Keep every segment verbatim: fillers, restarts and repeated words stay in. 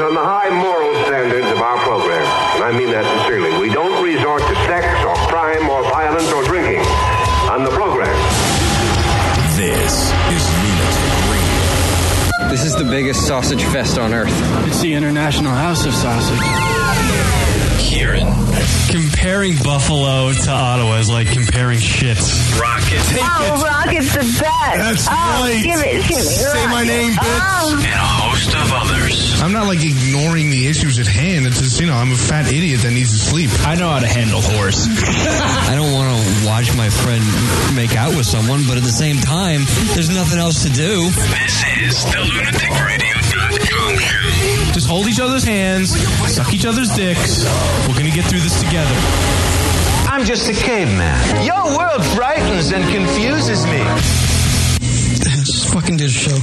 on the high moral standards of our program. And I mean that sincerely. We don't resort to sex or crime or violence or drinking on the program. This is Lunatic Radio. This is the biggest sausage fest on earth. It's the International House of Sausage. Kieran. Comparing Buffalo to Ottawa is like comparing shits. Rocket. Oh, Rocket's the best. That's oh, right. Give it, give it. Say Rocket. my name, bitch. Oh. And a host of others. I'm not like ignoring the issues at hand. It's just, you know, I'm a fat idiot that needs to sleep. I know how to handle horse. I don't want to watch my friend make out with someone, but at the same time, there's nothing else to do. This is the lunatic radio dot com show. Just hold each other's hands, suck each other's dicks. We're going to get through this together. I'm just a caveman. Your world frightens and confuses me. Just fucking do a show.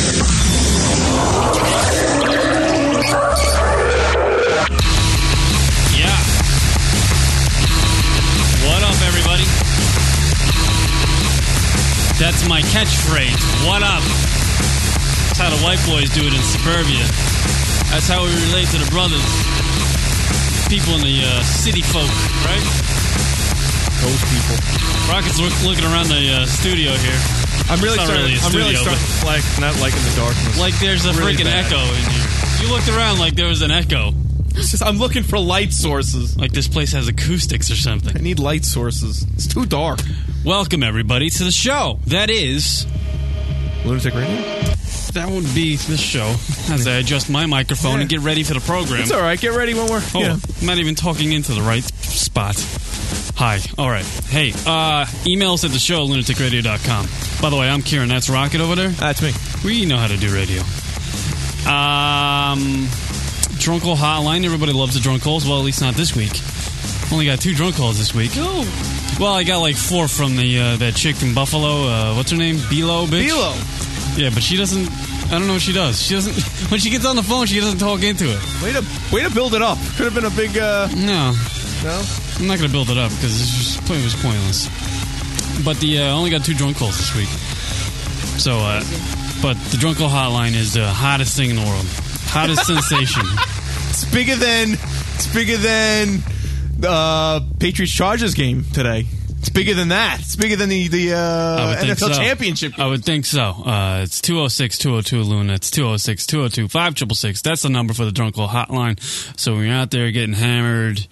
Yeah. What up, everybody? That's my catchphrase. What up? That's how the white boys do it in suburbia. That's how we relate to the brothers. People in the uh, city folk, right? Those people. Rocket's look, looking around the uh, studio here. I'm really It's not starting, really a I'm really studio, starting to like, not like in the darkness. Like there's a Really freaking bad. echo in here. You looked around like there was an echo. It's just, I'm looking for light sources. Like this place has acoustics or something. I need light sources. It's too dark. Welcome, everybody, to the show. That is... Lunatic Radio? That would be the show as I adjust my microphone Yeah. and get ready for the program. It's all right. Get ready when we're... Oh, you know. I'm not even talking into the right spot. Hi. All right. Hey, uh, email us at the show, lunatic radio dot com. By the way, I'm Kieran. That's Rocket over there. That's me. We know how to do radio. Um, drunk call hotline. Everybody loves the drunk calls. Well, at least not this week. Only got two drunk calls this week. Oh. Well, I got like four from the uh, that chick in Buffalo. Uh, what's her name? Bilo, bitch? Bilo. Yeah, but she doesn't... I don't know what she does. She doesn't... When she gets on the phone, she doesn't talk into it. Way to, way to build it up. Could have been a big... Uh, No. no? I'm not going to build it up because it's just, it was pointless. But the uh, only got two drunk calls this week. So, uh, but the drunk call hotline is the hottest thing in the world. Hottest sensation. It's bigger than... It's bigger than... Uh, Patriots Chargers game today. It's bigger than that. It's bigger than the, the uh, N F L so. championship game. I would think so. Uh, it's two oh six, two oh two, Luna. It's two oh six, two oh two, five six six six. That's the number for the drunk call hotline. So when you're out there getting hammered,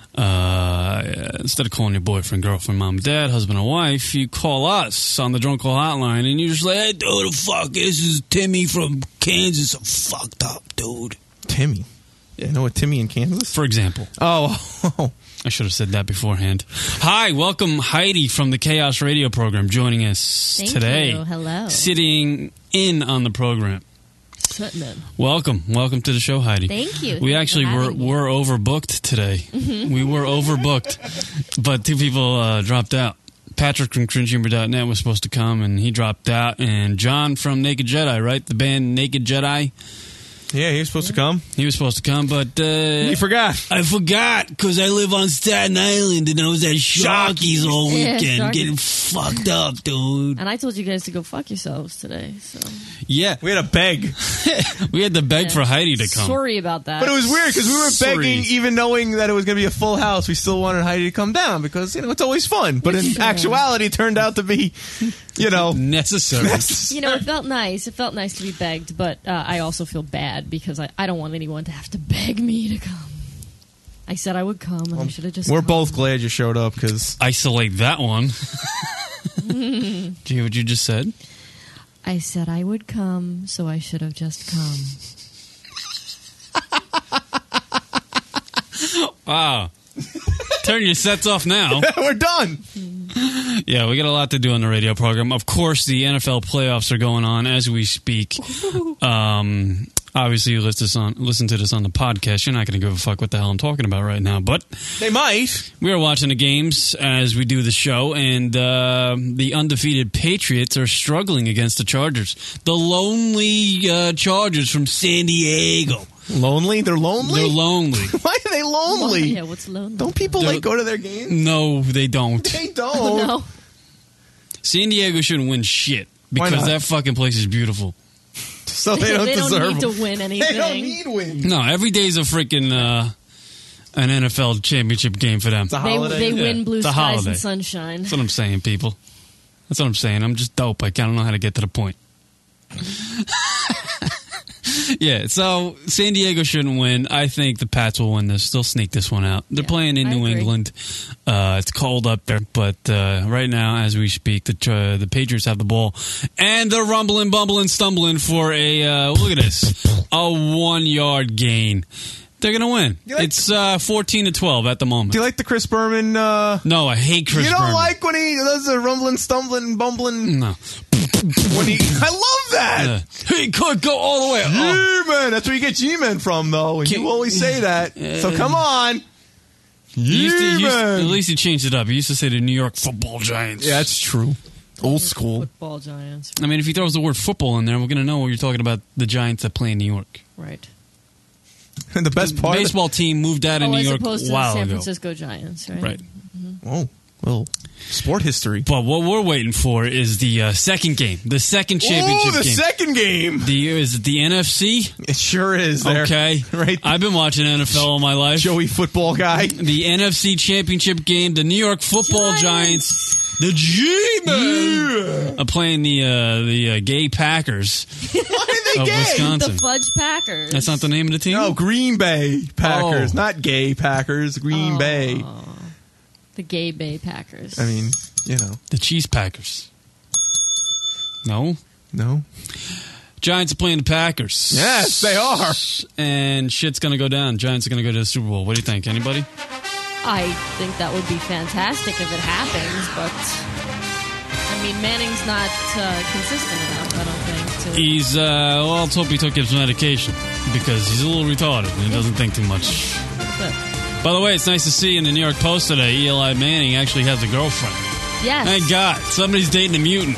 uh, instead of calling your boyfriend, girlfriend, mom, dad, husband, or wife, you call us on the drunk call hotline and you're just like, hey, dude, the fuck, this is Timmy from Kansas. I'm fucked up, dude. Timmy? Yeah, you know what Timmy in Kansas? For example. Oh, I should have said that beforehand. Hi, welcome Heidi from the Chaos Radio program joining us Thank today. you. Hello. Sitting in on the program. Sitting in. Welcome. Welcome to the show, Heidi. Thank you. We Thanks actually for were having me. were overbooked today. Mm-hmm. We were overbooked, but two people uh, dropped out. Patrick from cringe humor dot net was supposed to come, and he dropped out. And John from Naked Jedi, right? The band Naked Jedi. yeah, he was supposed to come. He was supposed to come, but... Uh, He forgot. I forgot, because I live on Staten Island, and I was at Sharky's all Yeah, weekend Sharky. getting fucked up, dude. And I told you guys to go fuck yourselves today. So Yeah. We had to beg. We had to beg Yeah. for Heidi to come. sorry about that. But it was weird because we were Sorry. begging, even knowing that it was going to be a full house. We still wanted Heidi to come down because, you know, it's always fun. But in Sure. actuality, it turned out to be, you know, Necessary. You know, it felt nice. It felt nice to be begged, but uh, I also feel bad because I, I don't want anyone to have to beg me to come. I said I would come, and I should have just. we're come. both glad you showed up because Isolate that one. Do you hear what you just said? I said I would come, so I should have just come. Wow. Turn your sets off now. we're done. Yeah, we got a lot to do on the radio program. Of course, the N F L playoffs are going on as we speak. Um, obviously, you listen to this on, listen to this on the podcast. You're not going to give a fuck what the hell I'm talking about right now. But They might. we are watching the games as we do the show, and uh, the undefeated Patriots are struggling against the Chargers. The lonely uh, Chargers from San Diego. Lonely? They're lonely? They're lonely. Why are they lonely? Yeah, what's lonely? Don't people, They're- like, go to their games? No, they don't. They don't. Oh, no. San Diego shouldn't win shit Why because not? that fucking place is beautiful. so they don't they don't deserve need them. to win anything. They don't need wins. No, every day's a freaking uh, an N F L championship game for them. It's a They, holiday. they Yeah, win blue it's a skies holiday. and sunshine. That's what I'm saying, people. That's what I'm saying. I'm just dope. I don't know how to get to the point. Yeah, so San Diego shouldn't win. I think the Pats will win this. They'll sneak this one out. They're Yeah, playing in I New agree. England. Uh, it's cold up there, but uh, right now, as we speak, the uh, the Patriots have the ball, and they're rumbling, bumbling, stumbling for a uh, look at this, a one yard gain. They're gonna win. like- It's uh, fourteen to twelve at the moment. Do you like the Chris Berman? Uh, No, I hate Chris you don't Berman. like when he does the rumbling, stumbling, bumbling? No. When he, I love that. Yeah. He could go all the way. Oh. G-Man. That's where you get G-Man from, though. And you always say that. So come on. He used to, he used to- G-Man. at least he changed it up. He used to say the New York Football Giants. Yeah, that's true. Old school. Football Giants. I mean, if he throws the word football in there, we're going to know what you're talking about the Giants that play in New York. Right. And the best The part. baseball team moved out of Oh, New as York opposed a to the while San ago. Francisco Giants, right? Right. Oh, well, sport history. But what we're waiting for is the uh, second game, the second championship Oh, the game. second game. the, is it the N F C? It sure is there. Okay. Right. I've been watching N F L all my life. Joey football guy. The N F C championship game, the New York Football Giants, the G-Men, are playing the uh, the uh, gay Packers Why are they of gay? Wisconsin. The Fudge Packers. That's not the name of the team? No, Green Bay Packers. Oh. Not gay Packers. Green Oh. Bay. The Gay Bay Packers. I mean, you know. The Cheese Packers. No? No. Giants are playing the Packers. Yes, they are. And shit's going to go down. Giants are going to go to the Super Bowl. What do you think? Anybody? I think that would be fantastic if it happens, but I mean, Manning's not uh, consistent enough, I don't think. To, He's, uh, well, let's hope he took his medication because he's a little retarded and he doesn't think too much. but, By the way, it's nice to see in the New York Post today, Eli Manning actually has a girlfriend. yes. Thank God. Somebody's dating a mutant.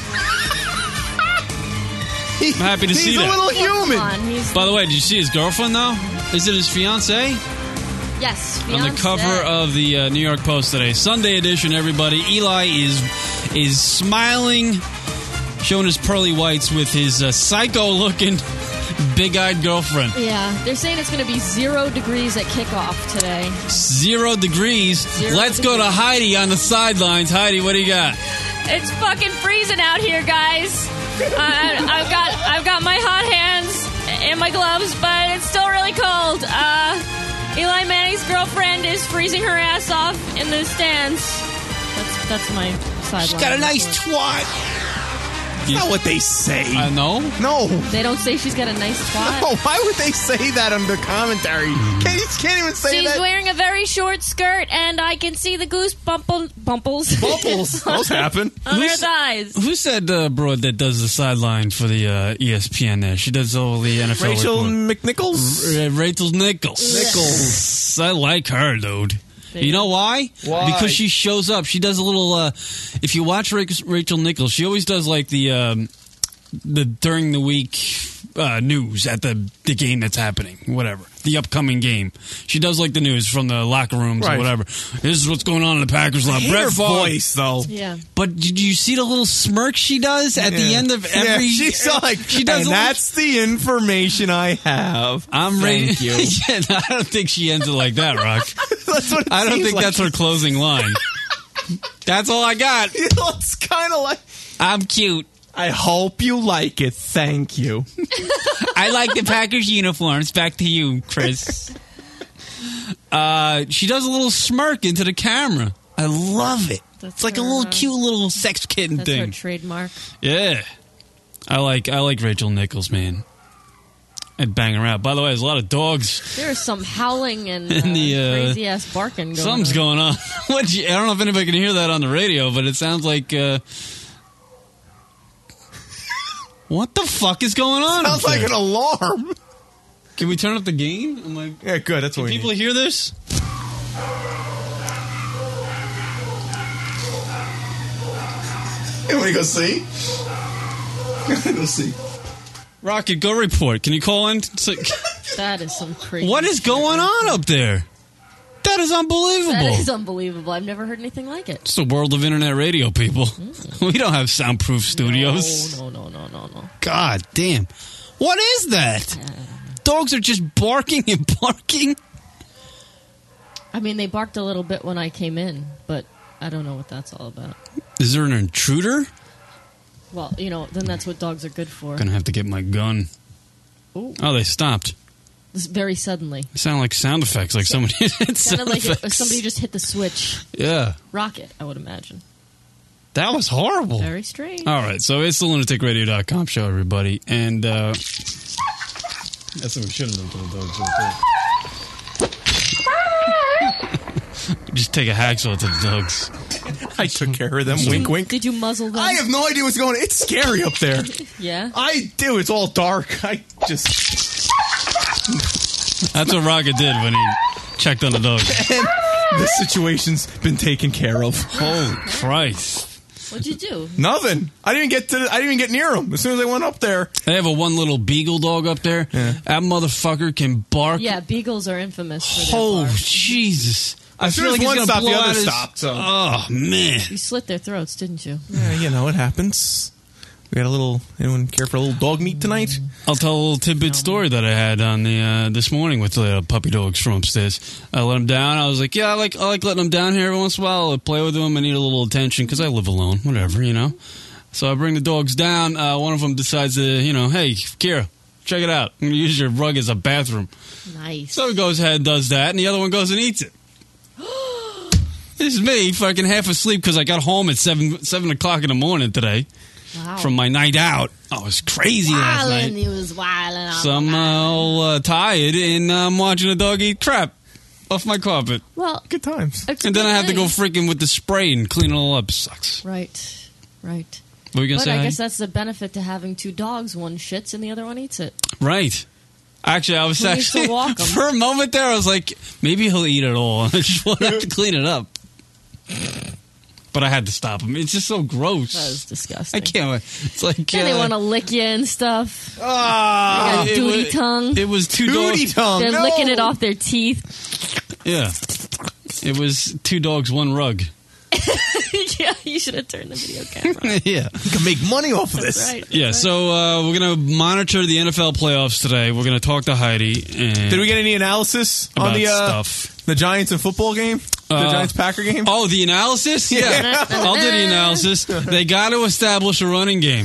I'm happy to He's see a that. little Come human. on, he's, By the way, did you see his girlfriend, though? Is it his fiancée? yes, On the fiancé. cover of the uh, New York Post today. Sunday edition, everybody. Eli is is smiling, showing his pearly whites with his uh, psycho-looking, big-eyed girlfriend. Yeah, they're saying it's going to be zero degrees at kickoff today. Zero degrees. Zero Let's go to degrees. Heidi on the sidelines. Heidi, what do you got? It's fucking freezing out here, guys. I, I've got I've got my hot hands and my gloves, but it's still really cold. Uh, Eli Manning's girlfriend is freezing her ass off in the stands. That's that's my sideline. She's got a nice twat. That's not what they say. I know. No. They don't say she's got a nice twat. No, why would they say that under commentary? Can't, you can't even say She's that. wearing a very short skirt, and I can see the goose bumple, bumples. Bumples. Those happen. on her Who's- thighs. Who's that uh, broad that does the sideline for the uh, E S P N there? She does all the N F L Rachel report. McNichols? R- uh, Rachel Nichols. Nichols. I like her, dude. There You you know go. why? Why? Because she shows up. She does a little. Uh, if you watch Ra- Rachel Nichols, she always does like the um, the during the week uh, news at the the game that's happening, whatever the upcoming game. She does like the news from the locker rooms Right. or whatever. This is what's going on in the Packers lot. I hate her Brett Favre. voice, though. Yeah. But did you see the little smirk she does at the Yeah. end of Yeah, every? she's like, she does. and a little- that's the information I have. I'm ready. Thank you. Yeah, no, I don't think she ends it like that, Rock. That's what it I don't seems think like. that's her closing line. That's all I got. You know, it's kind of like, I'm cute. I hope you like it. Thank you. I like the Packers uniforms. Back to you, Chris. Uh, she does a little smirk into the camera. I love it. That's it's like a her, little uh, cute little sex kitten That's her thing. trademark. Yeah, I like I like Rachel Nichols, man. I'd bang her out. By the way, there's a lot of dogs. There's some howling and uh, In the, uh, crazy ass barking going Something's on. going on. What you, I don't know if anybody can hear that on the radio, but it sounds like. Uh, what the fuck is going on? Sounds up like there? an alarm. Can we turn up the gain? I'm like, Yeah, good. That's what can we people need. hear this? You want to go see? Go see. Rocket, go report. Can you call in? So- That is some crazy. what is shit. going on up there? That is unbelievable. That is unbelievable. I've never heard anything like it. It's the world of internet radio, people. We don't have soundproof studios. No, no, no, no, no, no. God damn. What is that? Dogs are just barking and barking. I mean, they barked a little bit when I came in, but I don't know what that's all about. Is there an intruder? Well, you know, then that's what dogs are good for. Gonna have to get my gun. Ooh. Oh, they stopped. This very suddenly. They sound like sound effects, like somebody hit Sounded sound like it, effects. somebody just hit the switch. Yeah. Rocket, I would imagine. That was horrible. Very strange. All right, so it's the lunatic radio dot com show, everybody. And uh, that's what we should have done to the dogs. Right Just take a hacksaw to the dogs. I took care of them. Did wink, you, wink. Did you muzzle them? I have no idea what's going on. It's scary up there. Yeah? I do. It's all dark. I just... That's what Rocket did when he checked on the dogs. And the situation's been taken care of. Holy Christ. What'd you do? Nothing. I didn't get to. The, I didn't even get near them. As soon as I went up there, they have a one little beagle dog up there. Yeah. That motherfucker can bark. Yeah, beagles are infamous for their Oh, bark. Jesus. I as soon feel as like one he's gonna stopped, the blow other out his- stopped. So. Oh, man. You slit their throats, didn't you? Yeah, you know, it happens. We got a little... Anyone care for a little dog meat tonight? I'll tell a little tidbit story that I had on the uh, this morning with the uh, puppy dogs from upstairs. I let them down. I was like, yeah, I like I like letting them down here every once in a while. I play with them. I need a little attention because I live alone. Whatever, you know. So I bring the dogs down. Uh, one of them decides to, you know, hey, Kira, check it out. I'm going to use your rug as a bathroom. Nice. So he goes ahead and does that, and the other one goes and eats it. This is me, fucking half asleep because I got home at seven seven o'clock in the morning today. Wow. From my night out. I was crazy last night. Wildin', he was wildin'. So I'm uh, all uh, tired, and I'm watching a dog eat crap off my carpet. Well, good times. And then I have to go freaking with the spray and clean it all up. Sucks. Right, right. What were you gonna but say? I honey? guess that's the benefit to having two dogs. One shits and the other one eats it. Right. Actually, I was Who needs to actually walk 'em? for a moment there. I was like, maybe he'll eat it all. I just won't have to clean it up. But I had to stop him. It's just so gross. That was disgusting. I can't. wait. It's like Yeah, they uh, want to lick you and stuff. Ah, they got it duty was- tongue. It was two Duty dogs. tongue. They're no. licking it off their teeth. Yeah. It was two dogs, one rug. Yeah, you should have turned the video camera. Yeah. You can make money off of That's this. right. Yeah, so uh, we're going to monitor the N F L playoffs today. We're going to talk to Heidi. And Did we get any analysis on About the uh, stuff. the Giants and football game? The Uh, Giants Packer game? Oh, the analysis? Yeah. Yeah. I'll do the analysis. They got to establish a running game.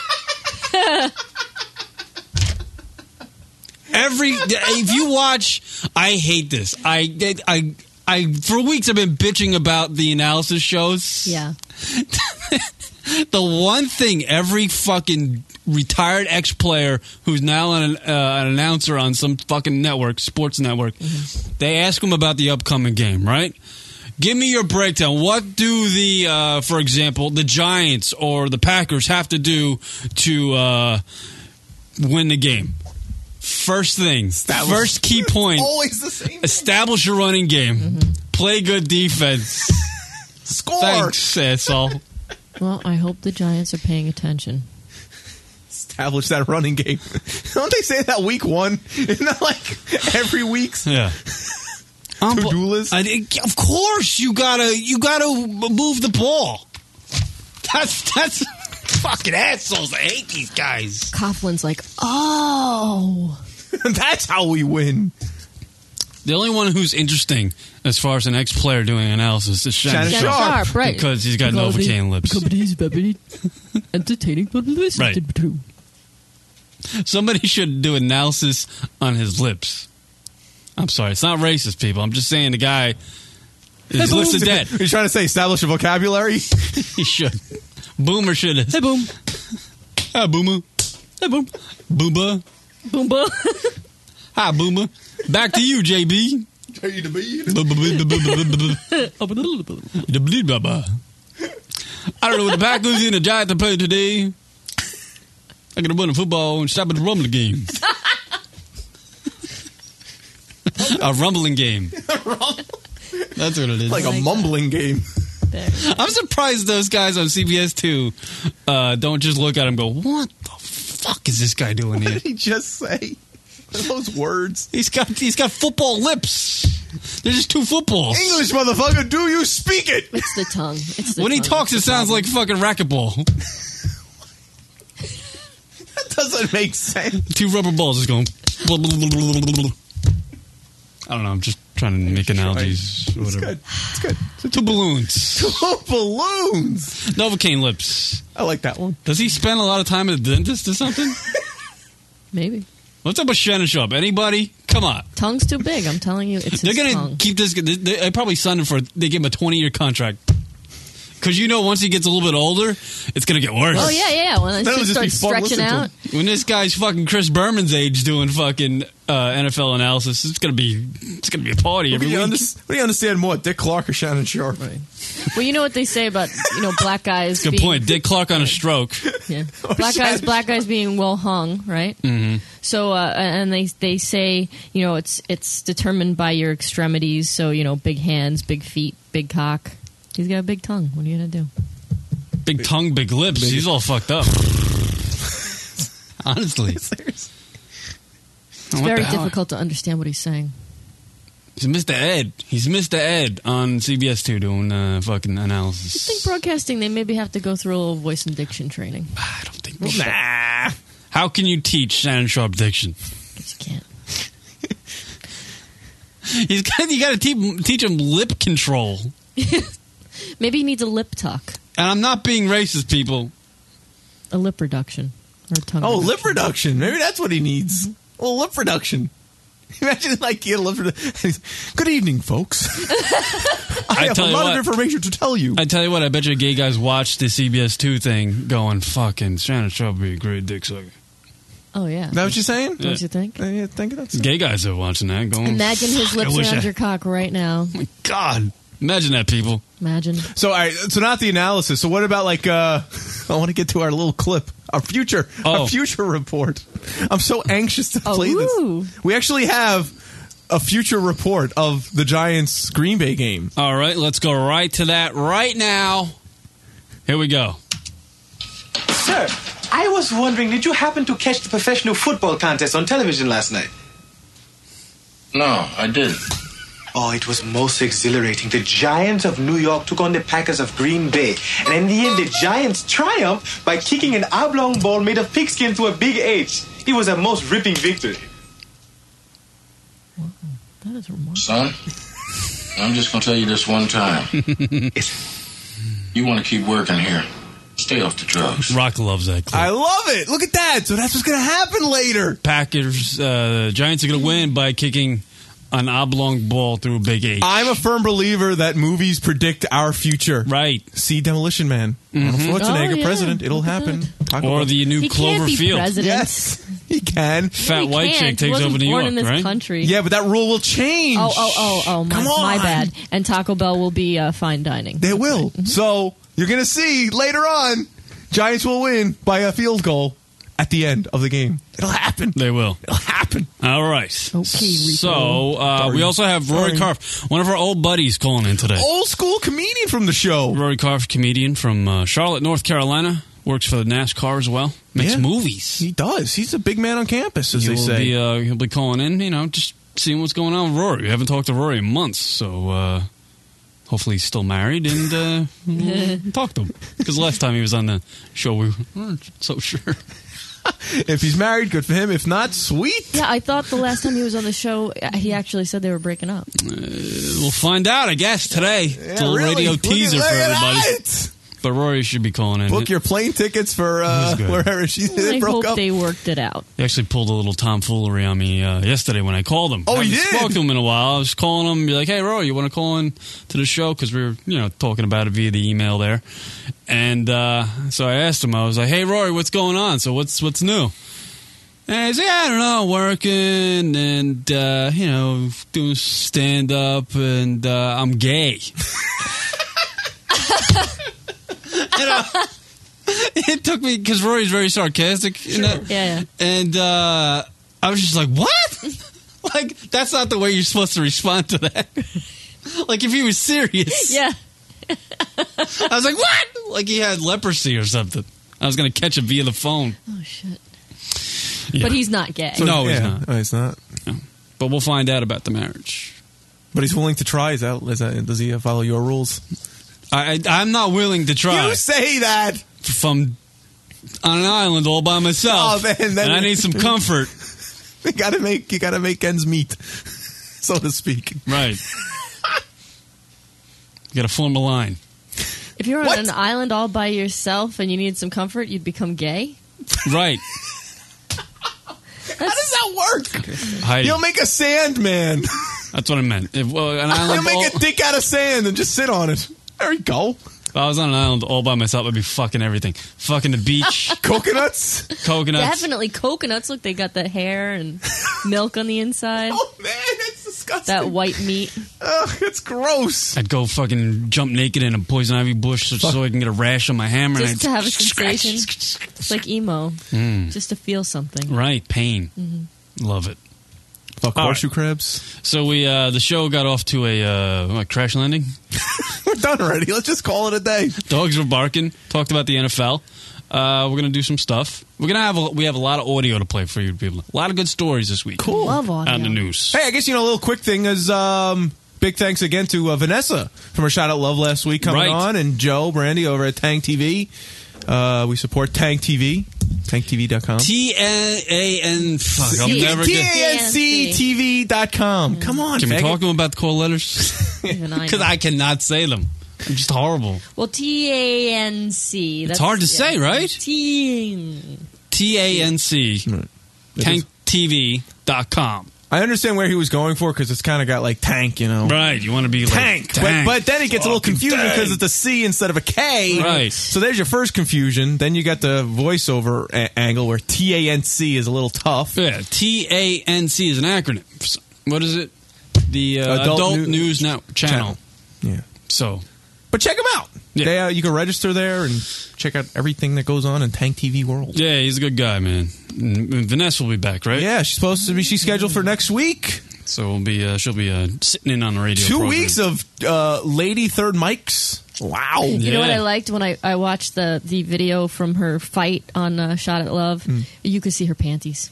Every if you watch, I hate this. I I I for weeks I've been bitching about the analysis shows. Yeah. The one thing every fucking retired ex-player who's now an, uh, an announcer on some fucking network, sports network, mm-hmm. they ask him about the upcoming game, right? Give me your breakdown. What do the, uh, for example, the Giants or the Packers have to do to uh, win the game? First thing, Establish- first key point, Always the same. establish a running game. Mm-hmm. Play good defense. Score. Thanks, asshole. Well, I hope the Giants are paying attention. Establish that running game. Don't they say that week one? Isn't that like every week's Yeah. to-do list? I, of course, you gotta you gotta move the ball. That's that's fucking assholes. I hate these guys. Coughlin's like, oh. That's how we win. The only one who's interesting as far as an ex-player doing analysis is Shannon, Shannon Sharp, Sharp, right. because he's got Novocaine lips. Company's very entertaining. Right. Somebody should do analysis on his lips. I'm sorry, it's not racist, people. I'm just saying the guy, his lips are dead. Are you trying to say establish a vocabulary? He should. Boomer should have. Hey, boom. Hi, Boomer. Hey, boom. Boomer. Boomba. Hi, Boomer. Back to you, J B. I don't know what the Packers and the Giants are playing today. I'm going to run a football and stop at the rumbling game. A rumbling game. That's what it is. Like a mumbling game. I'm surprised those guys on C B S two uh, don't just look at him and go, what the fuck is this guy doing What here? did he just say? Those words. He's got he's got football lips. They're just two footballs. English, motherfucker, do you speak it? It's the tongue. It's the When he tongue. talks, it It's the sounds problem. like fucking racquetball. That doesn't make sense. Two rubber balls just going. I don't know. I'm just trying to make analogies. It's Whatever. good. It's good. Two balloons. Two balloons. Novocaine lips. I like that one. Does he spend a lot of time at the dentist or something? Maybe. What's up with Shannon Sharp? Anybody? Come on. Tongue's too big. I'm telling you, it's They're his going tongue. to keep this. They, they probably signed him for. They gave him a twenty-year contract. Because you know, once he gets a little bit older, it's going to get worse. Oh yeah, yeah. When it That'll just just be starts fun stretching listening to out. him. When this guy's fucking Chris Berman's age doing fucking uh, N F L analysis, it's gonna be it's gonna be a party What every do, you week. under, what do you understand more, Dick Clark or Shannon Sharp? Well, you know what they say about you know black guys. Good being, point. Dick Clark on a stroke. Yeah. Black guys, black guys being well hung, right? Mm-hmm. So, uh, and they they say you know it's it's determined by your extremities. So you know, big hands, big feet, big cock. He's got a big tongue. What are you gonna do? Big tongue, big lips. Big- He's all fucked up. Honestly, It's What very the hell? difficult to understand what he's saying. He's Mister Ed. He's Mister Ed on C B S two doing uh, fucking I analysis. think broadcasting they maybe have to go through a little voice and diction training. I don't think. Nah. How can you teach Shannon Sharp diction? Guess you can't. He's got. You got to teach, teach him lip control. Maybe he needs a lip tuck, And I'm not being racist, people. a lip reduction, or a tongue. Oh, reduction. lip reduction. Maybe that's what he needs. Well, lip reduction. Imagine like he had a lip reduction. Good evening, folks. I, I have a tell you lot what. of information to tell you. I tell you what, I bet you gay guys watch the C B S two thing going, fucking Shannon Sharp would be a great dick sucker. Oh yeah. Is that what you're saying? Don't you think? Uh, yeah, think that's Gay guys are watching that going, Imagine his "Fuck, I lips wish around I-" your cock right now. Oh my God. Imagine that, people. Imagine. So, all right, so not the analysis. So, what about like? Uh, I want to get to our little clip, our future, Oh. our future report. I'm so anxious to Oh, play ooh. this. We actually have a future report of the Giants Green Bay game. All right, let's go right to that right now. Here we go. Sir, I was wondering, did you happen to catch the professional football contest on television last night? No, I didn't. Oh, it was most exhilarating. The Giants of New York took on the Packers of Green Bay. And in the end, the Giants triumphed by kicking an oblong ball made of pigskin to a big H. It was a most ripping victory. That is remarkable. Son, I'm just going to tell you this one time. You want to keep working here. Stay off the drugs. Rock loves that clip. I love it. Look at that. So that's what's going to happen later. Packers, uh, Giants are going to win by kicking an oblong ball through a big H. I'm a firm believer that movies predict our future. Right. See Demolition Man. Arnold Schwarzenegger, Oh, yeah. president. It'll Look at happen. Taco Or Bell. the new He can't be Cloverfield. president. Yes, he can. Fat He white can't. chick He takes wasn't over New born York, in this right? country. Yeah, but that rule will change. Oh, oh, oh, oh, my, Come my on. bad. And Taco Bell will be uh, fine dining. They will. So you're going to see later on, Giants will win by a field goal at the end of the game. It'll happen. They will. It'll happen. All right. Okay, Rico. So uh, we also have Rory Sorry. Karff, one of our old buddies, calling in today. Old school comedian from the show. Rory Karff, comedian from uh, Charlotte, North Carolina, works for the NASCAR as well. Makes Yeah. movies. He does. He's a big man on campus, as He they will say. be, uh, he'll be calling in, you know, just seeing what's going on with Rory. We haven't talked to Rory in months, so uh, hopefully he's still married and uh, we'll talk to him. Because last time he was on the show, we weren't so sure. If he's married, good for him. If not, sweet. Yeah, I thought the last time he was on the show, uh, he actually said they were breaking up. Uh, we'll find out, I guess, today. it's a little really? radio Look at- teaser look for at everybody. that. But Rory should be calling in. Book your plane tickets for uh, He's good. wherever she I they broke hope up. they worked it out. He actually pulled a little tomfoolery on me uh, yesterday when I called him. Oh, I he haven't did? spoke to him in a while. I was calling him and be like, hey, Rory, you want to call in to the show? Because we were, you know, talking about it via the email there. And uh, so I asked him, I was like, hey, Rory, what's going on? So what's what's new? And he's like, I don't know, working and, uh, you know, doing stand-up and uh, I'm gay. You know, it took me, because Rory's very sarcastic. You know? Yeah, yeah. And uh, I was just like, what? Like, that's not the way you're supposed to respond to that. Like, if he was serious. Yeah. I was like, what? Like he had leprosy or something. I was going to catch it via the phone. Oh, shit. Yeah. But he's not gay. No, he's Yeah. not. Oh, he's not. No. But we'll find out about the marriage. But he's willing to try. Is that, is that does he follow your rules? I, I, I'm not willing to try. You say that. From on an island all by myself. Oh, man, then- and I need some comfort. You gotta make you gotta make ends meet, so to speak. Right. You gotta form a line. If you're on What? an island all by yourself and you need some comfort, you'd become gay. Right. How does that work? Heidi. You'll make a sand man. That's what I meant. If, well, an You'll island make all, a dick out of sand and just sit on it. There you go. if I was on an island all by myself, I'd be fucking everything. Fucking the beach. Coconuts? Coconuts. Definitely coconuts. Look, they got the hair and milk on the inside. Oh, man, it's disgusting. That white meat. Ugh, it's gross. I'd go fucking jump naked in a poison ivy bush so, so I can get a rash on my hammer. Just and to I'd have a sensation. It's like emo. Mm. Just to feel something. Right, pain. Mm-hmm. Love it. Fuck All horseshoe right. crabs. So we uh, the show got off to a uh, what, crash landing. We're done already. Let's just call it a day. Dogs were barking. Talked about the N F L. Uh, we're gonna do some stuff. We're gonna have a, we have a lot of audio to play for you people. A lot of good stories this week. Cool. Love audio. On the news. Hey, I guess, you know, a little quick thing is um, big thanks again to uh, Vanessa from her Shout Out Love last week coming Right. on, and Joe Brandy over at Tank T V. Uh, we support Tank T V, tank t v dot com. T A N. Fuck, I'll T- never T get. A N C T V dot com. Come on, Can we faggot. talk to them about the call letters? Even I Because know. I cannot say them. I'm just horrible. Well, T A N C. It's hard to say, right? T. T A N C. tank t v dot com. I understand where he was going for because it's kind of got like tank, you know. Right, you want to be like Tank. tank. But, but then it gets a little Fucking confusing tank. because it's a C instead of a K. Right. So there's your first confusion. Then you got the voiceover a- angle where T A N C is a little tough. Yeah, T A N C is an acronym. What is it? The uh, Adult Adult, New- News Now channel. Yeah. So, But check him out. Yeah. They, uh, you can register there and check out everything that goes on in Tank T V world. yeah, he's a good guy, man. And Vanessa will be back, right? Yeah, she's supposed to be. She's scheduled for next week. So we'll be. Uh, she'll be uh, sitting in on the radio. Two program. weeks of uh, lady third mics. Wow. You know what Yeah. I liked when I, I watched the, the video from her fight on uh, Shot at Love? Hmm. You could see her panties.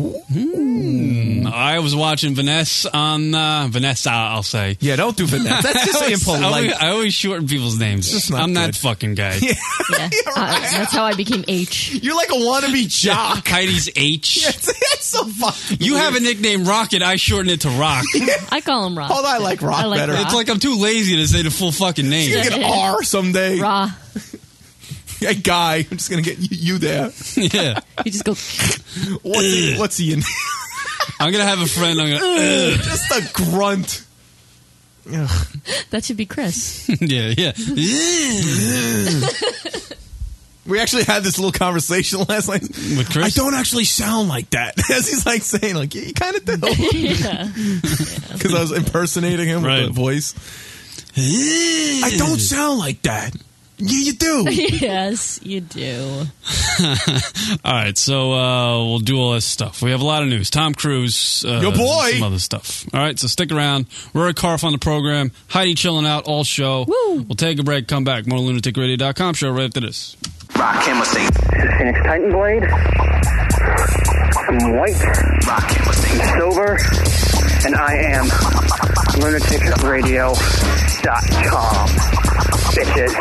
Mm, I was watching Vanessa on uh, Vanessa. I'll say. Yeah, don't do Vanessa. That's just I always, I impolite. always, I always shorten people's names. That's not I'm that good. fucking guy. Yeah, uh, that's how I became H. You're like a wannabe jock. Heidi's H. That's, that's so fucking You weird. have a nickname, Rocket. I shorten it to Rock. I call him Rock. Hold on, I like Rock I like better. Rock. It's like I'm too lazy to say the full fucking name. You're gonna get an R someday. Raw. Hey, guy, I'm just gonna get you, you there. Yeah. You just go. What's he, what's he in? I'm gonna have a friend. I'm gonna. Ugh. Just a grunt. Ugh. That should be Chris. yeah, yeah. We actually had this little conversation last night. With Chris? I don't actually sound like that. As he's like saying, like, yeah, you kind of do. Yeah. Because I was impersonating him Right. with the voice. I don't sound like that. Yeah, you do. Yes, you do. All right, so uh, we'll do all this stuff. We have a lot of news. Tom Cruise. Uh, Your boy. Some other stuff. All right, so stick around. Rory Karff on the program. Heidi chilling out all show. Woo. We'll take a break, come back. More lunatic radio dot com show right after this. Rock Chemistry. Phoenix Titan Blade. I'm white. Rock Chemistry. Silver. And I am lunatic radio dot com. Bitches.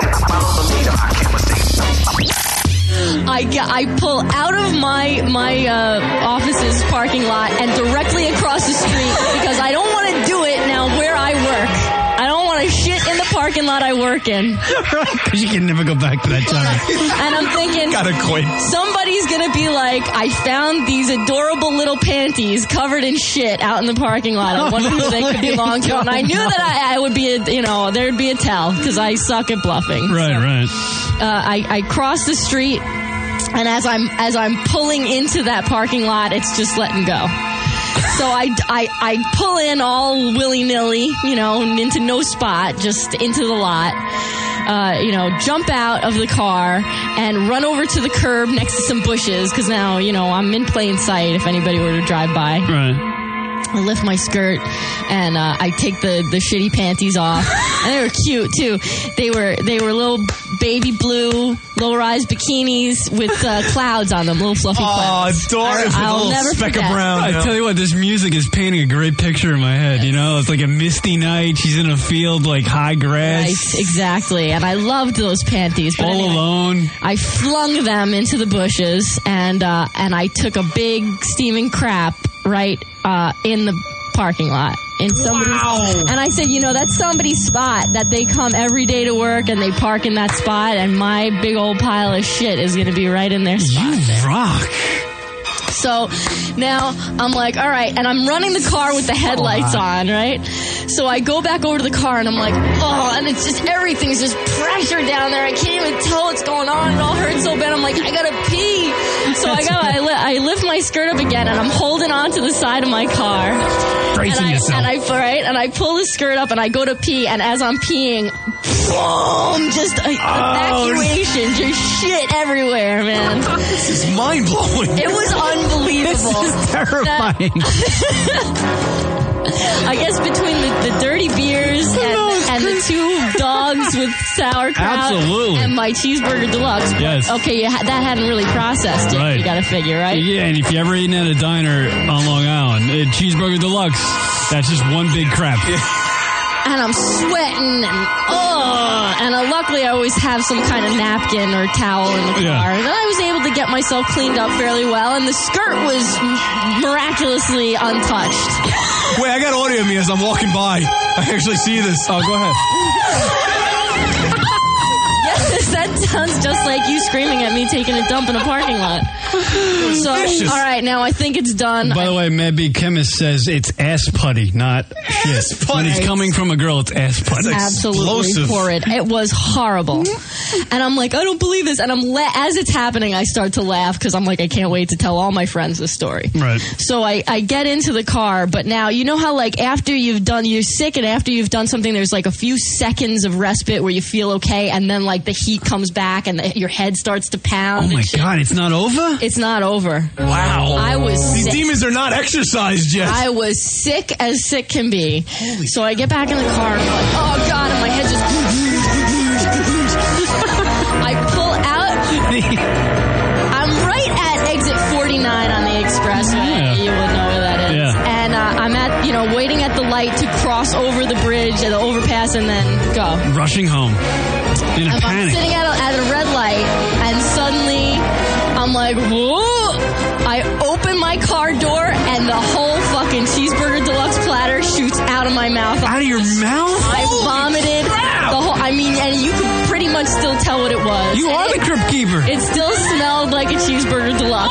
I, get, I pull out of my my uh, office's parking lot and directly across the street because I don't want to do it now where I work. I don't want to shit in the parking lot I work in. Because you can never go back to that time. And I'm thinking, Gotta quit. somebody's going to be like, I found these adorable little panties covered in shit out in the parking lot. I wonder who they could belong to. And I knew that I, I would be, a, you know, there'd be a tell because I suck at bluffing. Right, right. Uh, I, I cross the street, and as I'm as I'm pulling into that parking lot, it's just letting go. So I, I, I pull in all willy-nilly, you know, into no spot, just into the lot. Uh, you know, jump out of the car and run over to the curb next to some bushes because now, you know, I'm in plain sight if anybody were to drive by. Right. I lift my skirt and uh, I take the, the shitty panties off, and they were cute too. They were they were little baby blue low-rise bikinis with uh, clouds on them, little fluffy clouds. Oh, adorable! I, I'll never speck forget. of brown. I tell you what, this music is painting a great picture in my head. You know, it's like a misty night. She's in a field, like high grass. Right, exactly. And I loved those panties. But all anyway, alone. I flung them into the bushes, and uh, and I took a big steaming crap right uh, in the parking lot. In somebody's, wow. And I said, you know, that's somebody's spot that they come every day to work and they park in that spot, and my big old pile of shit is going to be right in their spot. You there. rock. So now I'm like, all right, and I'm running the car with the headlights on, right? So I go back over to the car and I'm like, oh, and it's just, everything's just pressure down there. I can't even tell what's going on. It all hurts so bad. I'm like, I gotta pee. So I go, I, li- I lift my skirt up again and I'm holding on to the side of my car. Bracing and I, yourself. And I, right, and I pull the skirt up and I go to pee, and as I'm peeing, boom, just a, Oh. evacuation, just shit everywhere, man. This is mind blowing. It was unbelievable. This is terrifying. I guess between the, the dirty beers and, and the two dogs with sauerkraut Absolutely. and my cheeseburger deluxe. Yes. Okay, you ha- that hadn't really processed it. Right. You got to figure, right? Yeah, and if you ever eaten at a diner on Long Island, a cheeseburger deluxe, that's just one big crap. And I'm sweating, and oh, and uh, luckily I always have some kind of napkin or towel in the car. Yeah. And then I was able to get myself cleaned up fairly well, and the skirt was miraculously untouched. Wait, I got audio of me as I'm walking by. I actually see this. Oh, go ahead. Yes, that sounds just like you screaming at me taking a dump in a parking lot. So, Vicious. all right, now I think it's done. By the way, Mad Bee Chemist says it's ass putty, not Ass shit. putty. When it's coming from a girl, it's ass putty. Absolutely explosive. horrid. It was horrible. And I'm like, I don't believe this. And I'm la- as it's happening, I start to laugh because I'm like, I can't wait to tell all my friends this story. Right. So I, I get into the car, but now, you know how like after you've done, you're sick, and after you've done something, there's like a few seconds of respite where you feel okay, and then like the heat comes back and the, your head starts to pound. Oh my and shit. God, it's not over? It's not over. Wow. I was These sick. demons are not exercised yet. I was sick as sick can be. So I get back in the car and I'm like, oh God, and my head just... I pull out... I'm right at exit forty-nine on the expressway. Yeah. You would know where that is. Yeah. And uh, I'm at, you know, waiting at the light to cross over the bridge and the overpass and then go. Rushing home. In a I'm, I'm panic. sitting at a, at a red light, and suddenly I'm like, whoa! I open my car door, and the whole fucking cheeseburger deluxe platter shoots out of my mouth. Out of your mouth? I vomited the whole. I mean, and you could pretty much still tell what it was. You And are it, the crypt keeper. It still smelled like a cheeseburger deluxe.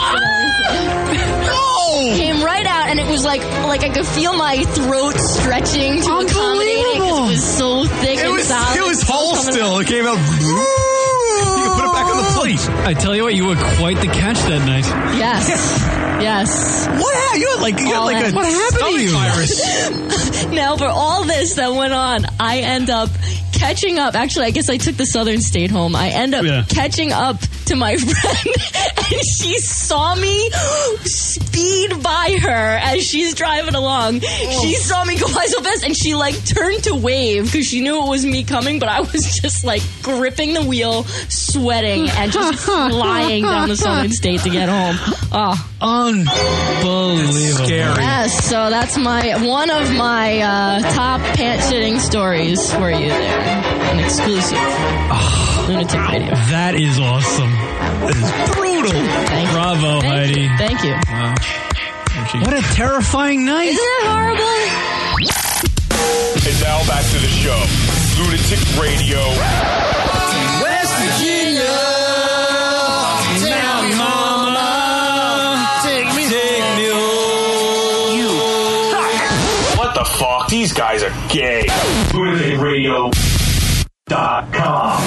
No! Came right out, and it was like like I could feel my throat stretching to accommodate it because it was so thick It and was, solid. it was whole Coming still. It came out. You can put it back on the plate. I tell you what, you were quite the catch that night. Yes. Yes. What happened? You had like, you had All like that. a What happened to you? virus. Now, for all this that went on, I end up catching up. Actually, I guess I took the Southern State home. I end up Yeah. catching up to my friend, and she saw me speed by her as she's driving along. She saw me go by so fast, and she like turned to wave because she knew it was me coming, but I was just like gripping the wheel, sweating, and just flying down the Southern State to get home. Oh. Unbelievable. Scary. Yes, so that's my one of my uh, top pants shitting stories for you there. An exclusive. Lunatic Radio. That is awesome. That is brutal. Thank you. Bravo, Thank Heidi. you. Thank you. Wow. What a terrifying night. Isn't that horrible? And now back to the show. Lunatic Radio. West Virginia. Now, mama, take me, take me home. You. What the fuck? These guys are gay. Lunatic Radio dot com.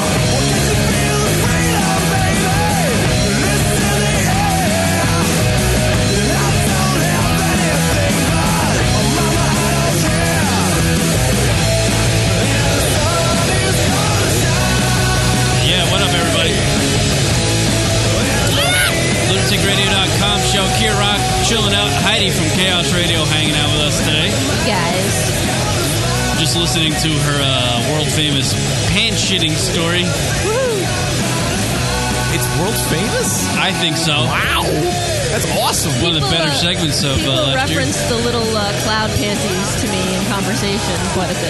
Yeah, what up, everybody? lunatic radio dot com show. Kier Rock chilling out. Heidi Rocky from Chaos Radio hanging out with us today. Guys. Just listening to her uh, world-famous pants-shitting story. Woo. It's world famous? I think so. Wow. That's awesome. One of the better uh, segments of People uh, last year. reference the little uh, cloud panties to me in conversation quite a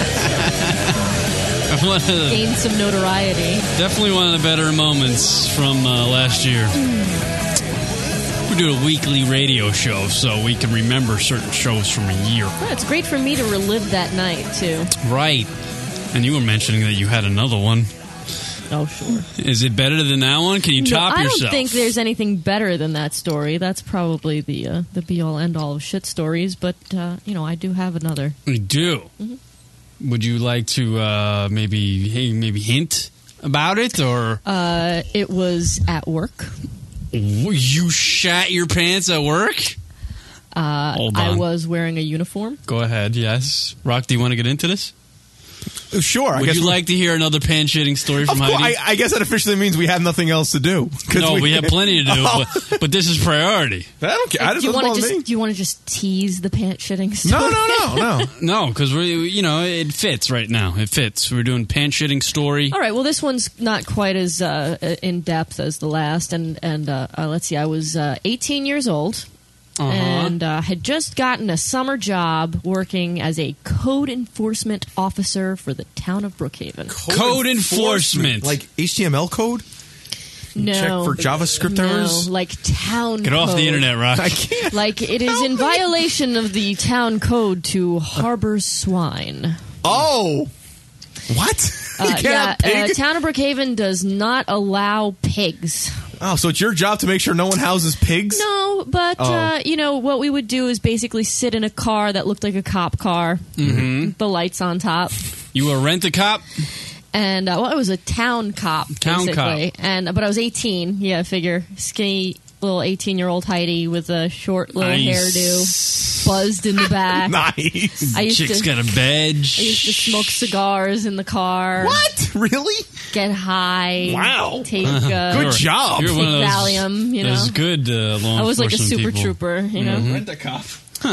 bit. One of the- Gained some notoriety. Definitely one of the better moments from uh, last year. We do a weekly radio show, so we can remember certain shows from a year. Yeah, it's great for me to relive that night, too. Right. And you were mentioning that you had another one. Oh, sure. Is it better than that one? Can you No, top I yourself? don't think there's anything better than that story. That's probably the uh, the be-all, end-all of shit stories, but, uh, you know, I do have another. You do? Mm-hmm. Would you like to uh, maybe hey, maybe hint about it, or Uh, it was at work. you shat your pants at work? Uh, Hold I on. was wearing a uniform. Go ahead. Yes, Rock. Do you want to get into this? Sure. I Would guess you we- like to hear another pants-shitting story Of from course, Heidi? I, I guess that officially means we have nothing else to do. 'Cause No, we have plenty to do, Oh. but, but this is priority. I don't care. I do don't you want to bother just me. do you want to just tease the pants shitting story? No, no, no, no. No, because we, you know, it fits right now. It fits. We're doing pants-shitting story. All right. Well, this one's not quite as uh, in depth as the last, and and uh, uh, let's see. I was uh, eighteen years old. Uh-huh. And uh, had just gotten a summer job working as a code enforcement officer for the town of Brookhaven. Code enforcement. Like H T M L code? No. Check for JavaScript no, errors? like town Get off code. the internet, Rock. I can't. Like it is in violation of the town code to harbor swine. Oh. What? Uh, you can't yeah, have pig? uh, town of Brookhaven does not allow pigs. Oh, so it's your job to make sure no one houses pigs? No, but Oh. uh, you know what we would do is basically sit in a car that looked like a cop car, Mm-hmm. the lights on top, You were rent-a-cop? and uh, well, it was a town cop, Town basically. And but I was eighteen. Yeah, figure skinny little eighteen-year-old Heidi with a short little Nice. hairdo, buzzed in the back. Nice. I used Chick's to- got a badge. I used to smoke cigars in the car. What? Really? Get high. Wow. Take uh, Good You're- job. You're one of Take those, Valium, you know. those good uh, law I was like a enforcement super people. trooper, you know. Mhm. Rent a cop.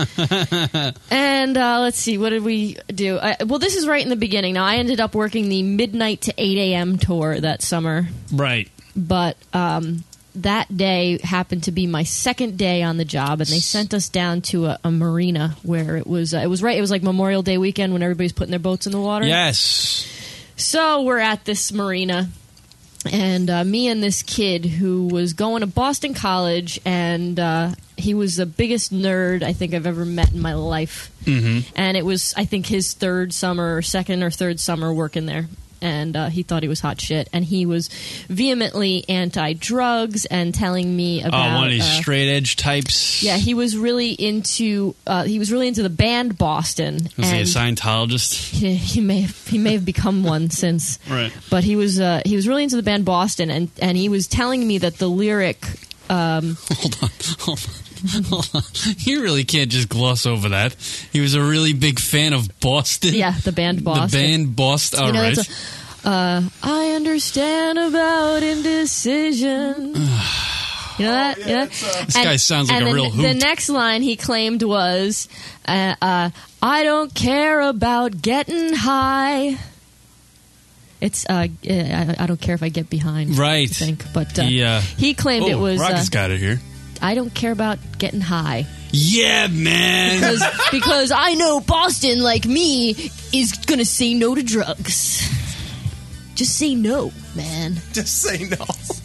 And uh, let's see, what did we do? I, well, this is right in the beginning. Now, I ended up working the midnight to eight a.m. tour that summer, Right. but um, that day happened to be my second day on the job, and they sent us down to a, a marina where it was. Uh, it was right. It was like Memorial Day weekend when everybody's putting their boats in the water. Yes. So we're at this marina, and uh, me and this kid who was going to Boston College, and uh, he was the biggest nerd I think I've ever met in my life. Mm-hmm. And it was, I think, his third summer, or second or third summer working there. And uh, he thought he was hot shit. And he was vehemently anti-drugs and telling me about... Oh, one of these uh, straight edge types. yeah, he was really into uh, he was really into the band Boston. Was he a and Scientologist? he, he may have, he may have become one since. Right. But he was uh, he was really into the band Boston, and, and he was telling me that the lyric. Um, Hold on. Hold on. Hold on. You really can't just gloss over that. He was a really big fan of Boston. yeah, the band Boston. The band Boston. All You know, right. that's a- uh, I understand about indecision. You know that? yeah. This guy sounds like and a then real The hoot. next line he claimed was, uh, uh, "I don't care about getting high." It's uh, I, I don't care if I get behind. Right. I think, but uh, He, uh, he claimed oh, it was. Rock Uh, has got it here. I don't care about getting high. Yeah, man. Because, because I know Boston, like me, is gonna say no to drugs. Just say no, man. Just say no.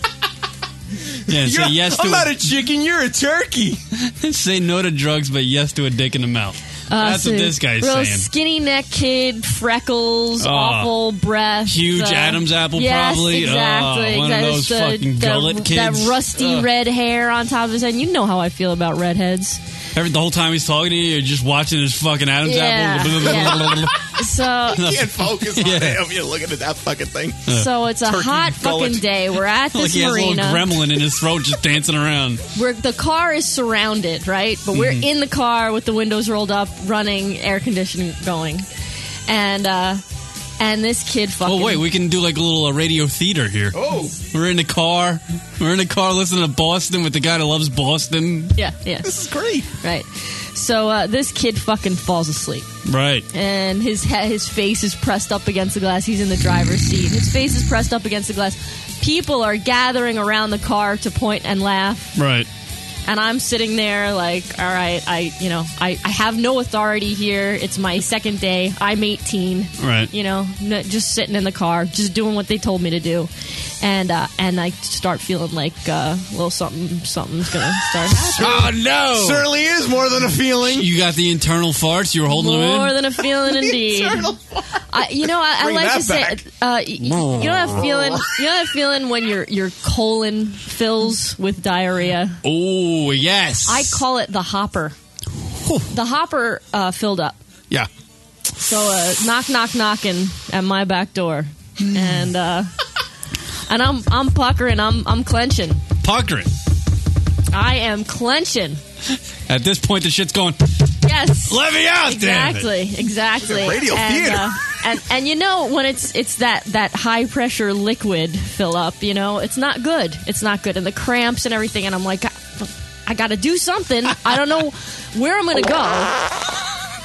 Yeah, say You're- yes to I'm a- not a chicken, you're a turkey. Say no to drugs, but yes to a dick in the mouth. Uh, That's so what this guy's real saying. Skinny neck kid, freckles, Oh. awful breath. Huge uh, Adam's apple, yes, probably. Exactly. Oh, one of exactly. those The- fucking the- gullet That kids. rusty Ugh. red hair on top of his head. You know how I feel about redheads. Every, the whole time he's talking to you, you're just watching his fucking Adam's Yeah, apple. yeah. So, You can't focus on Yeah. him. You're looking at that fucking thing. so it's a Turkey hot gullet. fucking day. We're at Like this he has a little marina. gremlin in his throat just dancing around. We're, the car is surrounded, right? But we're Mhm. in the car with the windows rolled up, running, air conditioning going, and uh, and this kid fucking. Oh, wait, we can do like a little uh, radio theater here. Oh. We're in the car. We're in the car listening to Boston with the guy that loves Boston. Yeah, yeah. This is great. Right. So uh, this kid fucking falls asleep. Right. And his he- his face is pressed up against the glass. He's in the driver's seat. His face is pressed up against the glass. People are gathering around the car to point and laugh. Right. And I'm sitting there like, all right, I, you know, I, I have no authority here. It's my second day. I'm eighteen. Right. You know, n- just sitting in the car, just doing what they told me to do. And uh, and I start feeling like uh, a little something, something's going to start happening. Oh, no. Certainly is more than a feeling. You got the internal farts? You were holding them in? More than a feeling, indeed. I, you know, I, I Bring like that to say, back. uh, y- you know that feeling. You know that feeling when your your colon fills with diarrhea. Oh, yes. I call it the hopper. The hopper uh, filled up. Yeah. So uh, knock, knock, knocking at my back door, and uh, and I'm I'm puckering. I'm I'm clenching. Puckering. I am clenching. At this point, the shit's going, Yes. let me out, damn it. Exactly, exactly. Radio and, theater. Uh, and and you know when it's it's that that high pressure liquid fill up, you know, it's not good. It's not good, and the cramps and everything. And I'm like, I, I got to do something. I don't know where I'm going to go.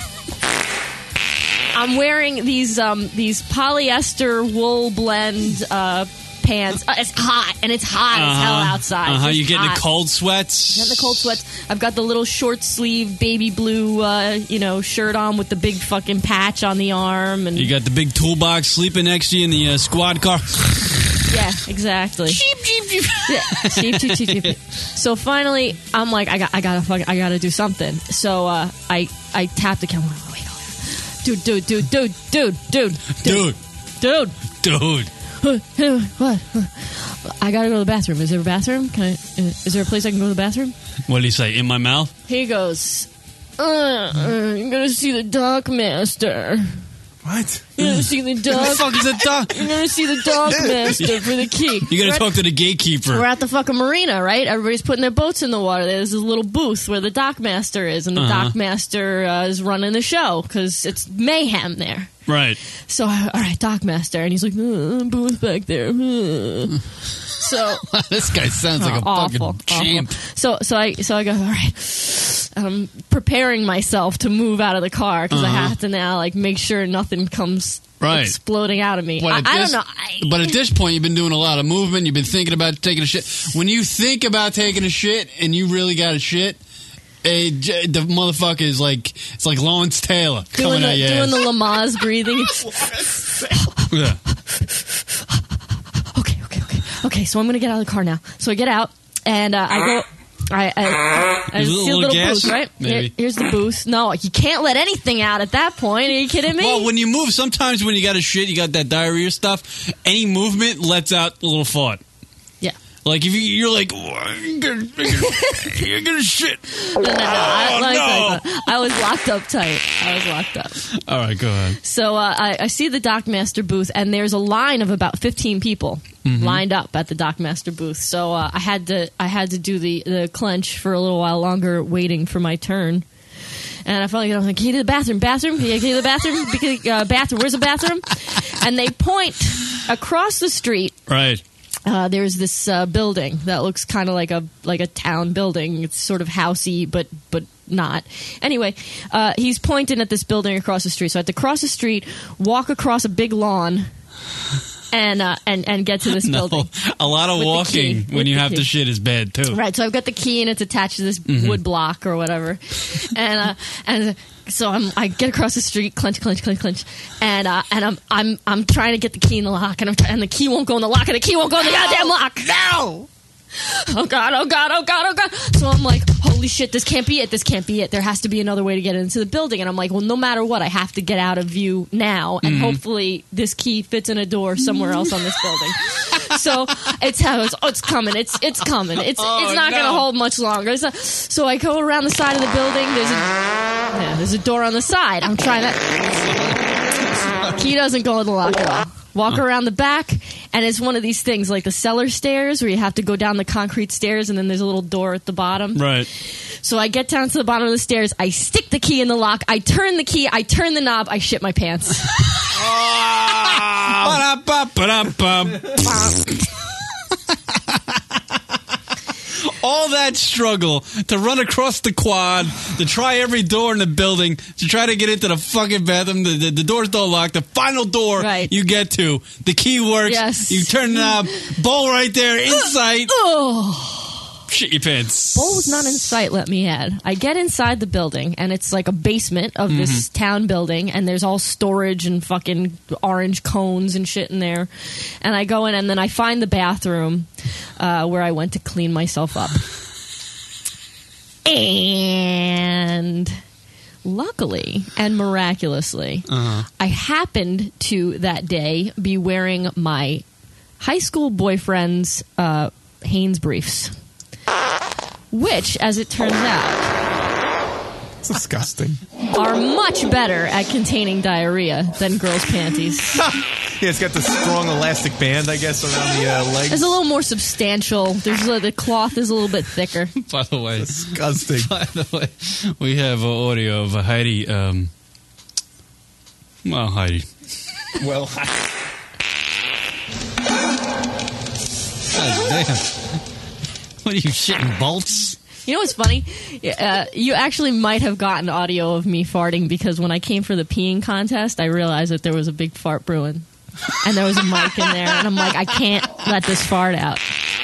I'm wearing these um, these polyester wool blend uh, pants. Uh, it's hot, and it's hot as hell outside. Uh-huh. It's You getting hot. the cold sweats? Getting the cold sweats. I've got the little short sleeve baby blue, uh, you know, shirt on with the big fucking patch on the arm, and You got the big toolbox sleeping next to you in the uh, squad car. yeah, exactly. Cheep, cheep, cheep. Yeah, cheep, cheep, cheep, cheep. So finally, I'm like, I got, I gotta, fuck, I gotta do something. So uh, I, I tap the camera. Wait, dude, dude, dude, dude, dude, dude, Dude. dude, Dude. What? I gotta go to the bathroom. Is there a bathroom? Can I? Is there a place I can go to the bathroom? What did he say? In my mouth? He goes, uh, uh, you're gonna see the dock master. What? You're gonna see the Who dock. the fuck is a dock? You're gonna see the dock master for the key. You gotta We're talk at- to the gatekeeper. We're at the fucking marina, right? Everybody's putting their boats in the water. There's this little booth where the dock master is, and the Uh-huh. dock master uh, is running the show because it's mayhem there. Right. So, all right, dock master, and he's like, uh, booth back there. Uh. So this guy sounds like a Oh, awful, fucking champ. awful. So, so I, so I go, all right. I'm preparing myself to move out of the car because Uh-huh. I have to now, like, make sure nothing comes Right. exploding out of me. But I, at I this- don't know. I, But at this point, you've been doing a lot of movement. You've been thinking about taking a shit. When you think about taking a shit and you really got a shit, eh, j- the motherfucker is like, it's like Lawrence Taylor doing coming the, out your doing ass. the Lamaze breathing. Yeah. Okay, so I'm gonna get out of the car now. So I get out and uh, I go. I, I, I Is it a see a little little gas? booth, right? Maybe. Here- here's the booth. No, you can't let anything out at that point. Are you kidding me? Well, when you move, sometimes when you got a shit, you got that diarrhea stuff, any movement lets out a little fart. Yeah. Like if you, you're like, "Oh, you're gonna, you're gonna shit. no, no, no. I, Oh, like, no. like, I was locked up tight. I was locked up. All right, go ahead. So uh, I, I see the Dockmaster booth, and there's a line of about fifteen people Mhm. lined up at the Dockmaster booth. So uh, I had to I had to do the, the clench for a little while longer, waiting for my turn. And I finally get up, I'm like, can you to the bathroom? Bathroom? Yeah, can you to the bathroom? Because, uh, bathroom? Where's the bathroom? And they point across the street. Right. Uh, there's this uh, building that looks kind of like a like a town building. It's sort of housey, but but not. Anyway, uh, he's pointing at this building across the street. So I have to cross the street, walk across a big lawn, and uh, and and get to this No, building. a lot of With the walking key. when With you the have key. to shit is bad too. Right, so I've got the key and it's attached to this Mhm. wood block or whatever, and uh, and so I'm I get across the street, clench, clench, clench, clench, and uh, and I'm I'm I'm trying to get the key in the lock, and I'm try- and the key won't go in the lock, and the key won't go in the goddamn lock. No. Oh god! Oh god! Oh god! Oh god! So I'm like, holy shit! This can't be it! This can't be it! There has to be another way to get into the building. And I'm like, well, no matter what, I have to get out of view now, and Mhm. hopefully this key fits in a door somewhere else on this building. So it's how it's, oh, it's coming. It's it's coming. It's Oh, it's not no. going to hold much longer. So, so I go around the side of the building. There's a yeah, there's a door on the side. I'm trying to. Key doesn't go in the lock at all. Walk around the back, and it's one of these things like the cellar stairs where you have to go down the concrete stairs, and then there's a little door at the bottom. Right. So I get down to the bottom of the stairs. I stick the key in the lock. I turn the key. I turn the knob. I shit my pants. all that struggle to run across the quad, to try every door in the building, to try to get into the fucking bathroom. The, the, the doors don't lock. The final door Right. you get to, the key works. Yes. You turn the knob, bowl right there, in sight. Oh. Shit your pants. Bowl was not in sight, let me add. I get inside the building, and it's like a basement of this town building, and there's all storage and fucking orange cones and shit in there. And I go in, and then I find the bathroom uh, where I went to clean myself up. And luckily and miraculously, Uh-huh. I happened to that day be wearing my high school boyfriend's uh, Hanes briefs. Which, as it turns out, It's disgusting. are much better at containing diarrhea than girls' panties. Yeah, it's got the strong elastic band, I guess, around the uh, legs. It's a little more substantial. There's a, the cloth is a little bit thicker. By the way, disgusting. By the way, we have uh, audio of Heidi. Um, well, Heidi. Well, God damn. What are you, shitting bolts? You know what's funny? Uh, you actually might have gotten audio of me farting because when I came for the peeing contest, I realized that there was a big fart brewing. And there was a mic in there, and I'm like, I can't let this fart out.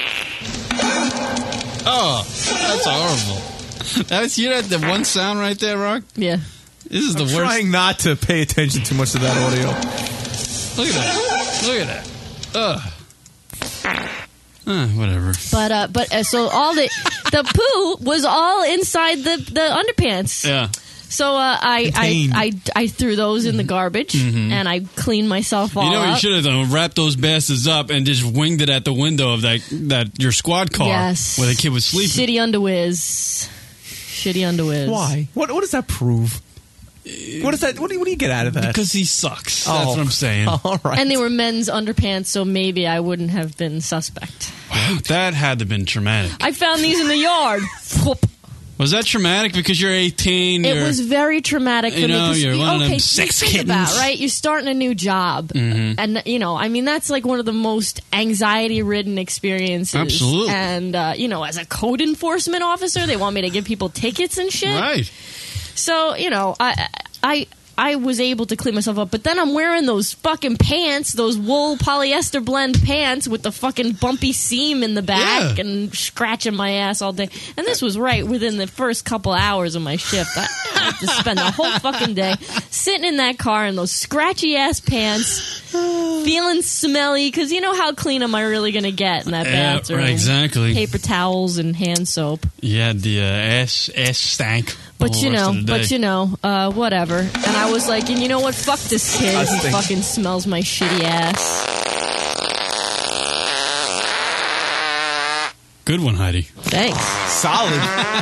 Oh, that's horrible. That's you had the one sound right there, Rock? Yeah. This is the I'm worst. trying not to pay attention too much to that audio. Look at that. Look at that. Ugh. Uh, whatever. But uh, but uh, so all the the poo was all inside the, the underpants. Yeah. So uh, I, I, Contained. I I threw those in the garbage Mhm. and I cleaned myself all You know what you up. should have done? Wrap those bastards up and just winged it at the window of that that your squad car Yes. where the kid was sleeping. Shitty underwears. Shitty underwears. Why? What What does that prove? What is that? What do you, what do you get out of that? Because he sucks. Oh. That's what I'm saying. All right. And they were men's underpants, so maybe I wouldn't have been suspect. Wow, that had to have been traumatic. I found these in the yard. Whoop. Was that traumatic because you're eighteen? It you're, was very traumatic for You me. know, 'cause you're you- one of them okay, sex think kittens. about, right? You're starting a new job. Mhm. And, you know, I mean, that's like one of the most anxiety-ridden experiences. Absolutely. And, uh, you know, as a code enforcement officer, they want me to give people tickets and shit. Right. So, you know, I... I I was able to clean myself up, but then I'm wearing those fucking pants, those wool polyester blend pants with the fucking bumpy seam in the back Yeah. and scratching my ass all day. And this was right within the first couple hours of my shift. I I had to spend the whole fucking day sitting in that car in those scratchy ass pants, feeling smelly, because you know how clean am I really going to get in that Yeah, bathroom? right, exactly. Paper towels and hand soap. You had the uh, ass ass stank. But the you rest know, of the but day. you know, uh, whatever. And I was like, and you know what? Fuck this kid. He Disgusting. fucking smells my shitty ass. Good one, Heidi. Thanks. Solid.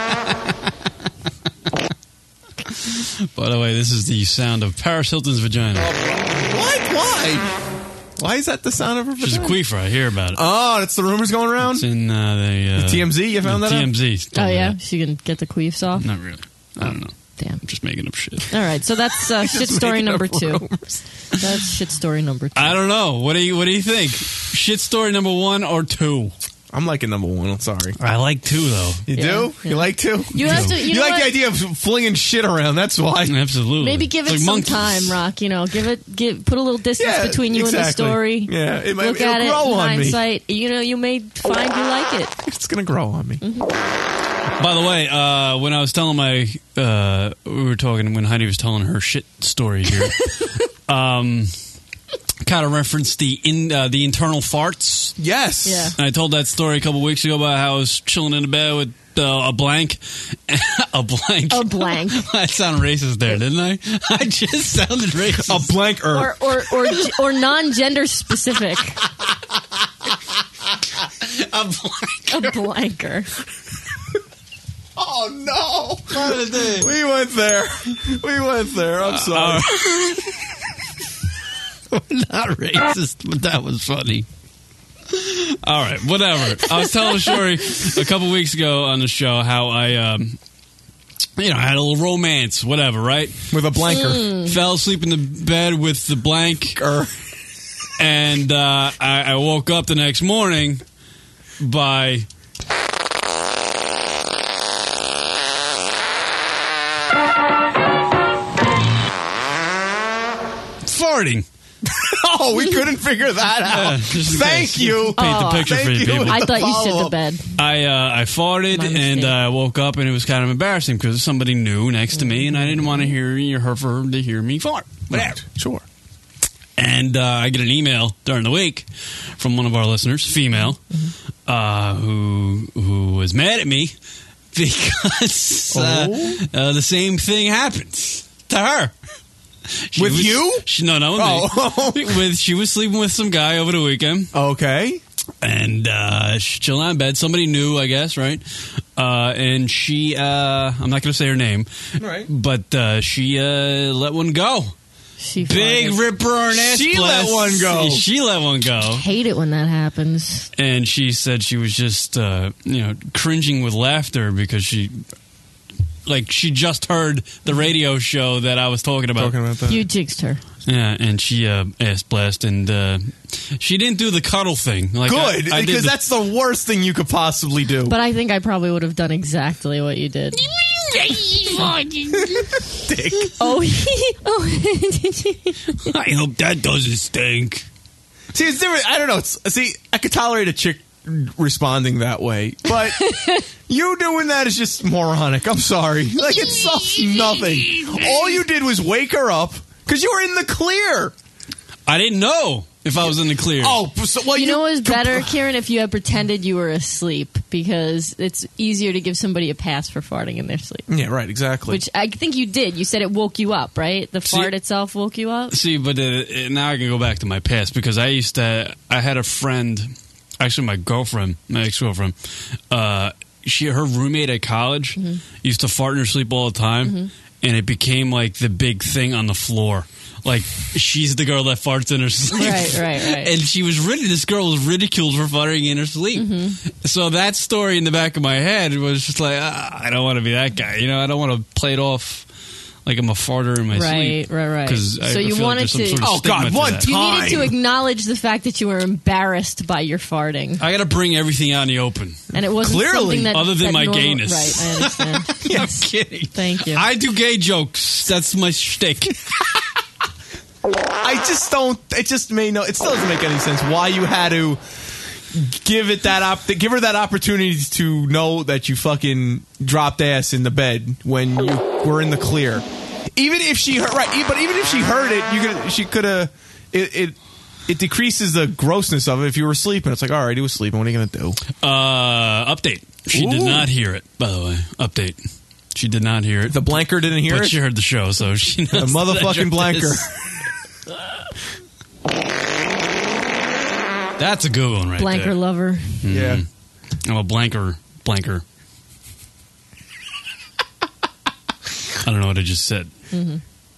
By the way, this is the sound of Paris Hilton's vagina. What? Why? Why is that the sound of her She's a vagina? queefer. I hear about it. Oh, that's the rumors going around? It's in uh, the, uh, The T M Z? You found the that out? T M Z. Oh yeah, she can get the queefs off. Not really. I don't know. Damn. I'm just making up shit. All right, so that's uh, shit Just story making up number two. rumors. That's shit story number two. I don't know. What do you What do you think? Shit story number one or two? I'm liking number one. I'm sorry. I like two though. You Yeah, do? yeah. You like two? You have to- you know like what? the idea of flinging shit around. That's why. Absolutely. Maybe give It's it like some monkeys. time, Rock. You know, give it, give, put a little distance Yeah, between you exactly. and the story. Yeah, it might- look it'll at it grow in on me. hindsight. You know, you may find you like it. It's going to grow on me. By the way, uh, when I was telling my, uh, we were talking when Heidi was telling her shit story here. um, kind of referenced the in uh, the internal farts. Yes. Yeah. And I told that story a couple weeks ago about how I was chilling in the bed with uh, a blank, a blank, A blank. I sounded racist there, didn't I? I just sounded racist. A blanker. Or or or, or non-gender specific. a blank. A blanker. Oh, no. We went there. We went there. I'm sorry. We're not racist, but that was funny. All right, whatever. I was telling a story a couple weeks ago on the show how I, um, you know, I had a little romance, whatever, right? With a blanker. Mm. Fell asleep in the bed with the blanker, and uh, I, I woke up the next morning by farting. Oh, we couldn't figure that out. Yeah, just in Thank case. you. Paint the picture Thank for you you. people. I The thought you shit the follow-up. bed. I uh, I farted My and mistake. I uh, woke up and it was kind of embarrassing because somebody new next to me and I didn't want to hear her for her to hear me fart. Whatever. Right. Sure. And uh, I get an email during the week from one of our listeners, female, uh, who who was mad at me because uh, Oh. uh, the same thing happens to her. She With was- you? She, no, not with Oh. me. With she was sleeping with some guy over the weekend. Okay. And uh, she's chilling in bed. Somebody new, I guess, right? Uh, and she, uh, I'm not going to say her name, Right. but uh, she uh, let one go. She Big farted. rip roaring ass She blast. let one go. She let one go. Hate it when that happens. And she said she was just, uh, you know, cringing with laughter because she, like, she just heard the radio show that I was talking about. Talking about that. You jinxed her. Yeah, and she uh, ass blast, and uh, she didn't do the cuddle thing. Like Good, I, I did because the- that's the worst thing you could possibly do. But I think I probably would have done exactly what you did. Dick. Oh, he, oh. I hope that doesn't stink. See, it's different. I don't know. It's, see, I could tolerate a chick responding that way, but you doing that is just moronic. I'm sorry. Like, it solves nothing. All you did was wake her up because you were in the clear. I didn't know if I was in the clear. Oh, so, well, You you know what was better, Kieran, if you had pretended you were asleep, because it's easier to give somebody a pass for farting in their sleep. Yeah, right, exactly. Which I think you did. You said it woke you up, right? The See- fart itself woke you up? See, but uh, now I can go back to my past because I used to. I had a friend, actually my girlfriend, my ex girlfriend. Uh, she, her roommate at college, Mm-hmm. used to fart in her sleep all the time, Mhm. and it became like the big thing on the floor. Like, she's the girl that farts in her sleep. Right, right, right. And she was rid- this girl was ridiculed for farting in her sleep. Mm-hmm. So that story in the back of my head was just like, ah, I don't want to be that guy. You know, I don't want to play it off like I'm a farter in my Right, sleep. right, right. 'Cause I So you feel like wanted there's some to. sort of Oh, stigma God, to one that. You time. needed to acknowledge the fact that you were embarrassed by your farting. I got to bring everything out in the open. And it wasn't Clearly. something that. Other than that my normal- gayness. Right, I understand. I'm kidding. Thank you. I do gay jokes. That's my shtick. I just don't. It just made no. It still doesn't make any sense why you had to give it that op. Give her that opportunity to know that you fucking dropped ass in the bed when you were in the clear. Even if she heard right, but even if she heard it, you could. She could have. It, it it decreases the grossness of it if you were sleeping. It's like, all right, he was sleeping. What are you gonna do? Uh, update. She did Ooh. not hear it, by the way. Update. She did not hear it. The blanker didn't hear but it. she heard the show, so she knows. The that I motherfucking dropped blanker. this. That's a good one right Blanker there. lover. Mhm. Yeah. I'm a blanker. Blanker. I don't know what I just said. Mm-hmm.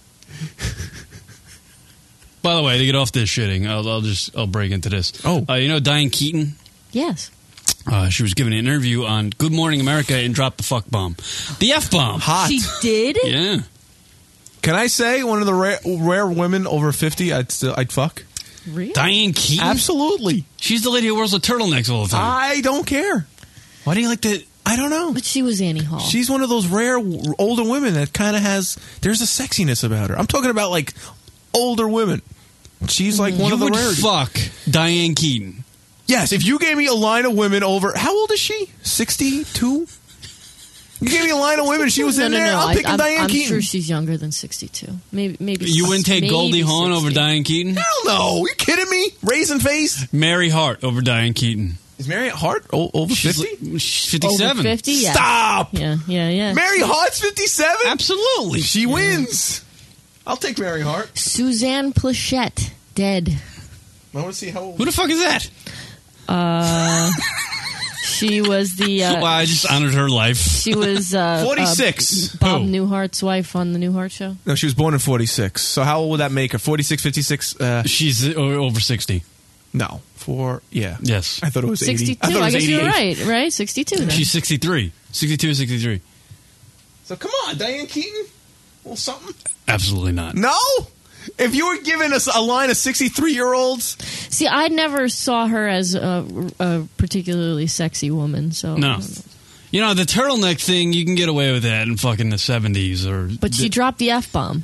By the way, to get off this shitting, I'll, I'll just I'll break into this. Oh, uh, you know Diane Keaton? Yes. Uh, she was giving an interview on Good Morning America and dropped the fuck bomb, the f bomb. Hot. She did? Yeah. Can I say one of the rare, rare women over fifty I'd still I'd fuck? Really? Diane Keaton? Absolutely. She's the lady who wears the turtlenecks all the time. I don't care. Why do you like that? I don't know. But she was Annie Hall. She's one of those rare w- older women that kind of has. There's a sexiness about her. I'm talking about like older women. She's like one you of the would rare. fuck Diane Keaton. Yes, if you gave me a line of women over. How old is she? sixty-two? You gave me a line of women. She was no, in no, there. no. I'm I, picking I'm, Diane I'm Keaton. sure she's younger than sixty-two. Maybe, maybe. You wouldn't take maybe Goldie Hawn over sixty. Diane Keaton? Hell no. You kidding me? Raisin face. Mary Hart over Diane Keaton. Is Mary Hart o- over She's fifty? li- She's fifty-seven. Over fifty? Yeah. Stop. Yeah, yeah, yeah. Mary Hart's fifty-seven? Absolutely. She wins. I'll take Mary Hart. Suzanne Plachette, dead. I want to see how old. Who the fuck is that? Uh, she was the. Uh, Well, I just honored her life. She was uh, forty-six. Uh, Bob Who? Newhart's wife on the Newhart Show. No, she was born in forty-six. So how old would that make her? forty-six, fifty-six? Uh, She's o- over sixty. no. For, yeah. Yes. I thought it was eighty. Sixty-two. I thought it I, was guess you're eighty-eight. right. Right, sixty-two. Then. She's sixty-three. sixty-two, sixty-three. So come on, Diane Keaton. Well, something. Absolutely not. No. If you were giving us a line of sixty-three-year-olds, See, I never saw her as a, a particularly sexy woman. So, No. You know, the turtleneck thing, you can get away with that in fucking the seventies. or. but she dropped the f bomb.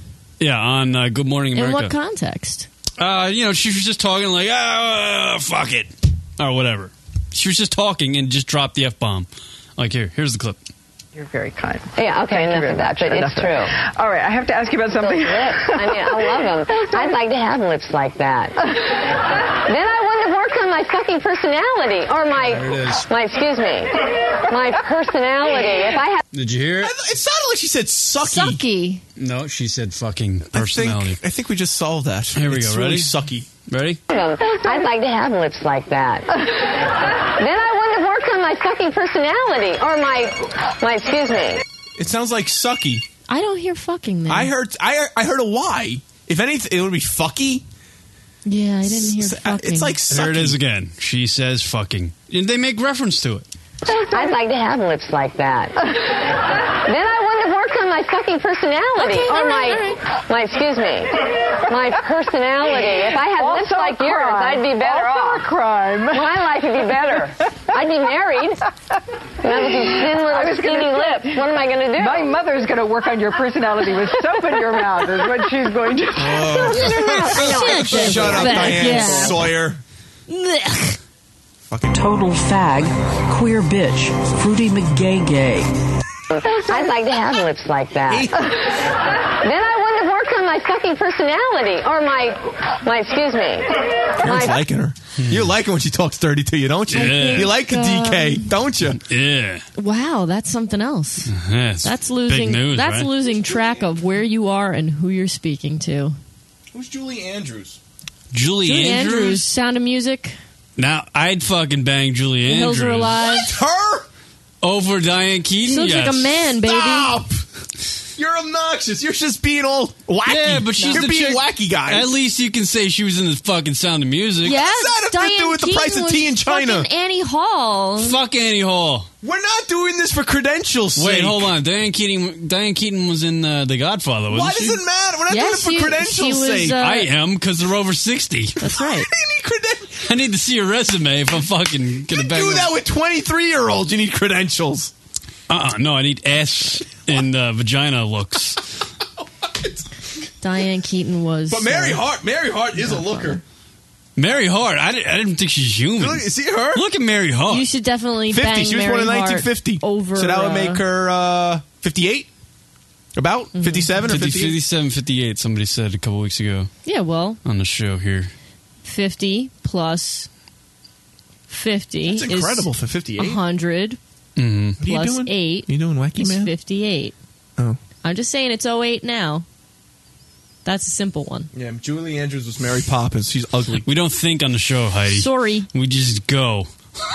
Yeah, on uh, Good Morning In America. what context? Uh, you know, she was just talking like, ah, fuck it, or whatever. She was just talking and just dropped the F-bomb. Like, here, here's the clip. You're very kind. Yeah, okay, enough of that, but it's true. All right, I have to ask you about something. Those lips. I mean, I love them. I'd like to have lips like that. Then I wouldn't have worked on my fucking personality. Or my, my, excuse me, my personality. If I had... Did you hear it? It sounded like she said sucky. Sucky. No, she said fucking I personality. think, I think we just solved that. Here we It's go. Ready? Really sucky. Ready? I'd like to have lips like that. Then I wouldn't have worked on my fucking personality. Or my, my, excuse me. It sounds like sucky. I don't hear fucking there. I heard I I heard a Y. If anything, it would be fucky. Yeah, I didn't hear S- fucking. It's like There it sucky. is again. She says fucking. And they make reference to it. I'd like to have lips like that. Then I wouldn't have worked on my fucking personality. Okay, or all my, right, my, excuse me, my personality. If I had Also lips like a yours, crime. I'd be better Also off. a crime. My life would be better. I'd be married. And I with these thin I little was gonna skinny say, lips. What am I going to do? My mother's going to work on your personality with soap in your mouth is what she's going to do. Oh. Shut up, Diane Yeah. Sawyer. Blech. Total fag, queer bitch, fruity McGay gay. I'd like to have lips like that. Then I wouldn't have worked on my fucking personality. Or my, my, excuse me. You're My, liking her. You're liking when she talks dirty to you, don't you? Yeah. You like the D K, don't you? Yeah. Wow, that's something else. Yeah, it's That's losing. big news, that's right? losing track of where you are and who you're speaking to. Who's Julie Andrews? Julie, Julie Andrews? Andrews, Sound of Music. Now, I'd fucking bang Julie The Andrews. Hills Are Alive. Her? Over Diane Keaton? She looks yes. like a man, baby. Stop! You're obnoxious. You're just being all wacky. Yeah, but she's You're the being chick- wacky, guys. At least you can say she was in the fucking Sound of Music. Yeah, does that have to Diane do with the Keaton price of was tea in China? fucking Annie Hall. Fuck Annie Hall. We're not doing this for credentials' Wait, sake. hold on. Diane Keaton Diane Keaton was in uh, The Godfather, wasn't Why she? does it matter? We're not Yes, doing it she- for credentials' she was, sake. uh, I am, because they're over sixty. That's right. You need credentials. I need to see a resume if I'm fucking gonna You bang do them. that with twenty-three-year-olds. You need credentials. Uh-uh, no, I need ass and uh, vagina looks. Diane Keaton was. But Mary uh, Hart, Mary Hart is a looker. Mary Hart, I, didn't- I didn't think she's human. Look, see her? Look at Mary Hart. You should definitely fifty. bang She was Mary born in Hart nineteen fifty. over. So that would uh, make her uh, fifty-eight? About? fifty-seven or fifty, fifty-eight? fifty-seven, fifty-eight, somebody said a couple weeks ago Yeah, well, on the show here. fifty plus fifty That's incredible for fifty-eight. is one hundred Mm-hmm. What are you plus doing? eight You doing wacky is man? fifty-eight. Oh. I'm just saying it's oh eight now. That's a simple one. Yeah, Julie Andrews was Mary Poppins. She's ugly. We don't think on the show, Heidi. Sorry. We just go.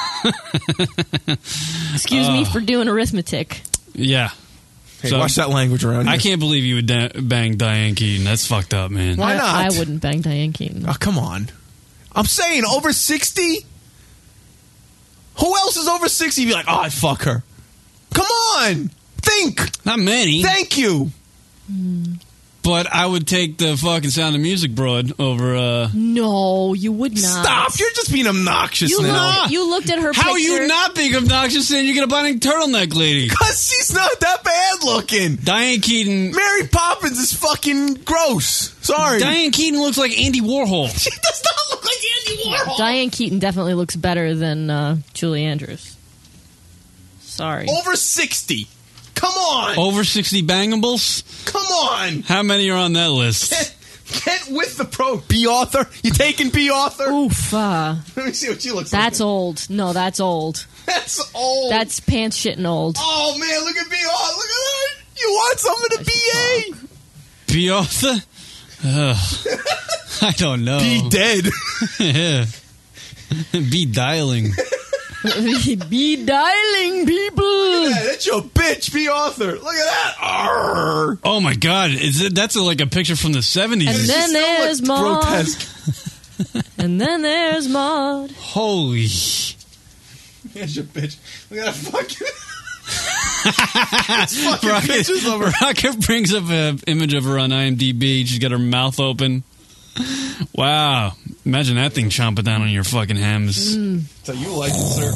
Excuse me Oh. for doing arithmetic. Yeah. Hey, watch that language around here. I can't believe you would da- bang Diane Keaton. That's fucked up, man. Why I- not? I wouldn't bang Diane Keaton. Oh, come on. I'm saying over sixty? Who else is over sixty? You'd be like, oh, I'd fuck her. Come on. Think. Not many. Thank you. But I would take the fucking Sound of Music broad over. uh No, you would not. Stop. You're just being obnoxious You now. looked, you looked at her How are picture. you not being obnoxious and you get a bunny turtleneck lady? Because she's not that bad looking. Diane Keaton. Mary Poppins is fucking gross. Sorry. Diane Keaton looks like Andy Warhol. She does not look like Andy Warhol. Diane Keaton definitely looks better than uh, Julie Andrews. Sorry. Over sixty. Come on. Over sixty bangables? Come on. How many are on that list? Get, get with the pro. B. Arthur. You taking B. Arthur? Oof. Uh, Let me see what she looks that's like. old. No, that's old. That's old. That's pants shitting old. Oh, man. Look at B. Arthur. Look at that. You want some of the B A? B. Arthur? Ugh. I don't know. Be dead. Yeah. Be dialing. Be dialing people. Yeah, that's your bitch, B. Arthur. Look at that. Arrgh. Oh my God! Is it? That's a, like a picture from the seventies. And then there's Maud. Grotesque. And then there's Maud. Holy! Here's your bitch. Look at that fucking. It's fucking Rocket, pictures of her. Rocket brings up an image of her on IMDb. She's got her mouth open. Wow! Imagine that thing chomping down on your fucking hems. Mm. So you like it, sir?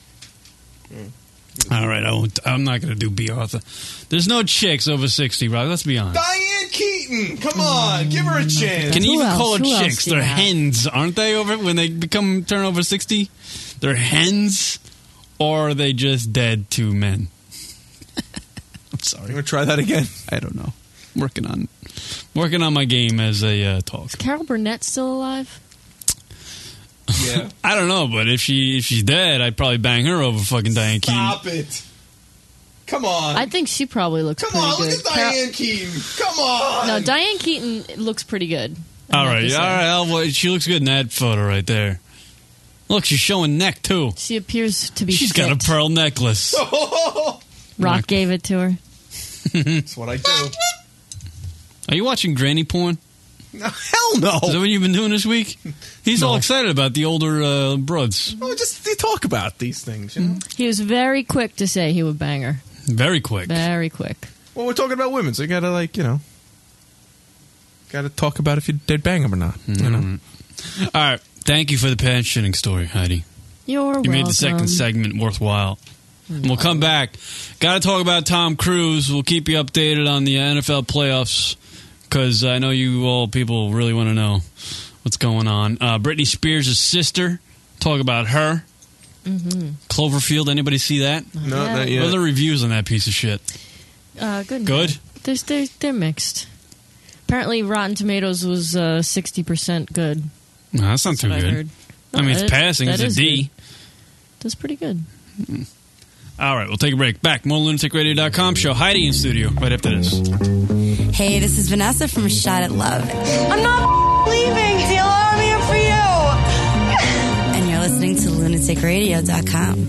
All right, I won't, I'm not going to do B. Arthur. There's no chicks over sixty, Rob. Let's be honest. Diane Keaton. Keaton. Come on, give her a chance. Can you Who even else? call her Who else chicks? do you They're have? hens, aren't they? Over when they become turn over sixty, they're hens, or are they just dead to men? I'm sorry. You want to try that again? I don't know. I'm working on working on my game as a uh, talk. Is Carol Burnett still alive? Yeah. I don't know, but if she if she's dead, I'd probably bang her over fucking Diane Keaton. Stop it. Come on. I think she probably looks Come pretty on, good. look at Diane Keaton. Come on. No, Diane Keaton looks pretty good. I All have right, to all say. right. I'll- well, she looks good in that photo right there. Look, she's showing neck too. She appears to be She's fit. got a pearl necklace. Rock gave it to her. That's what I do. Are you watching granny porn? No, hell no. Is that what you've been doing this week? He's all excited about the older uh, broads. Oh, just they talk about these things, you know? He was very quick to say he would bang her. Very quick. Very quick. Well, we're talking about women, so you gotta, like, you know, gotta talk about if you did bang them or not. You know? All right. Thank you for the pants shitting story, Heidi. You're welcome. You made the second segment worthwhile. And we'll come back. Got to talk about Tom Cruise. We'll keep you updated on the N F L playoffs because I know you all people really want to know what's going on. Uh, Britney Spears' sister. Talk about her. Mm-hmm. Cloverfield. Anybody see that? No, Yeah. not yet. What are the reviews on that piece of shit? Uh, good. Good? They're, they're, they're mixed. Apparently, Rotten Tomatoes was uh, sixty percent good. No, that's not That's too what I good. heard. I mean, No, it's that- passing. that It's a is D. good. That's pretty good. All right, we'll take a break. Back. More lunatic radio dot com show. Heidi in studio right after this. Hey, this is Vanessa from Shot at Love. I'm not leaving, Taylor. I'm here for you. And you're listening to lunatic radio dot com.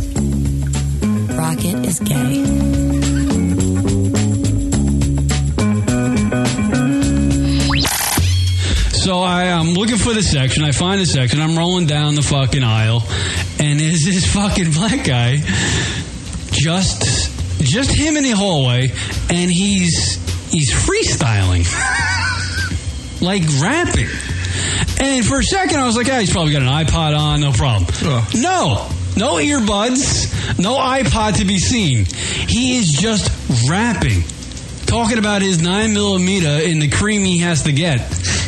Rocket is gay. So I, I'm looking for the section. I find the section. I'm rolling down the fucking aisle, and there's this fucking black guy, just, just him in the hallway, and he's he's freestyling, like rapping. And for a second, I was like, "Ah, he's probably got an iPod on, no problem." No, no earbuds, no iPod to be seen. He is just rapping, talking about his nine millimeter and the cream he has to get.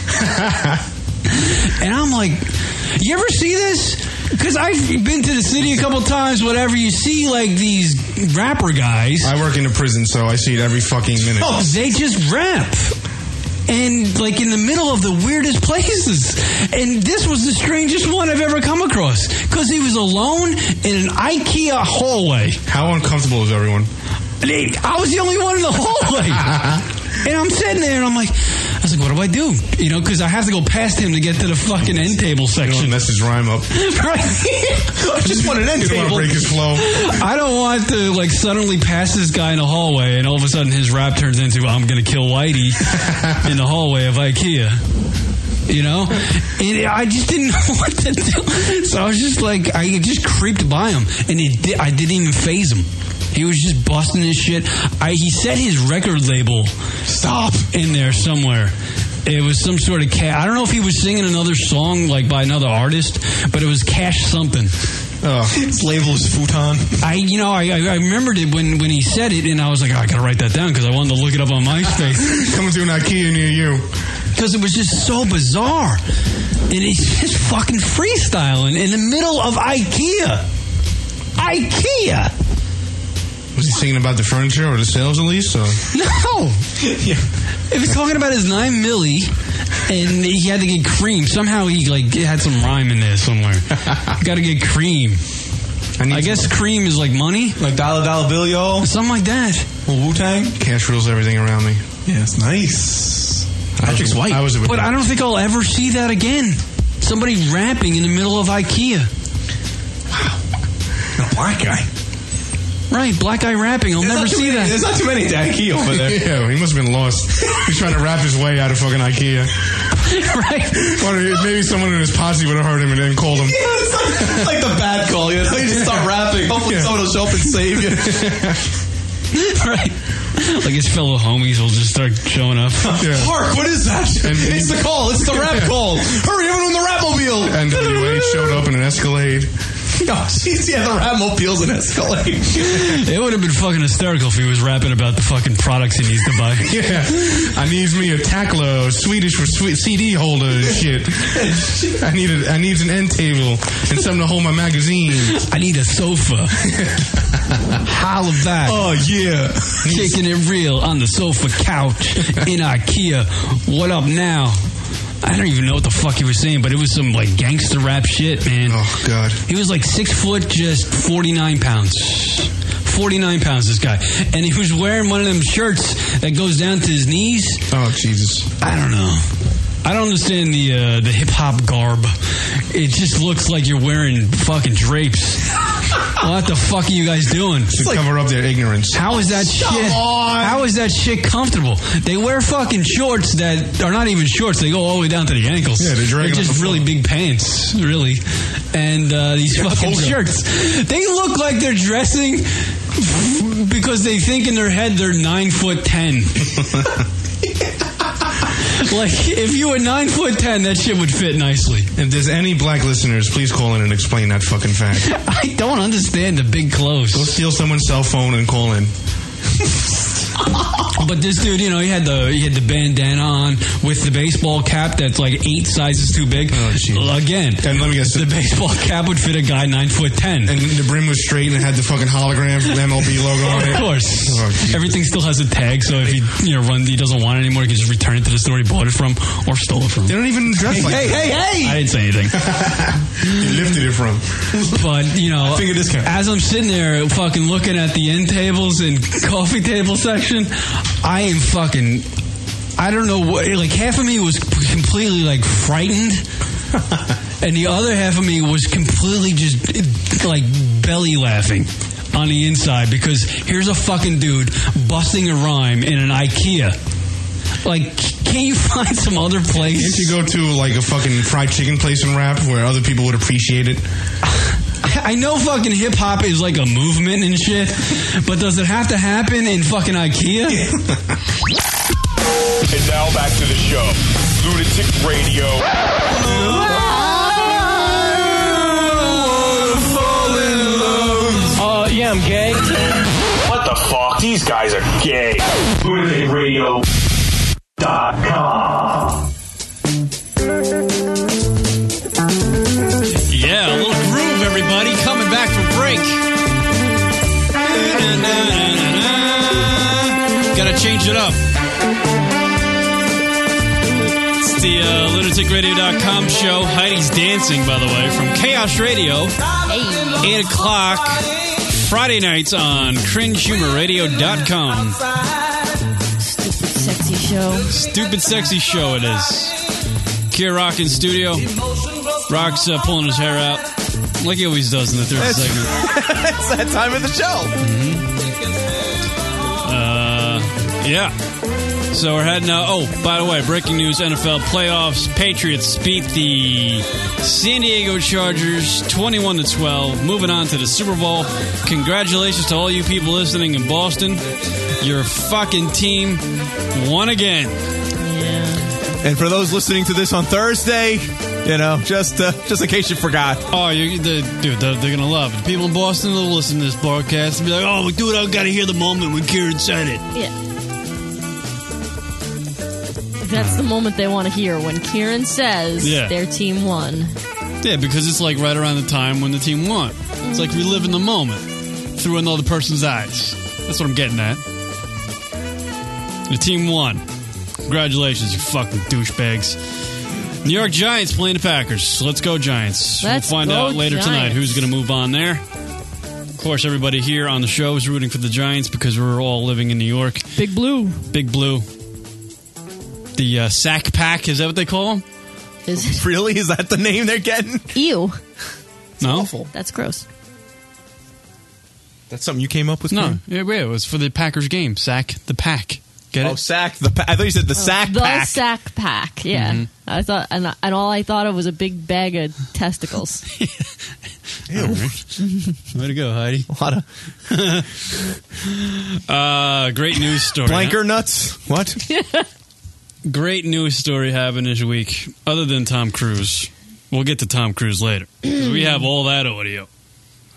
And I'm like, you ever see this? Because I've been to the city a couple times, whatever. You see, like, these rapper guys. I work in a prison, so I see it every fucking minute. Oh, they just rap. And, like, in the middle of the weirdest places. And this was the strangest one I've ever come across. Because he was alone in an IKEA hallway. How uncomfortable is everyone? I was the only one in the hallway. And I'm sitting there, and I'm like, I was like, what do I do? You know, because I have to go past him to get to the fucking end table section. You don't mess his rhyme up. Right? I just want an end You don't table. want to break his flow. I don't want to, like, suddenly pass this guy in the hallway, and all of a sudden his rap turns into, I'm going to kill Whitey in the hallway of IKEA. You know? And I just didn't know what to do. So I was just like, I just creeped by him, and it di- I didn't even faze him. He was just busting his shit. I, he said his record label stop in there somewhere. It was some sort of cat. I don't know if he was singing another song like by another artist, but it was Cash something. Oh, his label is Futon. I, you know, I, I remembered it when, when he said it, and I was like, oh, I gotta write that down because I wanted to look it up on MySpace. Coming to an IKEA near you. Because it was just so bizarre. And he's just fucking freestyling in the middle of IKEA. IKEA! Was he singing about the furniture or the sales at least? Or? No! Yeah. He was talking about his nine milli, and he had to get cream. Somehow he like had some rhyme in there somewhere. Got to get cream. I, I guess cream is like money, like dollar dollar bill, yo, something like that. Well, Wu Tang. Cash rules everything around me. Yeah, it's nice. Patrick's white. I was, but I don't think I'll ever see that again. Somebody rapping in the middle of IKEA. Wow. A black guy. Right, black guy rapping. I'll There's never see many, that. There's not too many to IKEA over there. Yeah, he must have been lost. He's trying to rap his way out of fucking IKEA. Right. Or maybe someone in his posse would have heard him and then called him. Yeah, it's like, it's like the bad call. You know, you just start rapping. Hopefully, Yeah. someone will show up and save you. Right. Like his fellow homies will just start showing up. Yeah. Hark, what is that? And- it's the call. It's the rap call. Hurry, everyone in the Rapmobile. N W A showed up in an Escalade. No, she's yeah, the Ratmobile's an Escalade. It would have been fucking hysterical if he was rapping about the fucking products he needs to buy. Yeah, I needs me a Takla, Swedish for sweet C D holder and shit. I need a, I need an end table and something to hold my magazines. I need a sofa. Holla back. Oh yeah, kicking it real on the sofa couch in IKEA. What up now? I don't even know what the fuck he was saying, but it was some like gangster rap shit, man. Oh god, he was like six foot, just forty nine pounds. forty-nine pounds, this guy. And he was wearing one of them shirts that goes down to his knees. Oh, Jesus. I don't know. I don't understand the uh, the hip-hop garb. It just looks like you're wearing fucking drapes. What the fuck are you guys doing? To like, cover up their ignorance. How is that Come shit? on. How is that shit comfortable? They wear fucking shorts that are not even shorts. They go all the way down to the ankles. Yeah, they're dragging They're just the really big pants, really. And uh, these yeah, fucking toga. shirts. They look like they're dressing because they think in their head they're nine foot ten. Like, if you were nine foot ten, that shit would fit nicely. If there's any black listeners, please call in and explain that fucking fact. I don't understand the big clothes. Go steal someone's cell phone and call in. But this dude, you know, he had the he had the bandana on with the baseball cap that's like eight sizes too big. Oh, geez. Again, and let me guess, the baseball cap would fit a guy nine foot ten, and the brim was straight and it had the fucking hologram M L B logo on it. Of course, oh, everything still has a tag, so if he you know run, he doesn't want it anymore, he can just return it to the store he bought it from or stole it from. They don't even dress hey, like hey, that. Hey, hey, hey! I didn't say anything. You lifted it from. But you know, finger discount. As I'm sitting there, fucking looking at the end tables and coffee table section, I am fucking. I don't know what. Like half of me was completely like frightened, and the other half of me was completely just like belly laughing on the inside because here's a fucking dude busting a rhyme in an IKEA. Like, can't you find some other place? Can't you go to like a fucking fried chicken place and rap where other people would appreciate it? I know fucking hip hop is like a movement and shit, but does it have to happen in fucking IKEA? And now back to the show. Lunatic Radio. Uh, yeah, I'm gay. What the fuck? These guys are gay. Lunatic Radio dot com. Yeah, a little groove, everybody. Coming back from break. Gotta change it up. It's the uh, lunatic radio dot com show. Heidi's dancing, by the way, from Chaos Radio. Hey. eight o'clock Friday nights on cringe humor radio dot com. Stupid sexy show. Stupid sexy show it is. Kier Rock in studio. Rock's uh, pulling his hair out like he always does in the third It's, segment. it's that time of the show. Mm-hmm. Uh, yeah. So we're heading out. Oh, by the way, breaking news: N F L playoffs. Patriots beat the San Diego Chargers twenty-one to twelve. Moving on to the Super Bowl. Congratulations to all you people listening in Boston. Your fucking team won again. Yeah. And for those listening to this on Thursday, you know, just uh, just in case you forgot. Oh, you, the, dude, they're, they're gonna love it. The people in Boston will listen to this broadcast and be like, "Oh, dude, I gotta hear the moment when Kieran said it." Yeah. That's the moment they want to hear when Kieran says Yeah. their team won. Yeah, because it's like right around the time when the team won. It's like reliving the moment through another person's eyes. That's what I'm getting at. The team won. Congratulations, you fucking douchebags. New York Giants playing the Packers. Let's go, Giants. Let's we'll find go, out later tonight Giants. who's going to move on there. Of course, everybody here on the show is rooting for the Giants because we're all living in New York. Big Blue. Big Blue. The uh, Sack Pack, is that what they call them? Is it? Really? Is that the name they're getting? Ew. No? Awful. That's gross. That's something you came up with? No, Kieran? yeah, wait, it was for the Packers game. Sack the Pack. Get Oh, it? sack the. Pa- I thought you said the sack the pack. sack pack. Yeah. Mhm. I thought, and, and all I thought of was a big bag of testicles. Ew. Way to go, Heidi. A lot of Uh, great news story. blanker nuts. What? Great news story happened this week, other than Tom Cruise. We'll get to Tom Cruise later. 'Cause we have all that audio.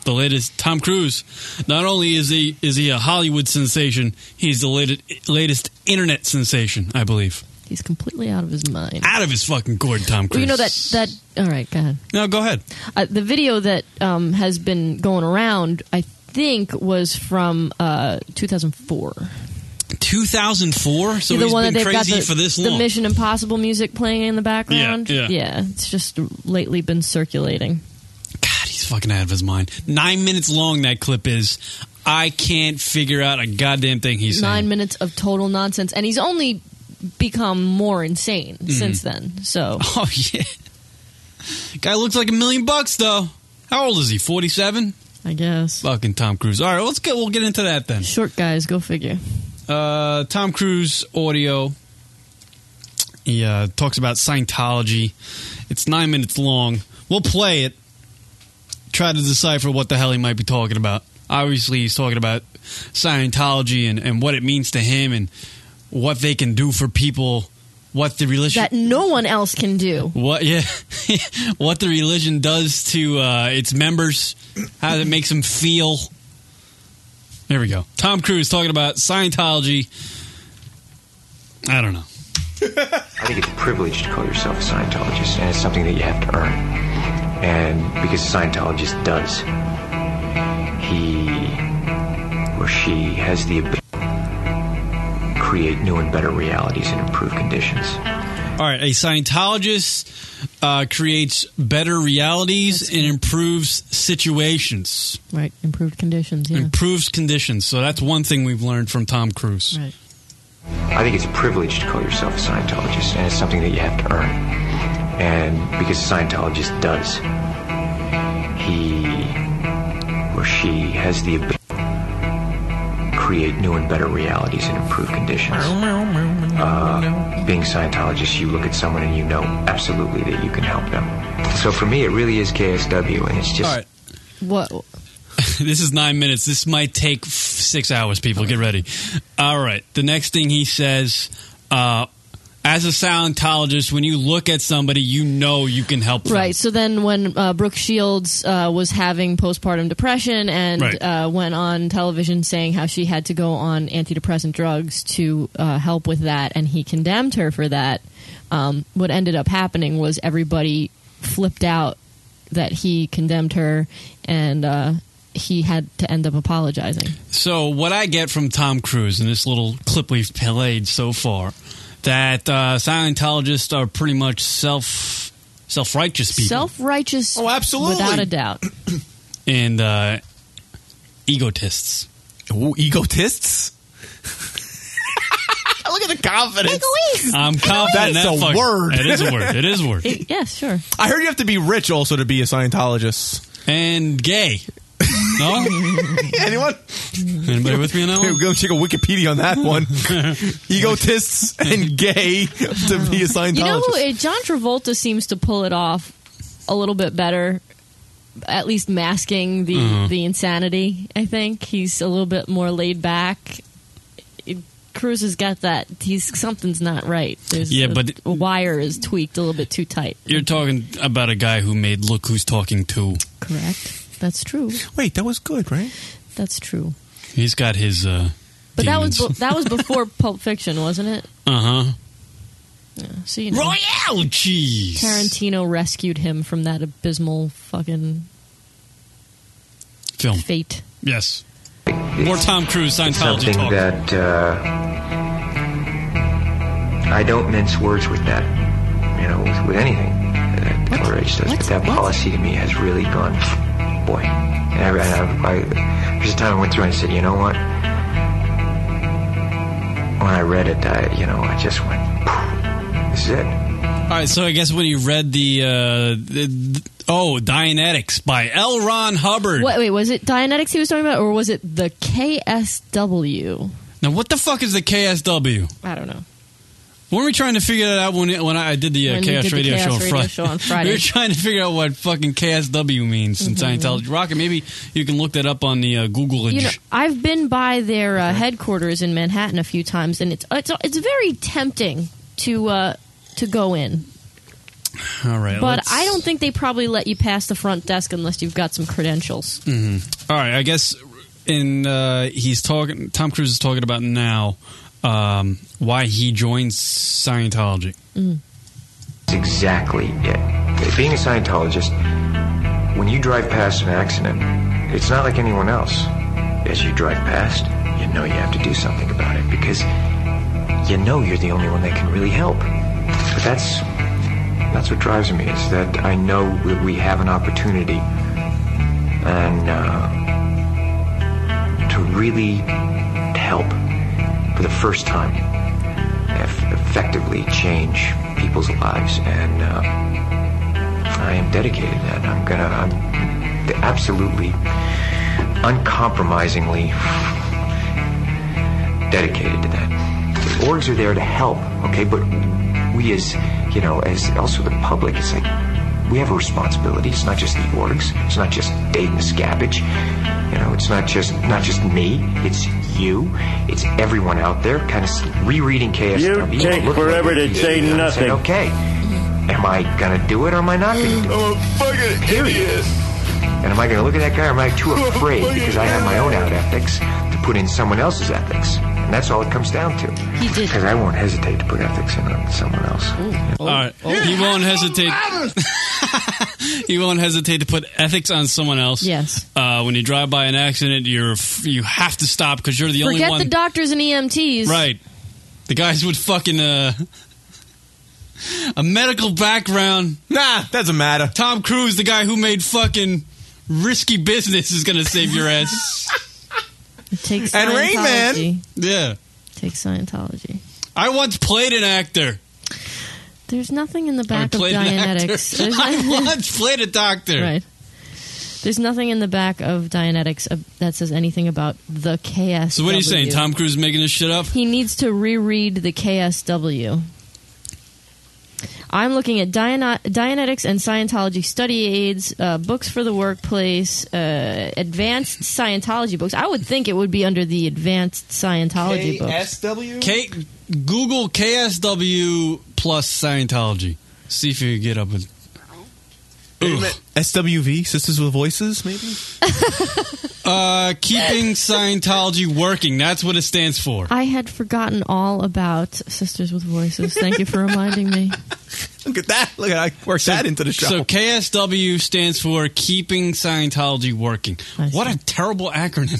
the latest Tom Cruise. Not only is he is he a Hollywood sensation, he's the latest latest internet sensation, I believe. He's completely out of his mind. Out of his fucking gourd, Tom Cruise. Well, you know that that. All right, go ahead. No, go ahead. Uh, the video that um, has been going around, I think, was from uh, two thousand four. two thousand four? So Yeah, the he's one been that they've got crazy the, for this the long. Mission Impossible music playing in the background. Yeah, yeah. yeah. It's just lately been circulating. God, he's fucking out of his mind. Nine minutes long that clip is. I can't figure out a goddamn thing he's saying. Nine minutes of total nonsense, and he's only become more insane Mhm. since then. So, Oh, yeah. Guy looks like a million bucks, though. How old is he? forty-seven? I guess. Fucking Tom Cruise. All right, let's get. We'll get into that then. Short guys, go figure. Uh, Tom Cruise audio. He uh, talks about Scientology. It's nine minutes long. We'll play it. Try to decipher what the hell he might be talking about. Obviously, he's talking about Scientology and, and what it means to him and what they can do for people. What the religion That no one else can do. What yeah, what the religion does to uh, its members, how it makes them feel. There we go. Tom Cruise talking about Scientology. I don't know. I think it's a privilege to call yourself a Scientologist, and it's something that you have to earn. And because a Scientologist does, he or she has the ability to create new and better realities and improve conditions. All right, a Scientologist uh, creates better realities and improves situations. Right, improved conditions, yeah. Improves conditions. So that's one thing we've learned from Tom Cruise. Right. I think it's a privilege to call yourself a Scientologist, and it's something that you have to earn. And because a Scientologist does, he or she has the ability to create new and better realities and improve conditions. Uh, being a Scientologist, you look at someone and you know absolutely that you can help them. So for me, it really is K S W, and it's just... All right. What? This is nine minutes. This might take f- six hours, people. Get ready. All right. The next thing he says, uh, as a Scientologist, when you look at somebody, you know you can help them. Right. So then when uh, Brooke Shields uh, was having postpartum depression and Right. uh, went on television saying how she had to go on antidepressant drugs to uh, help with that, and he condemned her for that, um, what ended up happening was everybody flipped out that he condemned her, and uh, he had to end up apologizing. So what I get from Tom Cruise in this little clip we've played so far, that uh, Scientologists are pretty much self self-righteous people. Self-righteous, oh, absolutely, without a doubt. And uh, egotists. Ooh, egotists? Look at the confidence. I'm confident That's that a fuck- word. It is a word. It is a word. Yes, sure. I heard you have to be rich also to be a Scientologist. And gay. No? Anyone? Anybody with me on that one? Go check a Wikipedia on that one. Egotists and gay to be a Scientologist. You know who? uh, John Travolta seems to pull it off a little bit better, at least masking the, Uh-huh. the insanity, I think. He's a little bit more laid back. It- Cruz has got that. He's something's not right. There's Yeah, a, but- a wire is tweaked a little bit too tight. You're talking about a guy who made Look Who's Talking To. Correct. That's true. Wait, that was good, right? That's true. He's got his uh But that was demons. be- that was before Pulp Fiction, wasn't it? Uh-huh. Yeah. So you know, Royale cheese. Tarantino rescued him from that abysmal fucking Film. fate. Yes. More Tom Cruise Scientology something talk. that uh, I don't mince words with that, you know, with, with anything that Color Age does. But that policy to me has really gone, boy. And I, and I, I, there's a time I went through and I said, you know what? When I read it, I, you know, I just went, this is it. All right, so I guess when you read the, uh, the, the oh, Dianetics by L. Ron Hubbard. Wait, wait, was it Dianetics he was talking about, or was it the K S W? Now, what the fuck is the K S W? I don't know. Weren't we trying to figure that out when when I did the uh, When you Chaos did the Radio, Chaos show, on Radio Friday. show on Friday. We were trying to figure out what fucking K S W means in Mhm. Scientology. Rocket, maybe you can look that up on the uh, Google. You know, I've been by their uh, headquarters in Manhattan a few times, and it's it's it's very tempting to uh, to go in. All right. But let's- I don't think they probably let you pass the front desk unless you've got some credentials. Mhm. All right. I guess in uh, he's talking. Tom Cruise is talking about now um, why he joins Scientology. Mm. That's exactly it. Being a Scientologist, when you drive past an accident, it's not like anyone else. As you drive past, you know you have to do something about it because you know you're the only one that can really help. But that's that's what drives me, is that I know that we have an opportunity and uh, to really help for the first time, eff- effectively change people's lives, and uh, I am dedicated to that. I'm gonna, I'm absolutely, uncompromisingly dedicated to that. The orgs are there to help, okay, but we as, you know, as also the public, it's like, we have a responsibility. It's not just the orgs. It's not just Dave Miscavige. You know, it's not just not just me. It's you. It's everyone out there kind of rereading K S W. You take looking forever at to these say things and saying, nothing. okay, am I going to do it or am I not going to do it? I'm a fucking Period. And am I going to look at that guy or am I too afraid because I have my own out ethics to put in someone else's ethics? And that's all it comes down to. He did. Because I won't hesitate to put ethics in on someone else. All right. He won't hesitate. He won't hesitate to put ethics on someone else. Yes. Uh, when you drive by an accident, you're f- you have to stop because you're the only Forget one. the doctors and E M Ts. Right. The guys with fucking uh, a medical background. Nah, doesn't matter. Tom Cruise, the guy who made fucking Risky Business, is going to save your ass. It takes And Rain Man. Scientology. Yeah. Takes Scientology. I once played an actor. There's nothing in the back of played an actor. Dianetics. There's I nothing- once played a doctor. Right. There's nothing in the back of Dianetics uh, that says anything about the K S W. So what are you saying? Tom Cruise is making this shit up? He needs to reread the K S W. I'm looking at Diana- Dianetics and Scientology study aids, uh, books for the workplace, uh, advanced Scientology books. I would think it would be under the advanced Scientology books. K S W? K- Google K S W plus Scientology. See if you get up with. S W V, Sisters with Voices, maybe? Uh, keeping Scientology working. That's what it stands for. I had forgotten all about Sisters with Voices. Thank you for reminding me. Look at that. Look at I worked that into the show. So K S W stands for Keeping Scientology Working. What a terrible acronym.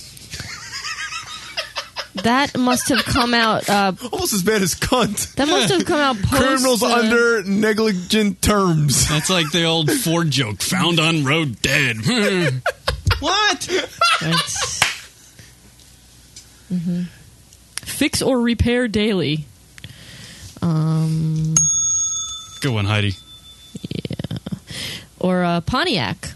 That must have come out. Uh, Almost as bad as cunt. That must have come out post. Criminals uh, under negligent terms. That's like the old Ford joke. Found on road dead. What? Mm-hmm. Fix or repair daily. Um, Good one, Heidi. Yeah. Or uh, Pontiac.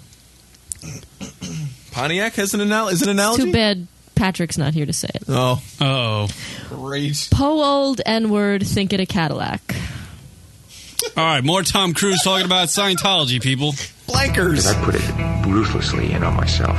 Pontiac has an anal- is an analogy? Too bad Patrick's not here to say it. Oh. Uh-oh. Great. Po old N-word, think it a Cadillac. All right, more Tom Cruise talking about Scientology, people. Blankers. I put it ruthlessly in on myself.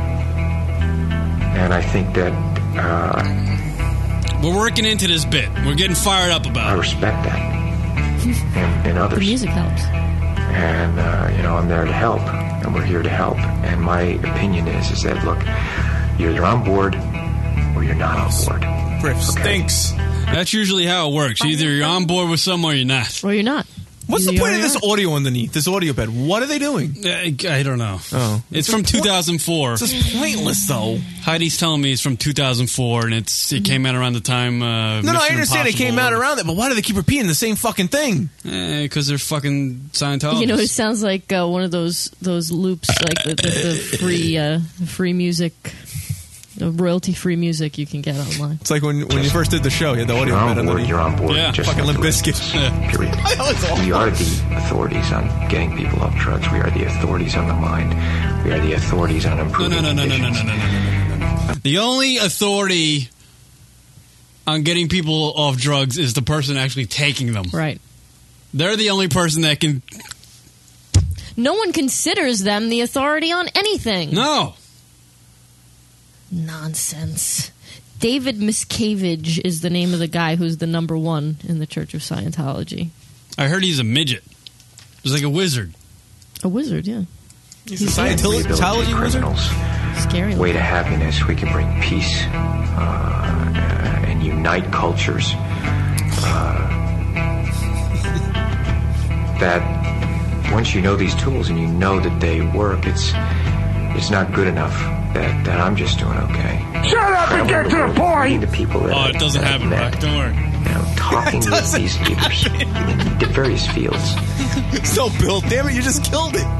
And I think that uh, We're working into this bit. We're getting fired up about it. I respect that in, in others. The music helps. And, uh, you know, I'm there to help, and we're here to help. And my opinion is, is that, look, you're, you're on board or you're not on board. Griff stinks. That's usually how it works. Either you're on board with some or you're not. Or you're not. What's the You point are, of this you audio underneath? This audio bed. What are they doing? I, I don't know. Oh. It's from two thousand four. It's just pointless, though. Heidi's telling me it's from two thousand four, and it's it came out around the time. Uh, No, no, I Mission understand it came Impossible. out around it, but why do they keep repeating the same fucking thing? Because they're fucking Scientologists. You know, it sounds like uh, one of those those loops, like the, the, the free uh, free music, the royalty-free music you can get online. It's like when when you first did the show, you had the audio You're on bed board, underneath. you're on board. Yeah. Just Fucking like Limp the Bizkit. Period. That was awful. We are the authorities on getting people off drugs. We are the authorities on the mind. We are the authorities on No, improving no, no, no, no, no, no, conditions. no, no, no, no, no. The only authority on getting people off drugs is the person actually taking them. Right. They're the only person that can. No one considers them the authority on anything. No. Nonsense. David Miscavige is the name of the guy who's the number one in the Church of Scientology. I heard he's a midget. There's like a wizard. A wizard, yeah. He's, He's a Scientology wizard. Scary. Way to happiness. We can bring peace uh, and unite cultures. Uh, that once you know these tools and you know that they work, it's it's not good enough that, that I'm just doing okay. Shut up and get to the point! The people that oh, it doesn't that happen, Rock. Don't worry. You know, talking with these leaders in various fields. So, Bill, damn it, you just killed it.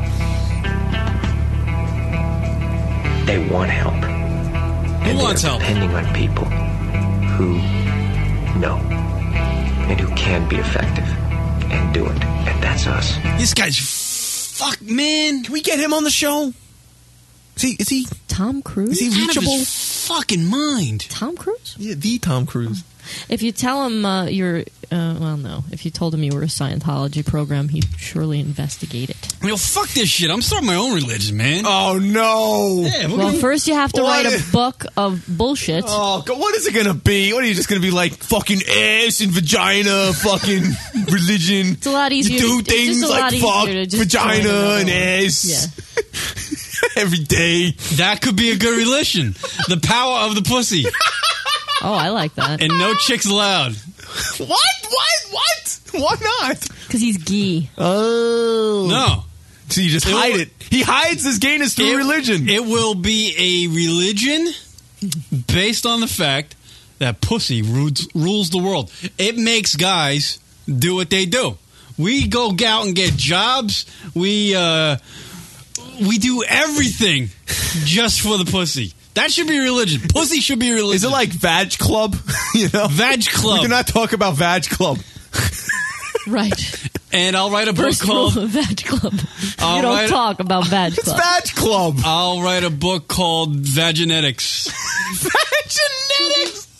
They want help. Who and wants help? Depending on people who know and who can be effective and do it. And that's us. This guy's fuck, man. Can we get him on the show? Is he? Is he? Tom Cruise? Is he reachable? Out of his fucking mind. Tom Cruise? Yeah, the Tom Cruise. If you tell him uh, you're, uh, well, no. If you told him you were a Scientology program, he'd surely investigate it. Yo, fuck this shit. I'm starting my own religion, man. Oh, no. Yeah, well, gonna... first you have to What write is... a book of bullshit. Oh, God, what is it going to be? What are you just going to be like, fucking ass and vagina, fucking religion? It's a lot easier. You do to, things like fuck, vagina, and ass. Yeah. Every day. That could be a good religion. The power of the pussy. Oh, I like that. And no chicks allowed. What? What? What? Why not? Because he's gay. Oh. No. So you just it hide will, it. He hides his gayness through it, religion. It will be a religion based on the fact that pussy rules, rules the world. It makes guys do what they do. We go out and get jobs. We, uh... We do everything just for the pussy. That should be religion. Pussy should be religion. Is it like Vag Club? You know, Vag Club. We do not talk about Vag Club. Right. And I'll write a book First called rule of Vag Club. I'll you don't write, talk about Vag Club. It's Vag Club. I'll write a book called Vaginetics. Vaginetics.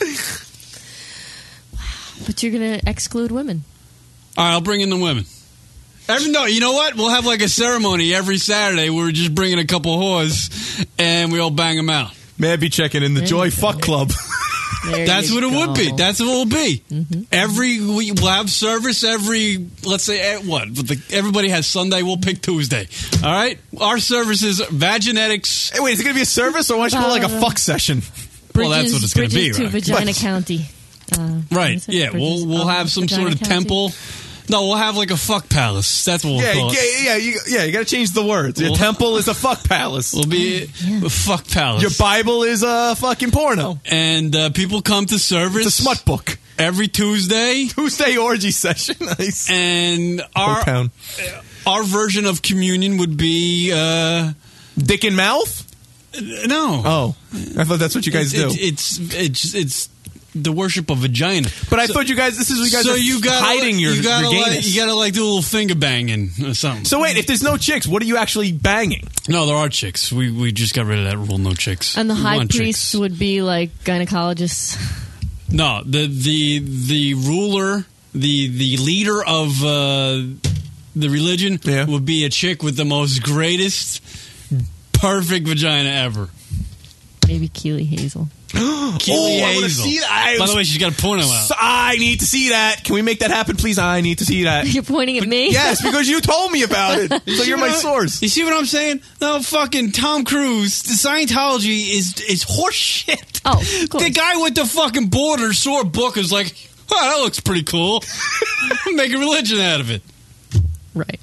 But you're gonna exclude women. All right, I'll bring in the women. Every, no, you know what? We'll have like a ceremony every Saturday where we're just bringing a couple whores and we all bang them out. May I be checking in the There Joy you Fuck go. Club? That's what it go. would be. That's what it will be. Mm-hmm. Every we will have service every. Let's say eh, what? But the, everybody has Sunday. We'll pick Tuesday. All right. Our service is Vaginetics. Hey, wait, is it going to be a service or why don't you call it like a Uh, fuck session? Bridges, Well, that's what it's gonna Bridges be, to right? Vagina But- County. Uh, Right. is it? Yeah. Bridges We'll we'll of have some Vagina sort of County? temple. No, we'll have like a fuck palace. That's what we'll Yeah, call yeah, it. yeah, you, yeah. You got to change the words. Your Well- temple is a fuck palace. We'll be Yeah. a fuck palace. Your Bible is a fucking porno. and uh, people come to service. It's a smut book. every Tuesday. Tuesday orgy session. Nice. And our Town. our version of communion would be uh, Dick in mouth? no. Oh, I thought that's what you guys it's, do. It's, it's it's it's the worship of vagina. But I So- thought you guys. This is what you guys so are you gotta, hiding your, you gotta your like, gayness. you gotta like do a little finger banging or something. So wait, if there's no chicks, what are you actually banging? No, there are chicks. We we just got rid of that rule. No chicks. And the We high want priests chicks. would be like gynecologists. No, the the the ruler, the the leader of uh, the religion Yeah. would be a chick with the most greatest, perfect vagina ever. Maybe Keely Hazel. Keely Oh, I wanna Hazel. see that. I By was- the way, she's got a porno out. So I need to see that. Can we make that happen, please? I need to see that. You're pointing at me? Yes, because you told me about it. So see you're my what I- source. You see what I'm saying? No, fucking Tom Cruise. The Scientology is is horse shit. Oh, of course. The guy with the fucking border saw a book and was like, oh, that looks pretty cool. Make a religion out of it. Right.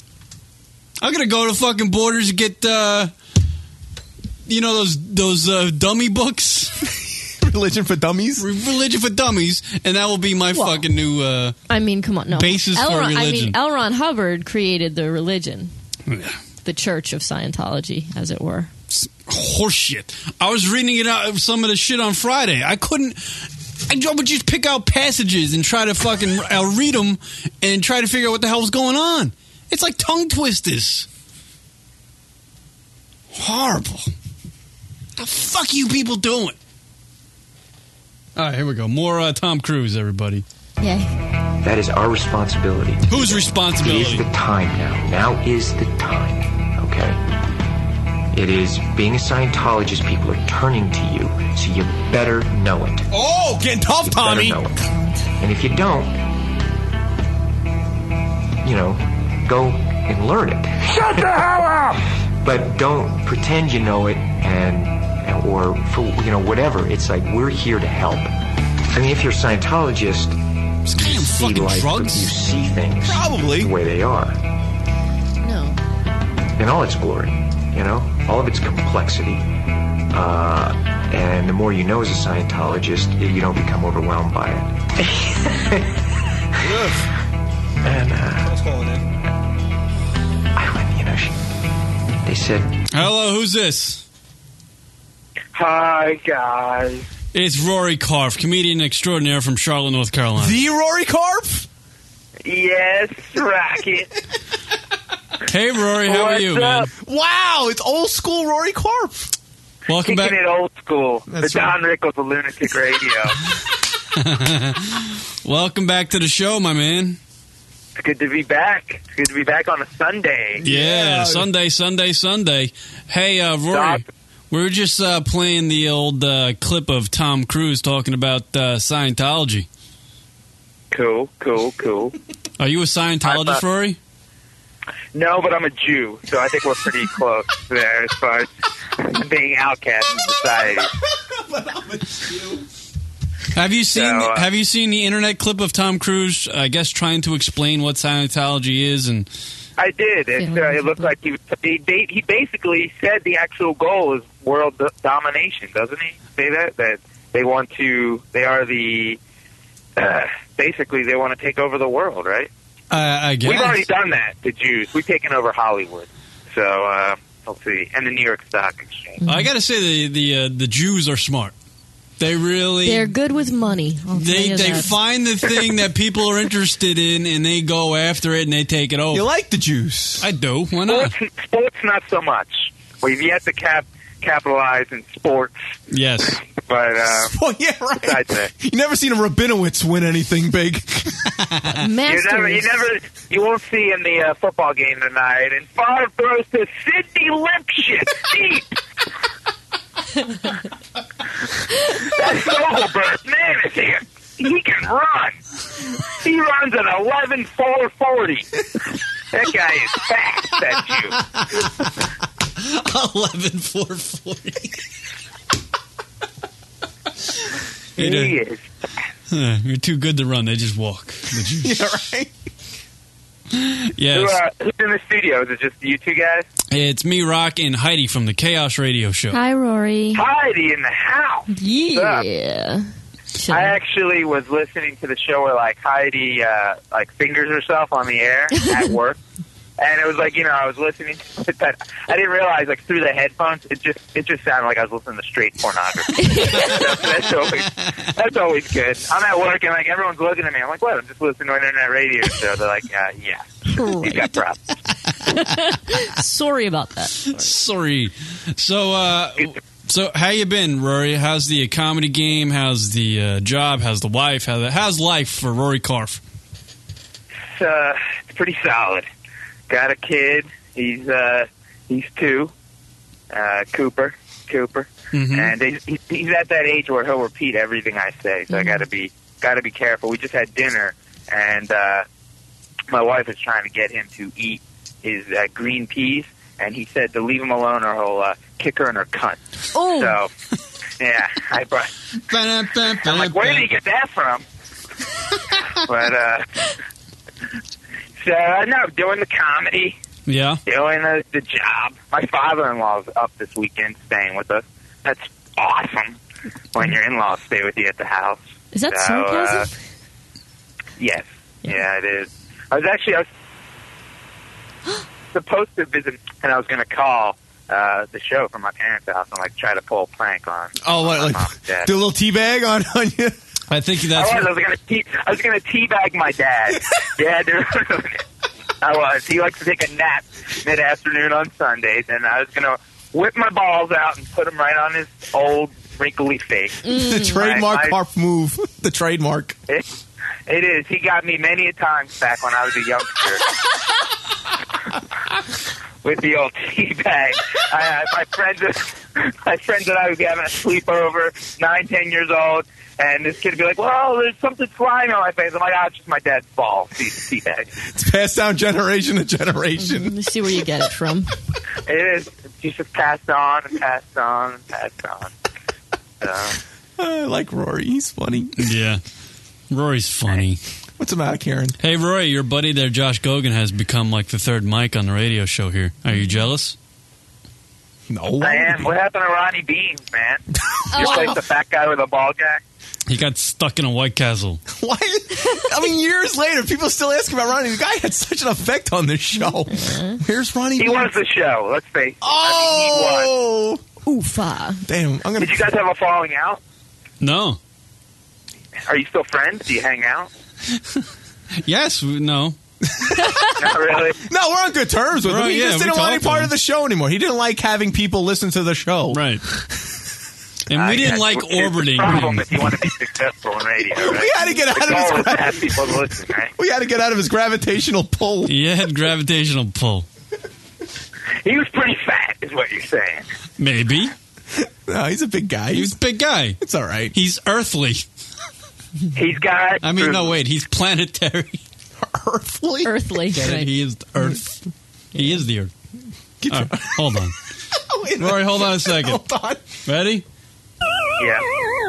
I'm gonna go to fucking Borders and get, uh, you know, those those uh, dummy books, Religion for dummies. Religion for Dummies, and that will be my Well, fucking new. Uh, I mean, come on, no. Basis for Ron, I religion. mean, L. Ron Hubbard created the religion, yeah. the Church of Scientology, as it were. Horse shit. I was reading it out some of the shit on Friday. I couldn't. I would just pick out passages and try to fucking. I'll read them and try to figure out what the hell's going on. It's like tongue twisters. Horrible. The fuck you people doing? All right, here we go. More uh, Tom Cruise, everybody. Yay. That is our responsibility. Whose It responsibility? is the time now. Now is the time. Okay? It is being a Scientologist, people are turning to you, so you better know it. Oh, getting tough, You Tommy. better know it. And if you don't, you know, go and learn it. Shut the hell up! But don't pretend you know it, and or for you know whatever. It's like we're here to help. I mean, if you're a Scientologist, you see life, you see things probably the way they are. No. In all its glory, you know, all of its complexity. Uh, and the more you know as a Scientologist, you don't become overwhelmed by it. And uh, I went, you know, she, they said, Hello, who's this? Hi, guys. It's Rory Karpf, comedian extraordinaire from Charlotte, North Carolina. The Rory Karpf? Yes, Rocket. Hey, Rory, how are What's you, up? man? Wow, it's old school Rory Karpf. Welcome Kicking back. it old school. That's the right. Don Rickles of Lunatic Radio. Welcome back to the show, my man. It's good to be back. It's good to be back on a Sunday. Yeah, Sunday, Sunday, Sunday. Hey, uh, Rory, we were just uh, playing the old uh, clip of Tom Cruise talking about uh, Scientology. Cool, cool, cool. Are you a Scientologist, I'm, uh, Rory? No, but I'm a Jew, so I think we're pretty close there as far as being outcast in society. But I'm a Jew. Have you seen So, uh, Have you seen the internet clip of Tom Cruise? I guess trying to explain what Scientology is, and I did. It, uh, it looked like he, was, he he basically said the actual goal is world do- domination, doesn't he? Say that that they want to. They are the. Uh, basically, they want to take over the world, right? uh, I guess We've already done that. The Jews. We've taken over Hollywood. So uh, let's see, and the New York Stock Exchange. I got to say the the uh, the Jews are smart. They really They're good with money. I'll tell they you they that. find the thing that people are interested in, and they go after it, and they take it over. You like the Jews? I do. Why not? Sports, sports, not so much. We've yet to cap capitalize in sports, Yes. but uh, Oh, yeah, right. besides that, You never seen a Rabinowitz win anything big. you never, you never, you won't see in the uh, football game tonight. And Favre throws to Sidney Lipschitz deep. That's Noblebert. Man, is he? He can run. He runs at eleven four forty. That guy is fast. That Jew. eleven four forty. He is. Huh, you're too good to run. They just walk. The Jews. Yeah, right. Yes. Who, uh, who's in the studio? Is it just you two guys? It's me, Rock, and Heidi from the Chaos Radio Show. Hi, Rory. Heidi in the house. Yeah. I actually was listening to the show where like Heidi uh, like fingers herself on the air at work, and it was like you know I was listening to it, but I didn't realize like through the headphones it just it just sounded like I was listening to straight pornography. that's, that's always that's always good. I'm at work and like everyone's looking at me. I'm like, what? I'm just listening to an internet radio show. They're like, uh, yeah, you got problems. Sorry about that. Sorry. So, uh, so how you been, Rory? How's the comedy game? How's the uh, job? How's the wife? How's, how's life for Rory Karpf? It's, uh, it's pretty solid. Got a kid. He's uh, he's two. Uh, Cooper. Cooper. Mm-hmm. And they, he, he's at that age where he'll repeat everything I say. So I got to be got to be careful. We just had dinner, and uh, my wife is trying to get him to eat his uh, green peas, and he said to leave him alone or he'll uh, kick her in her cunt. Oh. So, yeah, I brought. I'm like, where did he get that from? But uh, so uh, no, doing the comedy, Yeah. doing the, the job. My father-in-law's up this weekend, staying with us. That's awesome. When your in-laws stay with you at the house. Is that so, sarcasm? Uh, yes, yeah. It is. I was actually I was supposed to visit, and I was going to call uh, the show from my parents' house and like try to pull a prank on. Oh, what? on my Like, mom and dad. do a little teabag on, on you? I think I that's. was. I was going to tea. I was going to teabag my dad. Yeah, dude. I was. He likes to take a nap mid-afternoon on Sundays, and I was going to whip my balls out and put them right on his old wrinkly face. The trademark My- my- Karpf move. The trademark. It, it is. He got me many a times back when I was a youngster. with the old tea bag. I, my friends, my friends and I would be having a sleepover, nine, ten years old, and this kid would be like, "Well, there's something flying on my face." I'm like, "Ah, oh, it's just my dad's ball, tea, tea bag." It's passed down generation to generation. Let's see where you get it from. It is. It's just passed on and passed on and passed on. So. I like Rory. He's funny. Yeah. Rory's funny. What's the matter, Karen? Hey, Rory, your buddy there, Josh Gogan, has become like the third mic on the radio show here. Are you jealous? No. I am. What happened to Ronnie Beans, man? You replaced the fat guy with a ball jack? He got stuck in a White Castle. Why? I mean, years later, people still ask about Ronnie. The guy had such an effect on this show. Here's Ronnie. He was the show. Let's face it. Oh! I mean, Oofa. Damn. I'm gonna. Did you guys have a falling out? No. Are you still friends? Do you hang out? Yes. we- No. Not really. No, we're on good terms with Right, him. He yeah, just we didn't want any talked to part him. of the show anymore. He didn't like having people listen to the show. Right. And we I didn't guess like it's the orbiting problem him. if you want to be successful in radio, right? We had to get out The of goal his is to gra- have people to listen, right? We had to get out of his gravitational pull. He had gravitational pull. He was pretty fat, is what you're saying. Maybe. No, he's a big guy. He's a big guy. It's all right. He's earthly. He's got. I mean, no, wait. He's planetary. Earthly? Earthly. Get it? Right. He is the Earth. He is the Earth. Get All your- right, hold on. Wait a Rory, hold on a second. Hold on. Ready? Yeah.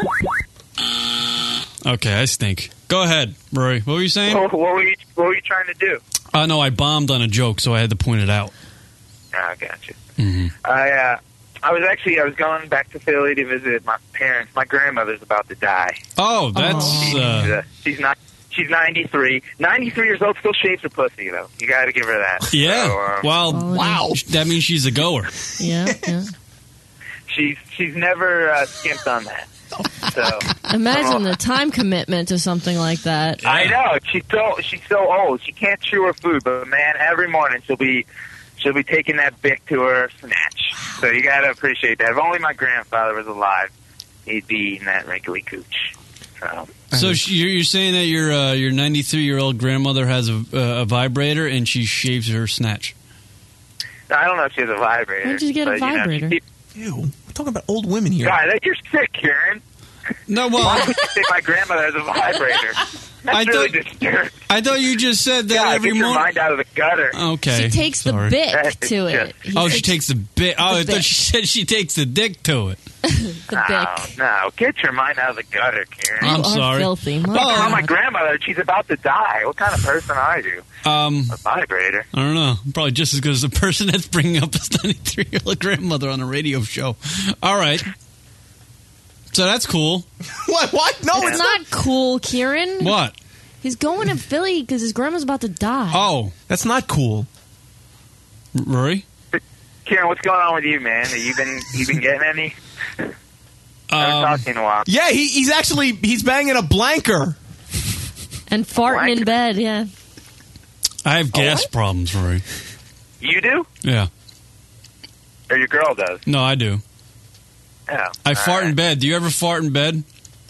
Okay, I stink. Go ahead, Rory. What were you saying? What, what, were you, what were you trying to do? Oh, no, I bombed on a joke, so I had to point it out. Ah, gotcha. Mm-hmm. I, uh, I was actually, I was going back to Philly to visit my parents. My grandmother's about to die. Oh, that's... She's, Uh, uh, she's not. She's ninety-three. ninety-three years old, still shaves her pussy, though. You got to give her that. yeah. So, um, well, Oh, wow. That means she's a goer. Yeah, yeah. she's she's never uh, skimped on that. So Imagine the time commitment to something like that. I know she's so she's so old. She can't chew her food, but man, every morning she'll be she'll be taking that Bic to her snatch. So you got to appreciate that. If only my grandfather was alive, he'd be eating that wrinkly cooch. So. So she, you're, you're saying that your uh, your ninety-three year old grandmother has a, uh, a vibrator and she shaves her snatch. I don't know if she has a vibrator. Where'd you get a but, know, vibrator? she- Ew. We're talking about old women here. God, you're sick, Karen. No, Why well, would you say my grandmother has a vibrator? That's I really thought- disturbing. I thought you just said that God, every get your morning. mind out of the gutter. Okay. She takes the sorry. Bic That is to it. just- Oh, she takes the bit. Oh, I The thought Bic. she said she takes the dick to it. The no, Bic. no, get your mind out of the gutter, Karen. I'm You are sorry. filthy. My Well, God. my grandmother, she's about to die. What kind of person are you? Um, A vibrator. I don't know. Probably just as good as the person that's bringing up his ninety-three year old grandmother on a radio show. All right. So that's cool. What? What? No, It's it's not cool, Kieran. What? He's going to Philly because his grandma's about to die. Oh, That's not cool. R- Rory? Karen, what's going on with you, man? Have you been you been getting any? I haven't Um, talked to you in a while. Yeah, he, he's actually he's banging a blanker. And farting in bed, yeah. I have gas problems, Rory. You do? Yeah. Or your girl does? No, I do. Oh, I all fart in right. bed. Do you ever fart in bed?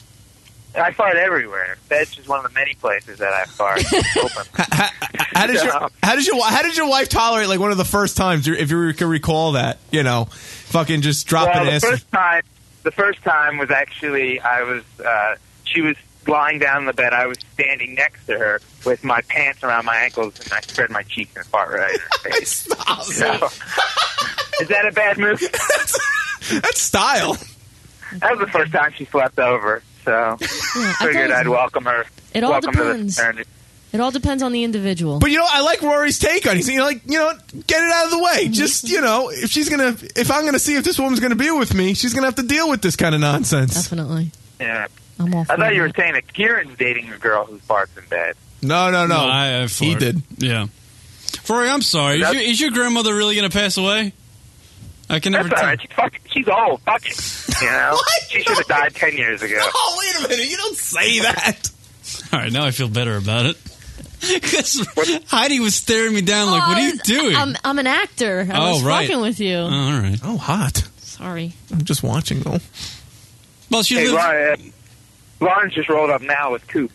I fart everywhere. Bed's just one of the many places that I fart. Open. How did your how did your how did your wife tolerate like one of the first times, if you can recall that? You know, fucking just dropping well, the ass. first time, the first time was actually I was. Uh, she was lying down in the bed. I was standing next to her with my pants around my ankles, and I spread my cheeks and fart right in her face. Stop. So, is that a bad move? That's style. That was the first time she slept over, so Yeah, I figured thought I'd welcome her. It all welcome to the depends. fraternity. It all depends on the individual. But you know, I like Rory's take on it. He's you know, like, you know, get it out of the way. Just you know, if she's gonna, if I'm gonna see if this woman's gonna be with me, she's gonna have to deal with this kind of nonsense. Definitely. Yeah. I'm all I for thought you were that. saying that Kieran's dating a girl who farts in bed. No, no, no. I, I he fart. did. Yeah. Rory, I'm sorry. Is your, is your grandmother really going to pass away? I can never That's all tell. right. She's, fucking, she's old. Fuck it. You know? She should have died ten years ago. Oh, wait a minute. You don't say that. All right, now I feel better about it. Because Heidi was staring me down like, what are you doing? I'm, I'm an actor. I Oh, was right. fucking with you. Oh, all right. Oh, hot. Sorry. I'm just watching though. Well, she Hey, lives... Lauren, uh, Lauren just rolled up now with Coop.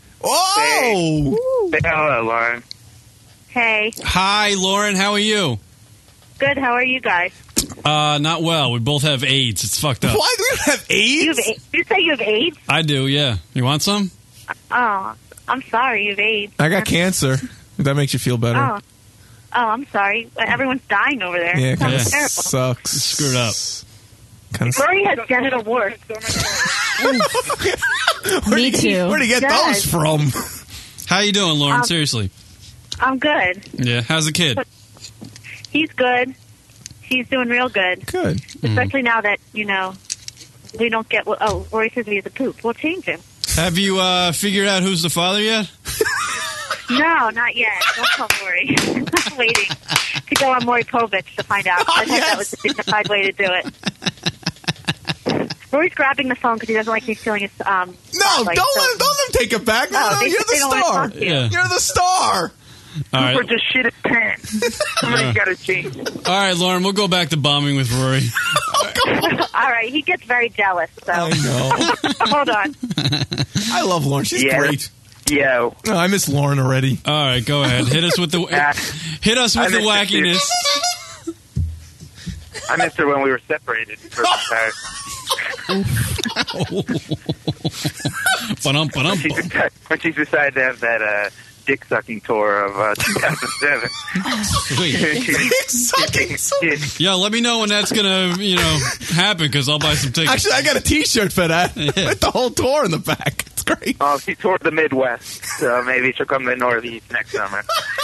Oh! Say hello, Lauren. Hey. Hi, Lauren. How are you? Good. How are you guys? Uh, not well. We both have AIDS. It's fucked up. Why do you have AIDS? You, have, A- you say you have AIDS? I do, yeah. You want some? Oh, I'm sorry. You have AIDS. I got cancer. If that makes you feel better. Oh. Oh, I'm sorry. Everyone's dying over there. Yeah, kind of Sounds terrible. sucks. Screwed up. Kind of. Rory has genital warts. Where Me do you, too. Where do you get Yes. those from? How you doing, Lauren? Um, Seriously. I'm good. Yeah. How's the kid? He's good. He's doing real good. Good. Especially now that, you know, we don't get... Oh, Rory says he has a poop. We'll change him. Have you uh, figured out who's the father yet? No, not yet. Don't tell Rory. I'm waiting to go on Maury Povich to find out. I thought that was the dignified way to do it. Rory's grabbing the phone because he doesn't like me stealing his... Um, No, spotlight, don't so- let him, don't let him take it back. No, No, no, they- you're they the don't wanna star. talk to you. Yeah. You're the star. All right. Cooper just shit his pants. Somebody's got to change. All right, Lauren, we'll go back to bombing with Rory. All right, he gets very jealous, so... I know. Hold on. I love Lauren. She's Yeah. great. Yo. No, I miss Lauren already. All right, go ahead. Hit us with the hit us with I the missed it, too. wackiness. I missed her when we were separated. For the Ba-dum, ba-dum, when, she decided, when she decided to have that uh, dick sucking tour of uh, two thousand seven. Dick sucking. Yo, let me know when that's gonna, you know, happen because I'll buy some tickets. Actually, I got a T-shirt for that with the whole tour in the back. It's great. Oh, she toured the Midwest, so maybe she'll come to the Northeast next summer.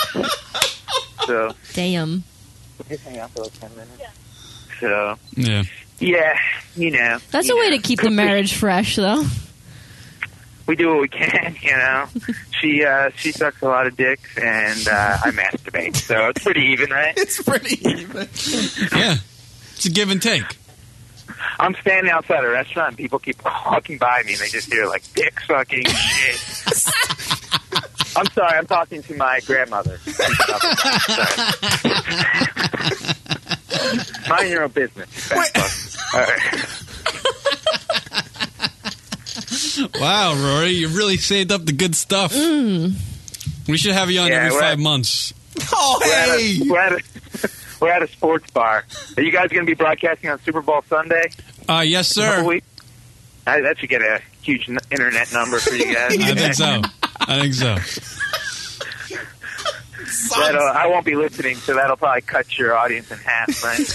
So Damn. just hang out for like ten minutes. So Yeah. yeah, you know, That's you a way know. to keep the marriage fresh, though. We do what we can, you know. She uh, she sucks a lot of dicks, and uh, I masturbate, so it's pretty even, right? It's pretty even. Yeah. It's a give and take. I'm standing outside a restaurant, and people keep walking by me, and they just hear, like, dick sucking shit. I'm sorry, I'm talking to my grandmother. Mind your own business. All right. Wow, Rory, you really saved up the good stuff. Mm. We should have you on Yeah, every we're five at- months. Oh, We're at, hey. a, we're, at a, we're at a sports bar. Are you guys going to be broadcasting on Super Bowl Sunday? Uh, yes, In a couple sir. weeks? I, that should get a huge n- internet number for you guys. I think so. I think so. That'll, I won't be listening, so that'll probably cut your audience in half, right?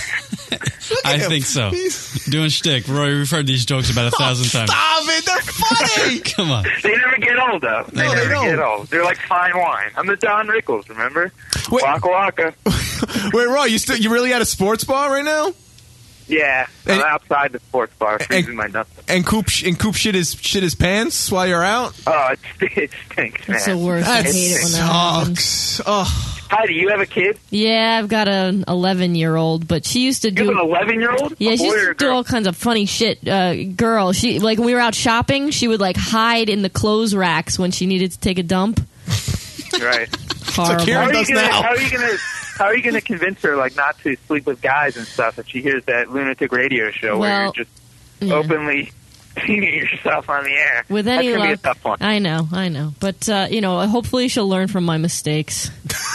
I think so. Doing shtick. Rory, we've heard these jokes about a thousand times. Stop it. They're funny. Come on. They never get old, though. They No, they never don't. get old. They're like fine wine. I'm the Don Rickles, remember? Wait. Waka waka. Wait, Roy, you still you really at a sports bar right now? Yeah, I'm And- outside the sports bar, freezing my nuts. And Coop sh- and Coop shit his shit his pants while you're out. Oh, it, it stinks, man. It's the worst. I That hate it when that happens. sucks. Oh, Hi, do you have a kid? Yeah, I've got an eleven-year-old, but she used to You do. have an eleven-year-old? Yeah, A she boy used or to a do girl? all kinds of funny shit. Uh, girl, she like when we were out shopping, she would like hide in the clothes racks when she needed to take a dump. Right. Horrible. Karen How are, you does gonna, now. how are you gonna how are you gonna convince her like not to sleep with guys and stuff if she hears that lunatic radio show where Well, you're just yeah. openly seeing yourself on the air? With That's any gonna be a luck, tough one. I know, I know, but uh, you know, hopefully she'll learn from my mistakes.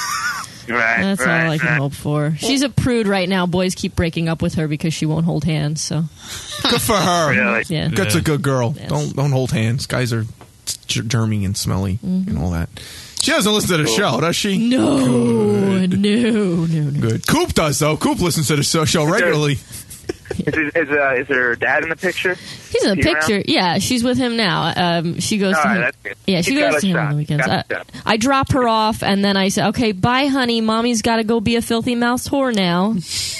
Right. That's right, all I can right. hope for. She's a prude right now. Boys keep breaking up with her because she won't hold hands. So good for her. Really? Yeah. That's a good girl. Yes. Don't don't hold hands. Guys are g- germy and smelly and all that. She doesn't listen to the show, does she? no, no, no, no. Good. Coop does though. Coop listens to the show, show regularly. Is, it, is, uh, is her dad in the picture? He's in the Is he around? picture. Yeah, she's with him now. Um, she goes All to right, him. that's good. Yeah, she He's goes got to a him shot. on the weekends. Got a I, shot. I drop her off, and then I say, "Okay, bye, honey. Mommy's got to go be a filthy mouse whore now."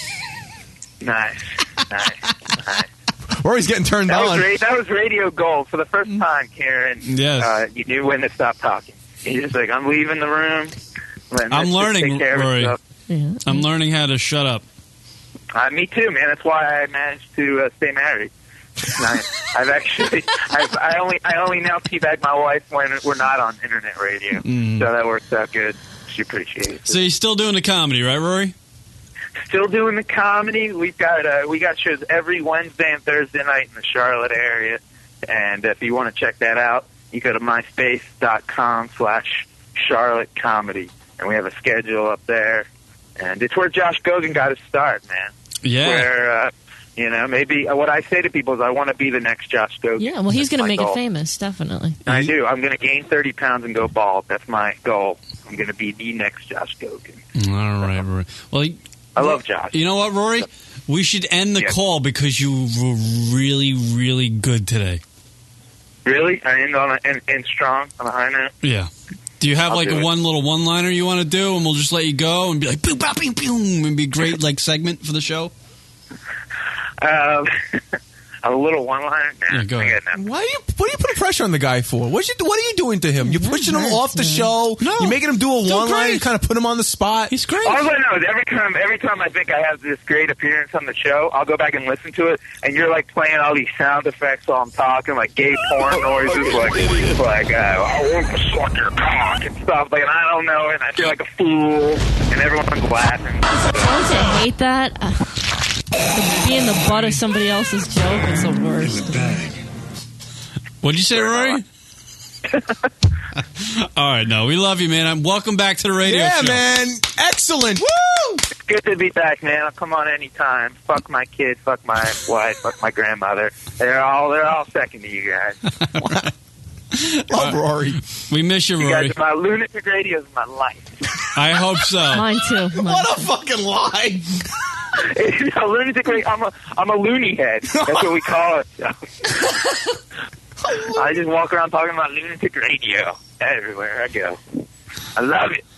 Nice, nice, nice. Rory's getting turned That was, on. ra- that was radio gold for the first time, Karen. Yes. Uh, you knew when to stop talking. You're just like, I'm leaving the room. Let I'm this learning, take care of Rory. itself. Yeah. I'm learning how to shut up. Uh, me too, man. That's why I managed to uh, stay married. I, I've actually, I've, I only, I only now teabag my wife when we're not on internet radio, Mm. so that works out good. She appreciates it. So you're still doing the comedy, right, Rory? Still doing the comedy. We've got, uh, we got shows every Wednesday and Thursday night in the Charlotte area, and if you want to check that out, you go to myspace dot com slash Charlotte Comedy, and we have a schedule up there. And it's where Josh Gogan got his start, man. Yeah. Where, uh, you know, maybe uh, what I say to people is I want to be the next Josh Gogan. Yeah, well, he's That's going to my make goal. it famous, definitely. I do. I'm going to gain thirty pounds and go bald. That's my goal. I'm going to be the next Josh Gogan. All right, Rory. Well, I love Josh. You know what, Rory? We should end the Yeah. call because you were really, really good today. Really? I end on a, and, and strong on a high note? Yeah. Do you have I'll like do a it. one little one-liner you want to do, and we'll just let you go and be like, boom, bop, boom, boom, and be a great like segment for the show? Um, a little one-liner? Nah, Yeah, go I ahead. got nothing. Why are you? What are you putting pressure on the guy for? What you? What are you doing to him? You're pushing him off the show. No. You're making him do a Doing one line. great. Kind of put him on the spot. He's great. All I know is every time, every time I think I have this great appearance on the show, I'll go back and listen to it, and you're like playing all these sound effects while I'm talking, like gay porn noises, like like uh, I want to suck your cock and stuff. Like, and I don't know, and I feel like a fool, and everyone's laughing. Don't you hate that? Uh, being the butt of somebody else's joke is the worst. What'd you say, Rory? All right, no, we love you, man. I'm welcome back to the radio Yeah, show. man. Excellent. Woo! It's good to be back, man. I'll come on anytime. Fuck my kid, fuck my wife, fuck my grandmother. They're all they're all second to you guys. Love Rory. We miss you, You Rory. guys are my lunatic radio is my life. I hope so. Mine too. Mine. What a fucking lie. It's a lunatic radio. I'm a I'm a loony head. That's what we call it. I just walk around talking about lunatic radio everywhere I go. I love it.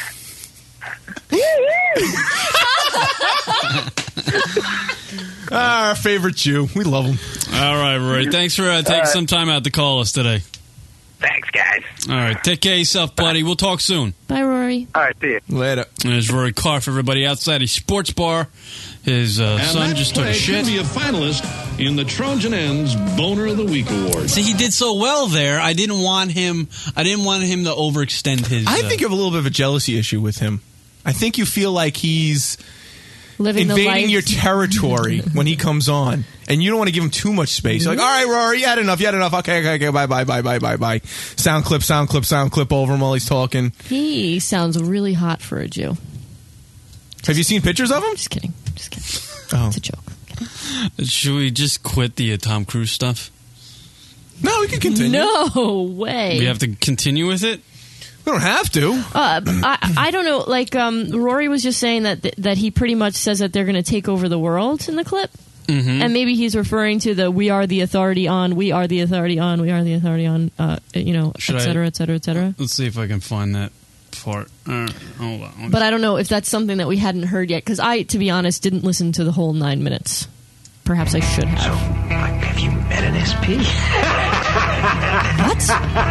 Ah, our favorite Jew. We love him. All right, Rory. Thanks for uh, taking All right. some time out to call us today. Thanks, guys. All right, take care of yourself, buddy. We'll talk soon. Bye, Rory. All right, see you. Later. And there's Rory Carr for everybody outside a sports bar. His uh, And son that just took a play shit. could be a finalist in the Trojan Ends Boner of the Week Award. See, he did so well there. I didn't want him. I didn't want him to overextend his. I uh, think you have a little bit of a jealousy issue with him. I think you feel like he's Living the invading life. your territory when he comes on, and you don't want to give him too much space. You're like, all right, Rory, you had enough, you had enough. Okay, okay, okay, bye, bye, bye, bye, bye, bye. Sound clip, sound clip, sound clip over him while he's talking. He sounds really hot for a Jew. Have you seen pictures of him? Just kidding. Just kidding. Oh. It's a joke. Should we just quit the uh, Tom Cruise stuff? No, we can continue. No way. We have to continue with it. We don't have to. Uh, I, I don't know. Like um, Rory was just saying that that he pretty much says that they're going to take over the world in the clip, Mm-hmm. and maybe he's referring to the "We are the authority on," "We are the authority on," "We are the authority on," uh, you know, Should et I- cetera, et cetera, et cetera. Let's see if I can find that part. Uh, hold on. But I don't know if that's something that we hadn't heard yet, because I, to be honest, didn't listen to the whole nine minutes. Perhaps I should have. Have you met an S P? What?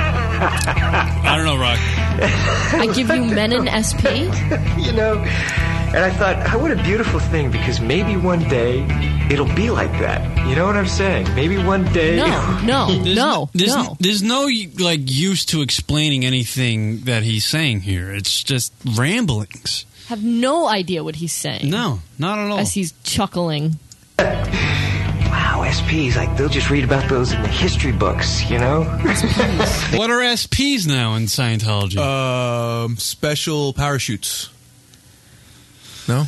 I don't know, Rock. I give you Menon S P? You know, and I thought, oh, what a beautiful thing, because maybe one day it'll be like that. You know what I'm saying? Maybe one day. No, no, There's no, there's, no. There's no like use to explaining anything that he's saying here. It's just ramblings. Have no idea what he's saying. No, not at all. As he's chuckling. Wow, S Ps, like, they'll just read about those in the history books, you know? What are S Ps now in Scientology? Um, special parachutes. No?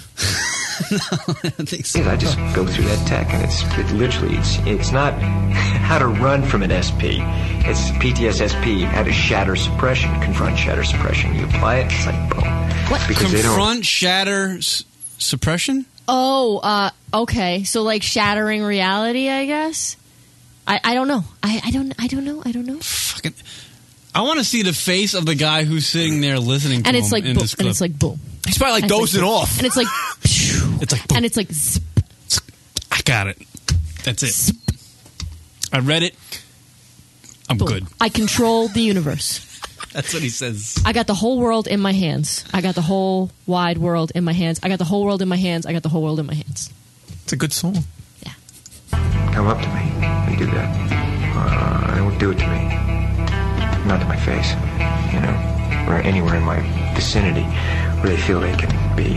I don't think so. I just go through that tech, and it's it literally, it's it's not how to run from an S P. It's P T S S P, how to shatter suppression, confront shatter suppression. You apply it, it's like, boom. What? Because they don't. Confront, shatter, s- suppression? Oh, uh, okay. So like shattering reality, I guess. I, I don't know. I, I don't I don't know. I don't know. Fucking. I want to see the face of the guy who's sitting there listening to And it's him like in boom, this and clip. it's like boom. He's probably like And it's dozing boom. off. And it's like It's like boom. and it's like zip. I got it. That's it. I read it. I'm boom. good. I control the universe. That's what he says. I got the whole world in my hands. I got the whole wide world in my hands. I got the whole world in my hands. I got the whole world in my hands. It's a good song. Come up to me and do that. Uh, don't do it to me. Not to my face, you know, or anywhere in my vicinity where they feel they can be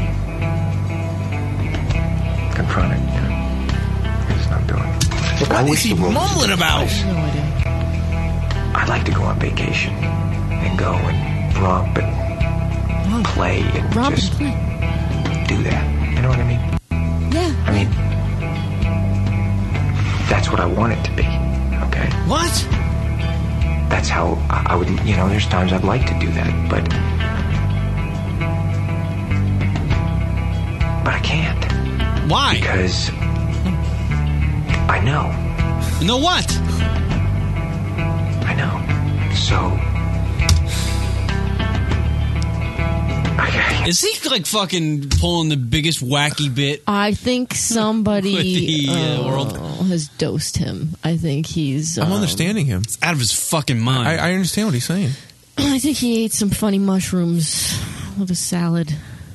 confronted, you know. That's not doing it. What is he mumbling about? No idea. I'd like to go on vacation and go and romp and play and Romp just and play. do that. You know what I mean? Yeah. I mean, that's what I want it to be. Okay. What? That's how I would. You know, there's times I'd like to do that, but but I can't. Why? Because I know. You know what? I know. So. Is he like fucking pulling the biggest wacky bit? I think somebody With the, uh, uh, world? has dosed him. I think he's. I'm um, understanding him. It's out of his fucking mind. I, I understand what he's saying. I think he ate some funny mushrooms with a salad.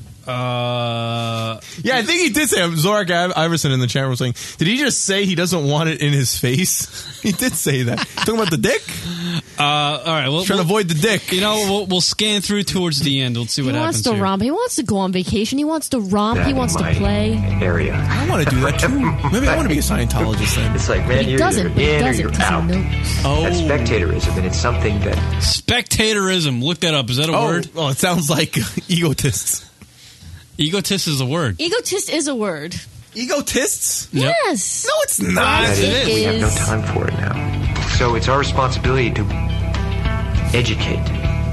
Uh, yeah, I think he did say. Zorak Iverson in the chat room was saying, did he just say he doesn't want it in his face? He did say that. Talking about the dick? Uh, all right. Well, trying we'll, to avoid the dick. You know, we'll, we'll scan through towards the end. Let's see what he happens wants to here. romp. He wants to go on vacation. He wants to romp. That he wants to my play. Area. I want to do that too. Maybe I want to be a Scientologist then. It's like, But man, he you're doesn't. either But he in or doesn't you're because he out. knows. Oh, That's spectatorism, and it's something that spectatorism. Look that up. Is that a oh, word? Oh, it sounds like egotists. Egotist is a word. Egotist is a word. Egotists? Yep. Yes. No, it's not. that it is, is. we have no time for it now. So it's our responsibility to educate,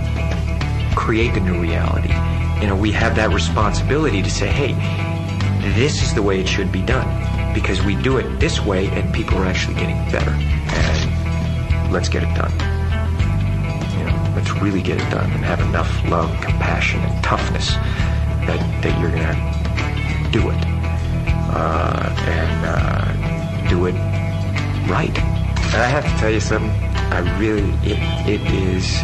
create the new reality. You know, we have that responsibility to say, hey, this is the way it should be done. Because we do it this way and people are actually getting better. And let's get it done. You know, let's really get it done and have enough love, compassion, and toughness that, that you're going to do it. Uh, and uh, do it right. And I have to tell you something. I really, it, it is,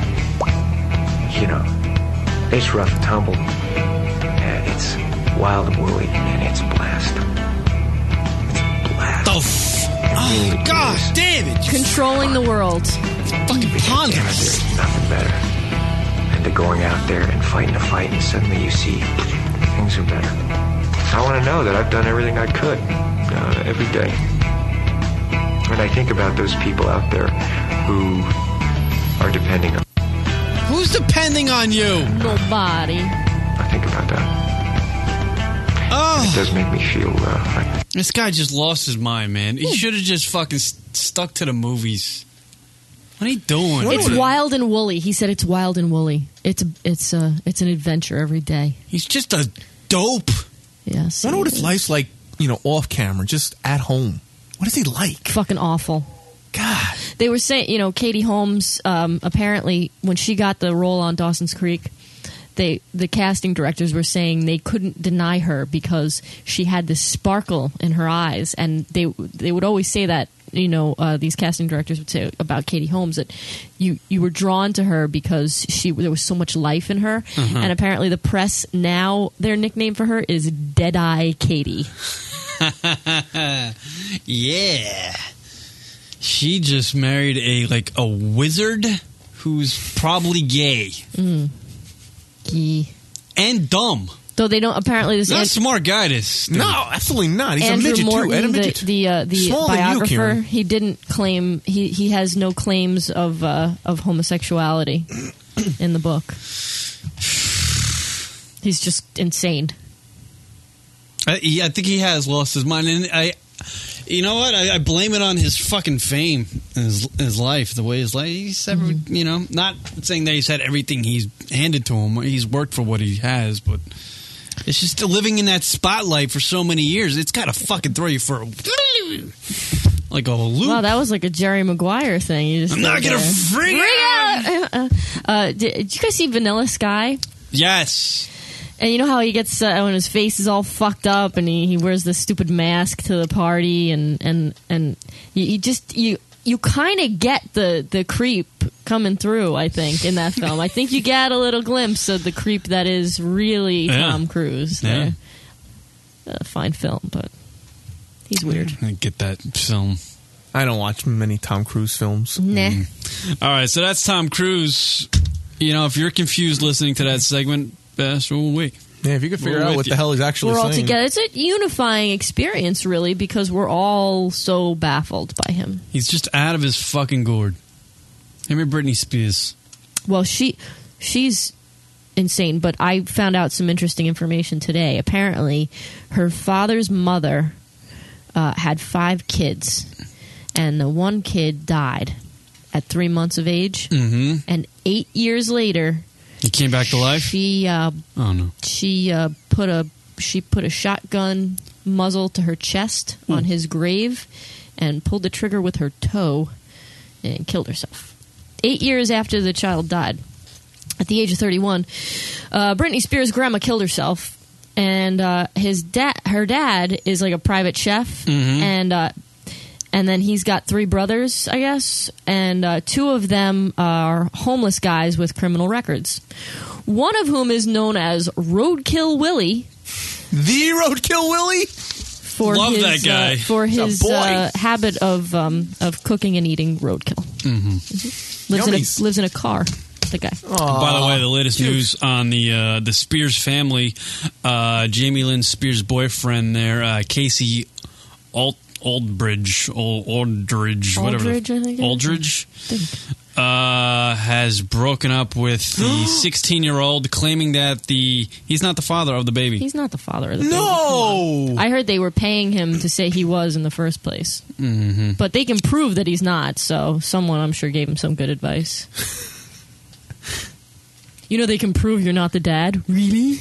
you know, it's rough and tumble. And it's wild and woolly, and it's a blast. It's a blast. The f- oh, gosh, damn it. Controlling the world. Fucking ponderous. There's nothing better than to going out there and fighting a fight, and suddenly you see things are better. I want to know that I've done everything I could uh, every day. And I think about those people out there who are depending on. Who's depending on you? Nobody. I think about that. Oh, It does make me feel uh, like. this guy just lost his mind, man. He should have just fucking st- stuck to the movies. What are you doing? It's wild and woolly. He said it's wild and woolly. It's it's uh it's an adventure every day. He's just a dope. Yes. I wonder what his life's like, you know, off camera, just at home. What is he like? Fucking awful. God. They were saying, you know, Katie Holmes, um, apparently, when she got the role on Dawson's Creek, they the casting directors were saying they couldn't deny her because she had this sparkle in her eyes. And they they would always say that, you know, uh, these casting directors would say about Katie Holmes that you, you were drawn to her because she there was so much life in her. Uh-huh. And apparently the press now, their nickname for her is Deadeye Katie. Yeah. She just married a like a wizard who's probably gay. Mm. Yeah. And dumb. Though they don't apparently this Not a An- smart guy. This dude. No, absolutely not. He's Andrew a midget Morton, too. And a the midget. the, uh, the Smaller than you, biographer, Kieran. he didn't claim he, he has no claims of uh, of homosexuality in the book. He's just insane. I, he- I think he has lost his mind, and I, you know what? I, I blame it on his fucking fame and his, his life, the way his life. He's every, Mm-hmm. you know, not saying that he's had everything he's handed to him. He's worked for what he has, but it's just living in that spotlight for so many years. It's got to fucking throw you for a like a loop. Wow, that was like a Jerry Maguire thing. You just I'm not did gonna there. freak out. Uh, uh, did, did you guys see Vanilla Sky? Yes. And you know how he gets uh, when his face is all fucked up, and he, he wears this stupid mask to the party, and and and you, you just you you kind of get the the creep coming through. I think in that film, I think you get a little glimpse of the creep that is really Yeah. Tom Cruise. Yeah. There. A fine film, but he's weird. I get that film. I don't watch many Tom Cruise films. Nah. All right, so that's Tom Cruise. You know, if you're confused listening to that segment, best we'll wait. Yeah, if you could figure We're out with what you. the hell he's actually We're all saying. together. It's a unifying experience, really, because we're all so baffled by him. He's just out of his fucking gourd. Him and Britney Spears. Well, she, she's insane. But I found out some interesting information today. Apparently, her father's mother uh, had five kids, and the one kid died at three months of age. Mm-hmm. And eight years later, he came back to life. She uh, oh no. She uh, put a she put a shotgun muzzle to her chest Ooh. on his grave, and pulled the trigger with her toe, and killed herself. Eight years after the child died, at the age of thirty-one, uh, Britney Spears' grandma killed herself, and uh, his dad, her dad, is like a private chef, Mhm. and uh, and then he's got three brothers, I guess, and uh, two of them are homeless guys with criminal records. One of whom is known as Roadkill Willie. The Roadkill Willie. For Love his, that guy. Uh, for He's a his boy. uh, habit of um, of cooking and eating roadkill. Mm-hmm. Lives in Yummies. a lives in a car. The guy. By the way, the latest Cute. news on the uh, the Spears family, uh, Jamie Lynn Spears' boyfriend there, uh, Casey Alt Aldridge, Ald- Aldridge, whatever, the- Aldridge, I think it is. Aldridge, uh, has broken up with the sixteen-year-old, claiming that the he's not the father of the baby. He's not the father of the No! baby. I heard they were paying him to say he was in the first place. Mm-hmm. But they can prove that he's not, so someone, I'm sure, gave him some good advice. You know they can prove you're not the dad? Really?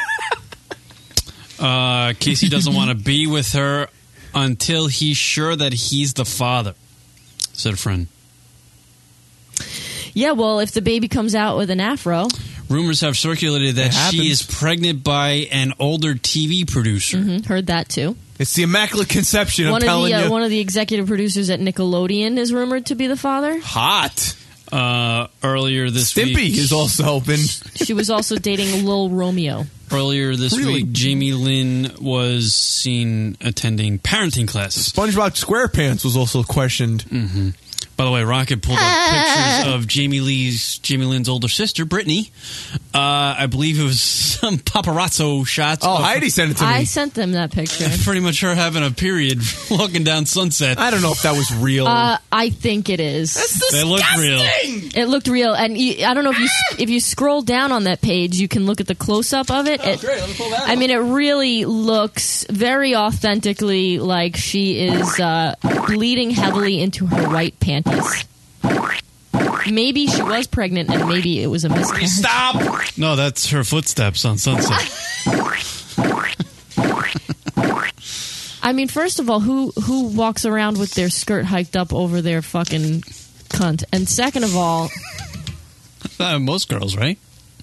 Uh, Casey doesn't want to be with her until he's sure that he's the father, said a friend. Yeah, well, if the baby comes out with an afro... Rumors have circulated that It she happens. is pregnant by an older T V producer. Mhm, heard that, too. It's the Immaculate Conception, One I'm of, telling the, uh, you. one of the executive producers at Nickelodeon is rumored to be the father. Hot. Uh, earlier this Stimpy week, has also been... She was also dating Lil Romeo. Earlier this Really? week, Jamie Lynn was seen attending parenting classes. SpongeBob SquarePants was also questioned. Mm-hmm. By the way, Rocket pulled up pictures of Jamie Lee's Jamie Lynn's older sister, Brittany. Uh, I believe it was some paparazzo shots. Oh, of- Heidi sent it to I me. sent them that picture. Pretty much her having a period walking down Sunset. I don't know if that was real. Uh, I think it is. They look real. It looked real, and you, I don't know if you if you scroll down on that page, you can look at the close up of it. Oh, It- great. Let me pull that I up. mean, it really looks very authentically like she is uh, bleeding heavily into her white panties. Maybe she was pregnant, and maybe it was a miscarriage. Stop! No, that's her footsteps on Sunset. I mean, first of all, who who walks around with their skirt hiked up over their fucking cunt? And second of all, Uh, most girls, right?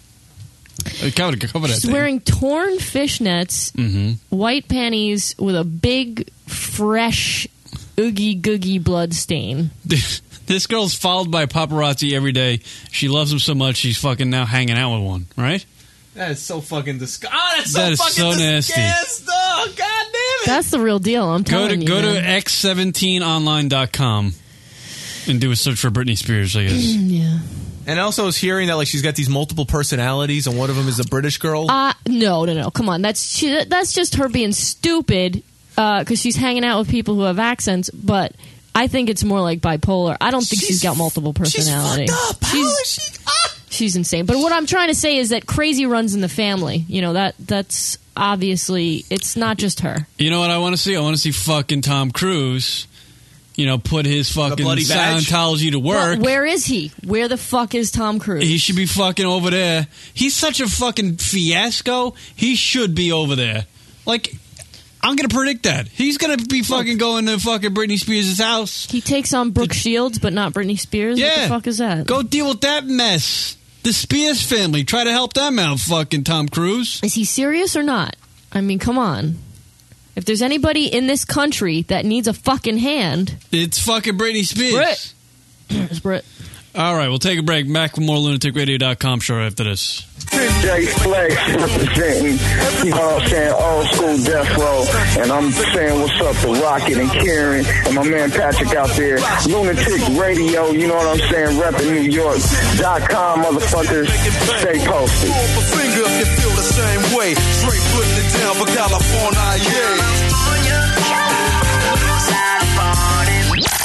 Uh, Cover, cover that she's thing. wearing torn fishnets, Mm-hmm. white panties with a big, fresh, oogie googie blood stain. This girl's followed by paparazzi every day. She loves them so much, she's fucking now hanging out with one, right? That is so fucking disgusting. Oh, that's so That is fucking so nasty. disgusting. Oh, God damn it. That's the real deal. I'm Go telling to you. go to man. x seventeen online dot com and do a search for Britney Spears, I guess. yeah. And also I was hearing that like she's got these multiple personalities, and one of them is a British girl. Uh, no, no, no. Come on. That's she, that's just her being stupid because she's hanging out with people who have accents. But I think it's more like bipolar. I don't think she's got multiple personality. She's fucked up. How is she? Ah! She's insane. But what I'm trying to say is that crazy runs in the family. You know, that that's obviously, it's not just her. You know what I want to see? I want to see fucking Tom Cruise, you know, put his fucking bloody badge? Scientology to work. Well, where is he? Where the fuck is Tom Cruise? He should be fucking over there. He's such a fucking fiasco. He should be over there. Like, I'm going to predict that. He's going to be fucking going to fucking Britney Spears' house. He takes on Brooke Shields, but not Britney Spears? What Yeah. the fuck is that? Go deal with that mess. The Spears family. Try to help them out, fucking Tom Cruise. Is he serious or not? I mean, come on. If there's anybody in this country that needs a fucking hand, It's fucking Britney Spears. Brit. it's Brit. All right, we'll take a break. Back with more lunatic radio dot com show after this. Jay Flex representing, you know what I'm saying, old school death row. And I'm saying what's up to Rocket and Karen and my man Patrick out there. Lunatic Radio, you know what I'm saying, repping New York dot com, motherfuckers. Stay posted. Finger can feel the same way. Straight putting it down for California, yeah. It's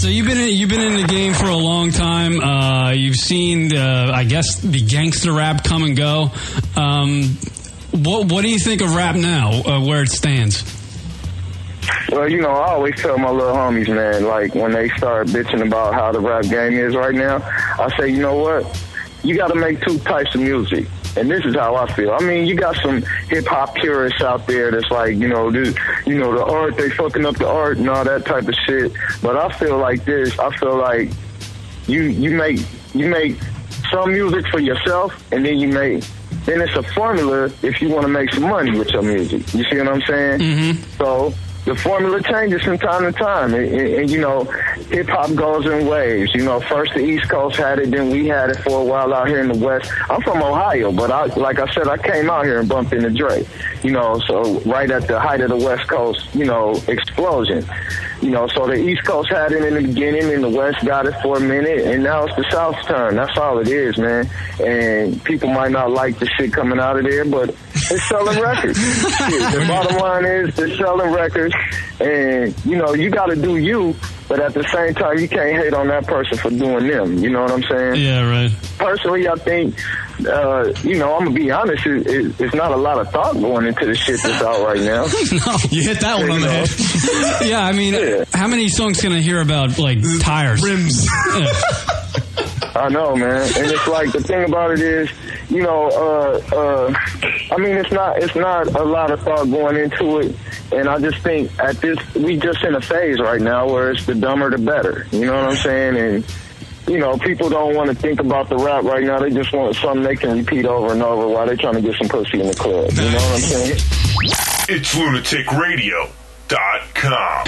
So you've been in, you've been in the game for a long time. Uh, you've seen, the, I guess, the gangster rap come and go. Um, what what do you think of rap now, uh, where it stands? Well, you know, I always tell my little homies, man, like when they start bitching about how the rap game is right now, I say, you know what? You got to make two types of music. And this is how I feel. I mean, you got some hip-hop purists out there that's like, you know, this, you know, the art, they fucking up the art and all that type of shit. But I feel like this. I feel like you you make you make some music for yourself, and then you make, then it's a formula if you want to make some money with your music. You see what I'm saying? Mm-hmm. So the formula changes from time to time. And, and, and you know, hip-hop goes in waves. You know, first the East Coast had it, then we had it for a while out here in the West. I'm from Ohio, but I, like I said, I came out here and bumped into Dre. You know, so right at the height of the West Coast, you know, explosion. You know, so the East Coast had it in the beginning, and the West got it for a minute, and now it's the South's turn. That's all it is, man. And people might not like the shit coming out of there, but it's selling records. Shit, the bottom line is they're selling records, and, you know, you got to do you, but at the same time, you can't hate on that person for doing them. You know what I'm saying? Yeah, right. Personally, I think, uh, you know, I'm going to be honest, it, it, it's not a lot of thought going into the shit that's out right now. No, you hit that one on the head. Yeah, I mean, yeah. How many songs can I hear about, like, tires? Rims. Yeah. I know, man. And it's like, the thing about it is, you know, uh, uh, I mean, it's not, it's not a lot of thought going into it. And I just think at this, we just in a phase right now where it's the dumber the better. You know what I'm saying? And, you know, people don't want to think about the rap right now. They just want something they can repeat over and over while they're trying to get some pussy in the club. You know what I'm saying? It's lunatic radio dot com.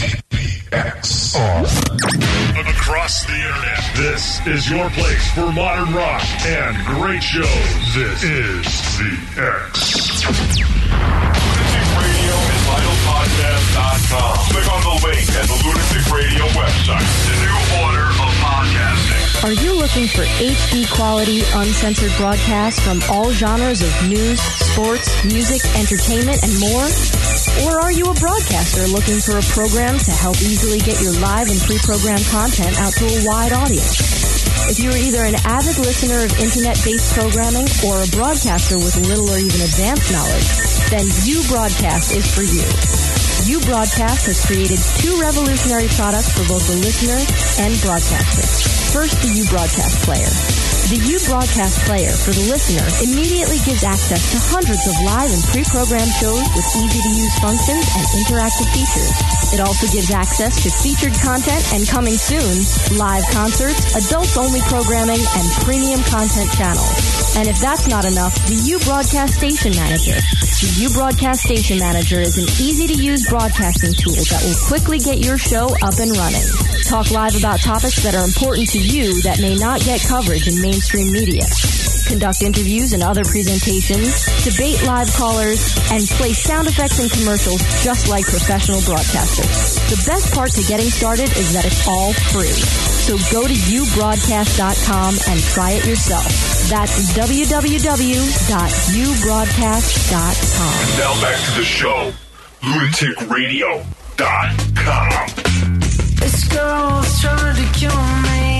X R. Across the internet, this is your place for modern rock and great shows. This is the X. Lunatic Radio and Vital Podcast dot com. Click on the link at the Lunatic Radio website. The new order of podcasting. Are you looking for H D quality, uncensored broadcasts from all genres of news, sports, music, entertainment, and more? Or are you a broadcaster looking for a program to help easily get your live and pre-programmed content out to a wide audience? If you are either an avid listener of internet-based programming or a broadcaster with little or even advanced knowledge, then U Broadcast is for you. U Broadcast has created two revolutionary products for both the listener and broadcaster. First, the U Broadcast Player. The U Broadcast Player for the listener immediately gives access to hundreds of live and pre-programmed shows with easy-to-use functions and interactive features. It also gives access to featured content and, coming soon, live concerts, adults-only programming, and premium content channels. And if that's not enough, the U Broadcast Station Manager. The U Broadcast Station Manager is an easy-to-use broadcasting tool that will quickly get your show up and running. Talk live about topics that are important to you that may not get coverage in mainstream media. Conduct interviews and other presentations, debate live callers, and play sound effects and commercials just like professional broadcasters. The best part to getting started is that it's all free. So go to U Broadcast dot com and try it yourself. That's w w w dot u broadcast dot com. Now back to the show. lunatic radio dot com. This girl's trying to kill me.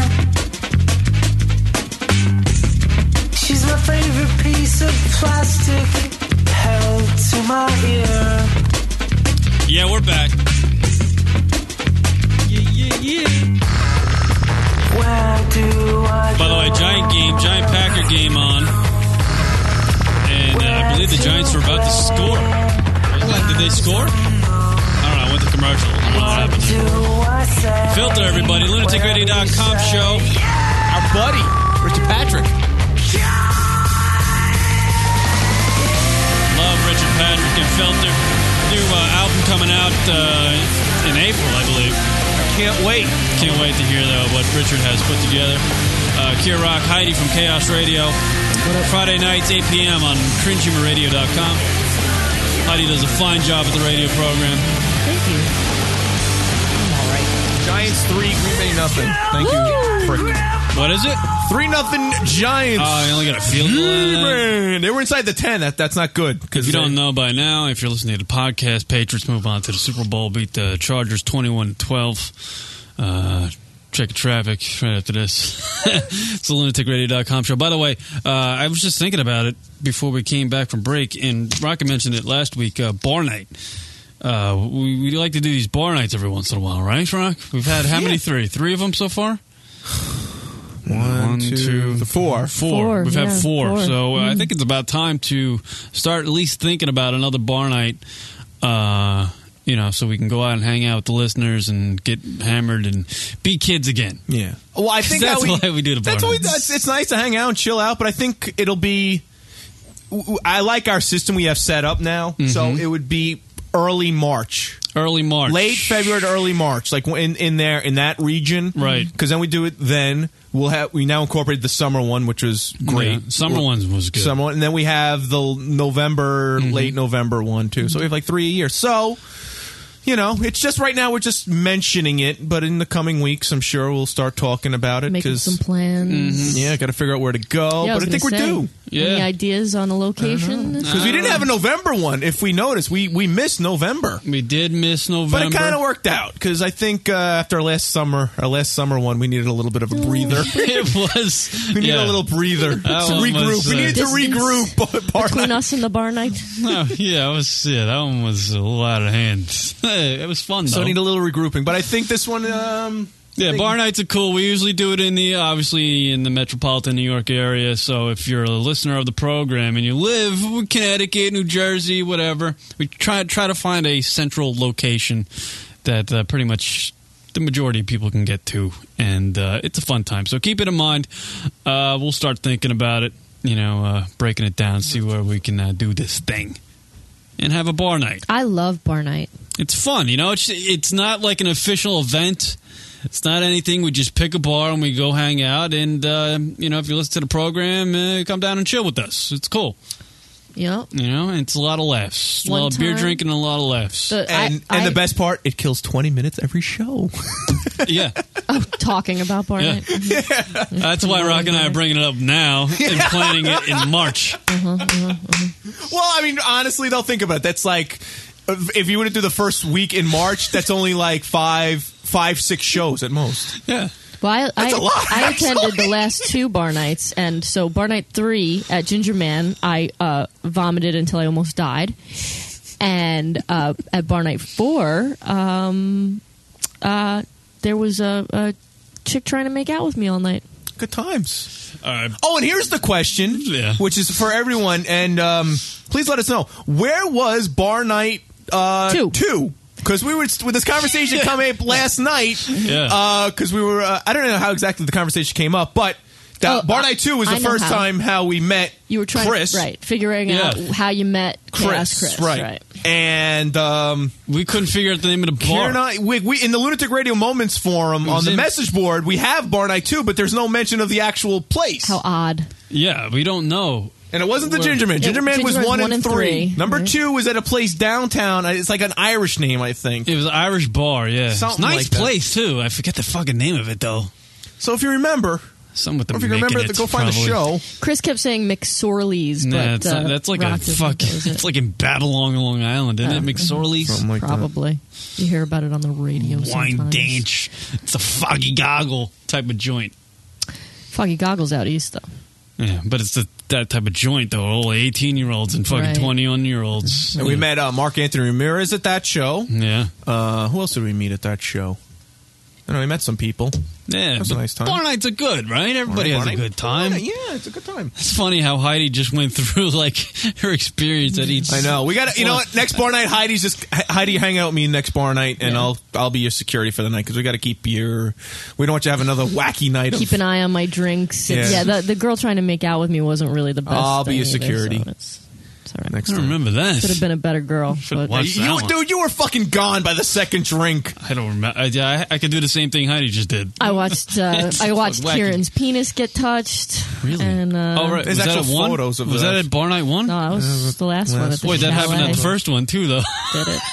She's my favorite piece of plastic held to my ear. Yeah, we're back. Yeah, yeah, yeah. Where do I By the way, Giant game, Giant Packer game on. And uh, I believe the Giants were about to score. What, did they score? I don't know, I went to commercial. I don't know what happened. Filter, everybody. lunatic radio dot com show. Our buddy, Richard Patrick. Love Richard Patrick and Filter. New uh, album coming out uh, in April, I believe. Can't wait. Can't wait to hear, though, what Richard has put together. Uh, Kier Rock, Heidi from Chaos Radio. Friday nights, eight p.m. on cringe humor radio dot com. Heidi does a fine job at the radio program. Thank you. All right. Giants three, Green Bay nothing. Thank you, Frick. What is it? Three nothing Giants. Oh, you only got a field goal. Man, they were inside the ten. That that's not good. If you they, don't know by now, if you're listening to the podcast, Patriots move on to the Super Bowl, beat the Chargers twenty-one to twelve. Uh, check traffic right after this. It's the lunatic radio dot com show. By the way, uh, I was just thinking about it before we came back from break, and Rocket mentioned it last week, uh, bar night. Uh, we, we like to do these bar nights every once in a while, right, Rock? We've had how yeah. many? Three? Three of them so far? One, One two, two, four. Four. Four. We've yeah, had four. four. So uh, mm. I think it's about time to start at least thinking about another bar night, uh, you know, so we can go out and hang out with the listeners and get hammered and be kids again. Yeah. Well, I think that's we, why we do the bar that's nights. What we, that's, it's nice to hang out and chill out, but I think it'll be... I like our system we have set up now, mm-hmm. so it would be early March. Early March. Late February to early March, like in, in there, in that region. Right. Because then we do it then. We'll have we now incorporated the summer one, which was great. Yeah, summer we'll, one was good. Summer one, and then we have the November, mm-hmm. late November one too. So we have like three a year. So, you know, it's just right now we're just mentioning it, but in the coming weeks, I'm sure we'll start talking about it. Making some plans. Mm-hmm, yeah, got to figure out where to go. Yeah, but I, I think say, we're due. Yeah. Any ideas on the location? Because we didn't have a November one. If we noticed, we we missed November. We did miss November, but it kind of worked out because I think uh, after our last summer, our last summer one, we needed a little bit of a breather. It was. We needed yeah. a little breather That to regroup. Was, uh, we needed to regroup. Bar Between night. us and the bar night. Oh, yeah, it was. Yeah, that one was a little out of hand. It was fun though. So I need a little regrouping, but I think this one. Um, yeah, think- bar nights are cool. We usually do it in the obviously in the metropolitan New York area. So if you're a listener of the program and you live in Connecticut, New Jersey, whatever, we try try to find a central location that uh, pretty much the majority of people can get to, and uh, it's a fun time. So keep it in mind. Uh, we'll start thinking about it. You know, uh, breaking it down, see where we can uh, do this thing, and have a bar night. I love bar night. It's fun, you know. It's it's not like an official event. It's not anything. We just pick a bar and we go hang out. And uh, you know, if you listen to the program, uh, come down and chill with us. It's cool. Yeah, you know, and it's a lot of laughs, One a lot of beer time- drinking, and a lot of laughs. The- And I- and I- the best part, it kills twenty minutes every show. Yeah, Oh, talking about bar Yeah. night. that's why Rock and I are bringing it up now and planning it in March. Uh-huh, uh-huh, uh-huh. Well, I mean, honestly, though, think about it. That's like if you were to do the first week in March, that's only like five, five, six shows at most. Yeah. Well, I, That's I, a lot, I attended actually. the last two bar nights, and so bar night three at Ginger Man, I uh, vomited until I almost died, and uh, at bar night four, um, uh, there was a, a chick trying to make out with me all night. Good times. Uh, Oh, and here's the question, Yeah. which is for everyone, and um, please let us know. Where was bar night uh, Two. two? Because we were with this conversation come up last night. Yeah. Because we were, uh, I don't know how exactly the conversation came up, but that Oh, bar I- night two was I the know first how. time how we met. You were trying, Chris, right? Figuring Yeah. out how you met Chaos Chris, Chris, right. right? And um, We couldn't figure out the name of the bar. Karen and I, we, we in the Lunatic Radio Moments forum on was the in- message board, we have bar night two, but there's no mention of the actual place. How odd. Yeah, we don't know. And it wasn't the Where- Ginger Man. Yeah, Ginger Man was Ginger Man's one, one and and three. three. Number Right. two was at a place downtown. It's like an Irish name, I think. It was an Irish bar, yeah. Something It's a nice like that. place, too. I forget the fucking name of it, though. So if you remember, Something with the or if you remember, it, go find probably. the show. Chris kept saying McSorley's, but Nah, it's uh, not, that's like Rock a doesn't fuck. think it was It's it. like in Babylon, Long Island, isn't Oh, it? McSorley's? Something like that. Probably. You hear about it on the radio Wine sometimes. Danch. It's a foggy goggle type of joint. Foggy Goggles out east, though. Yeah, but it's the, that type of joint, though. All eighteen-year-olds and fucking Right. twenty-one-year-olds. And we met uh, Mark Anthony Ramirez at that show. Yeah. Uh, who else did we meet at that show? I know we met some people. Yeah. That was a but nice time. Bar nights are good, right? Everybody Bar has a night? good time. Yeah, it's a good time. It's funny how Heidi just went through, like, her experience at each... I know. We got to, you know what? Next bar night, Heidi's just, Heidi, hang out with me next bar night, and Yeah. I'll I'll be your security for the night, because we got to keep your, we don't want you to have another wacky night of, Keep an eye on my drinks. Yeah. Yeah, the, the girl trying to make out with me wasn't really the best. I'll be thing your either, security. so it's, it's all right. next I don't time. remember that. Could have been a better girl. But watched that You, one. dude, you were fucking gone by the second drink. I don't remember. I, yeah, I, I could do the same thing Heidi just did. I watched. Uh, It's I watched wacky. Kieran's penis get touched. Really? And, uh, Oh, right. There's Was that actual at one? photos of Was that that. at Bar Night one? No, that was the last one. At the Wait, that happened at the chalet. first one, too, though. Did it?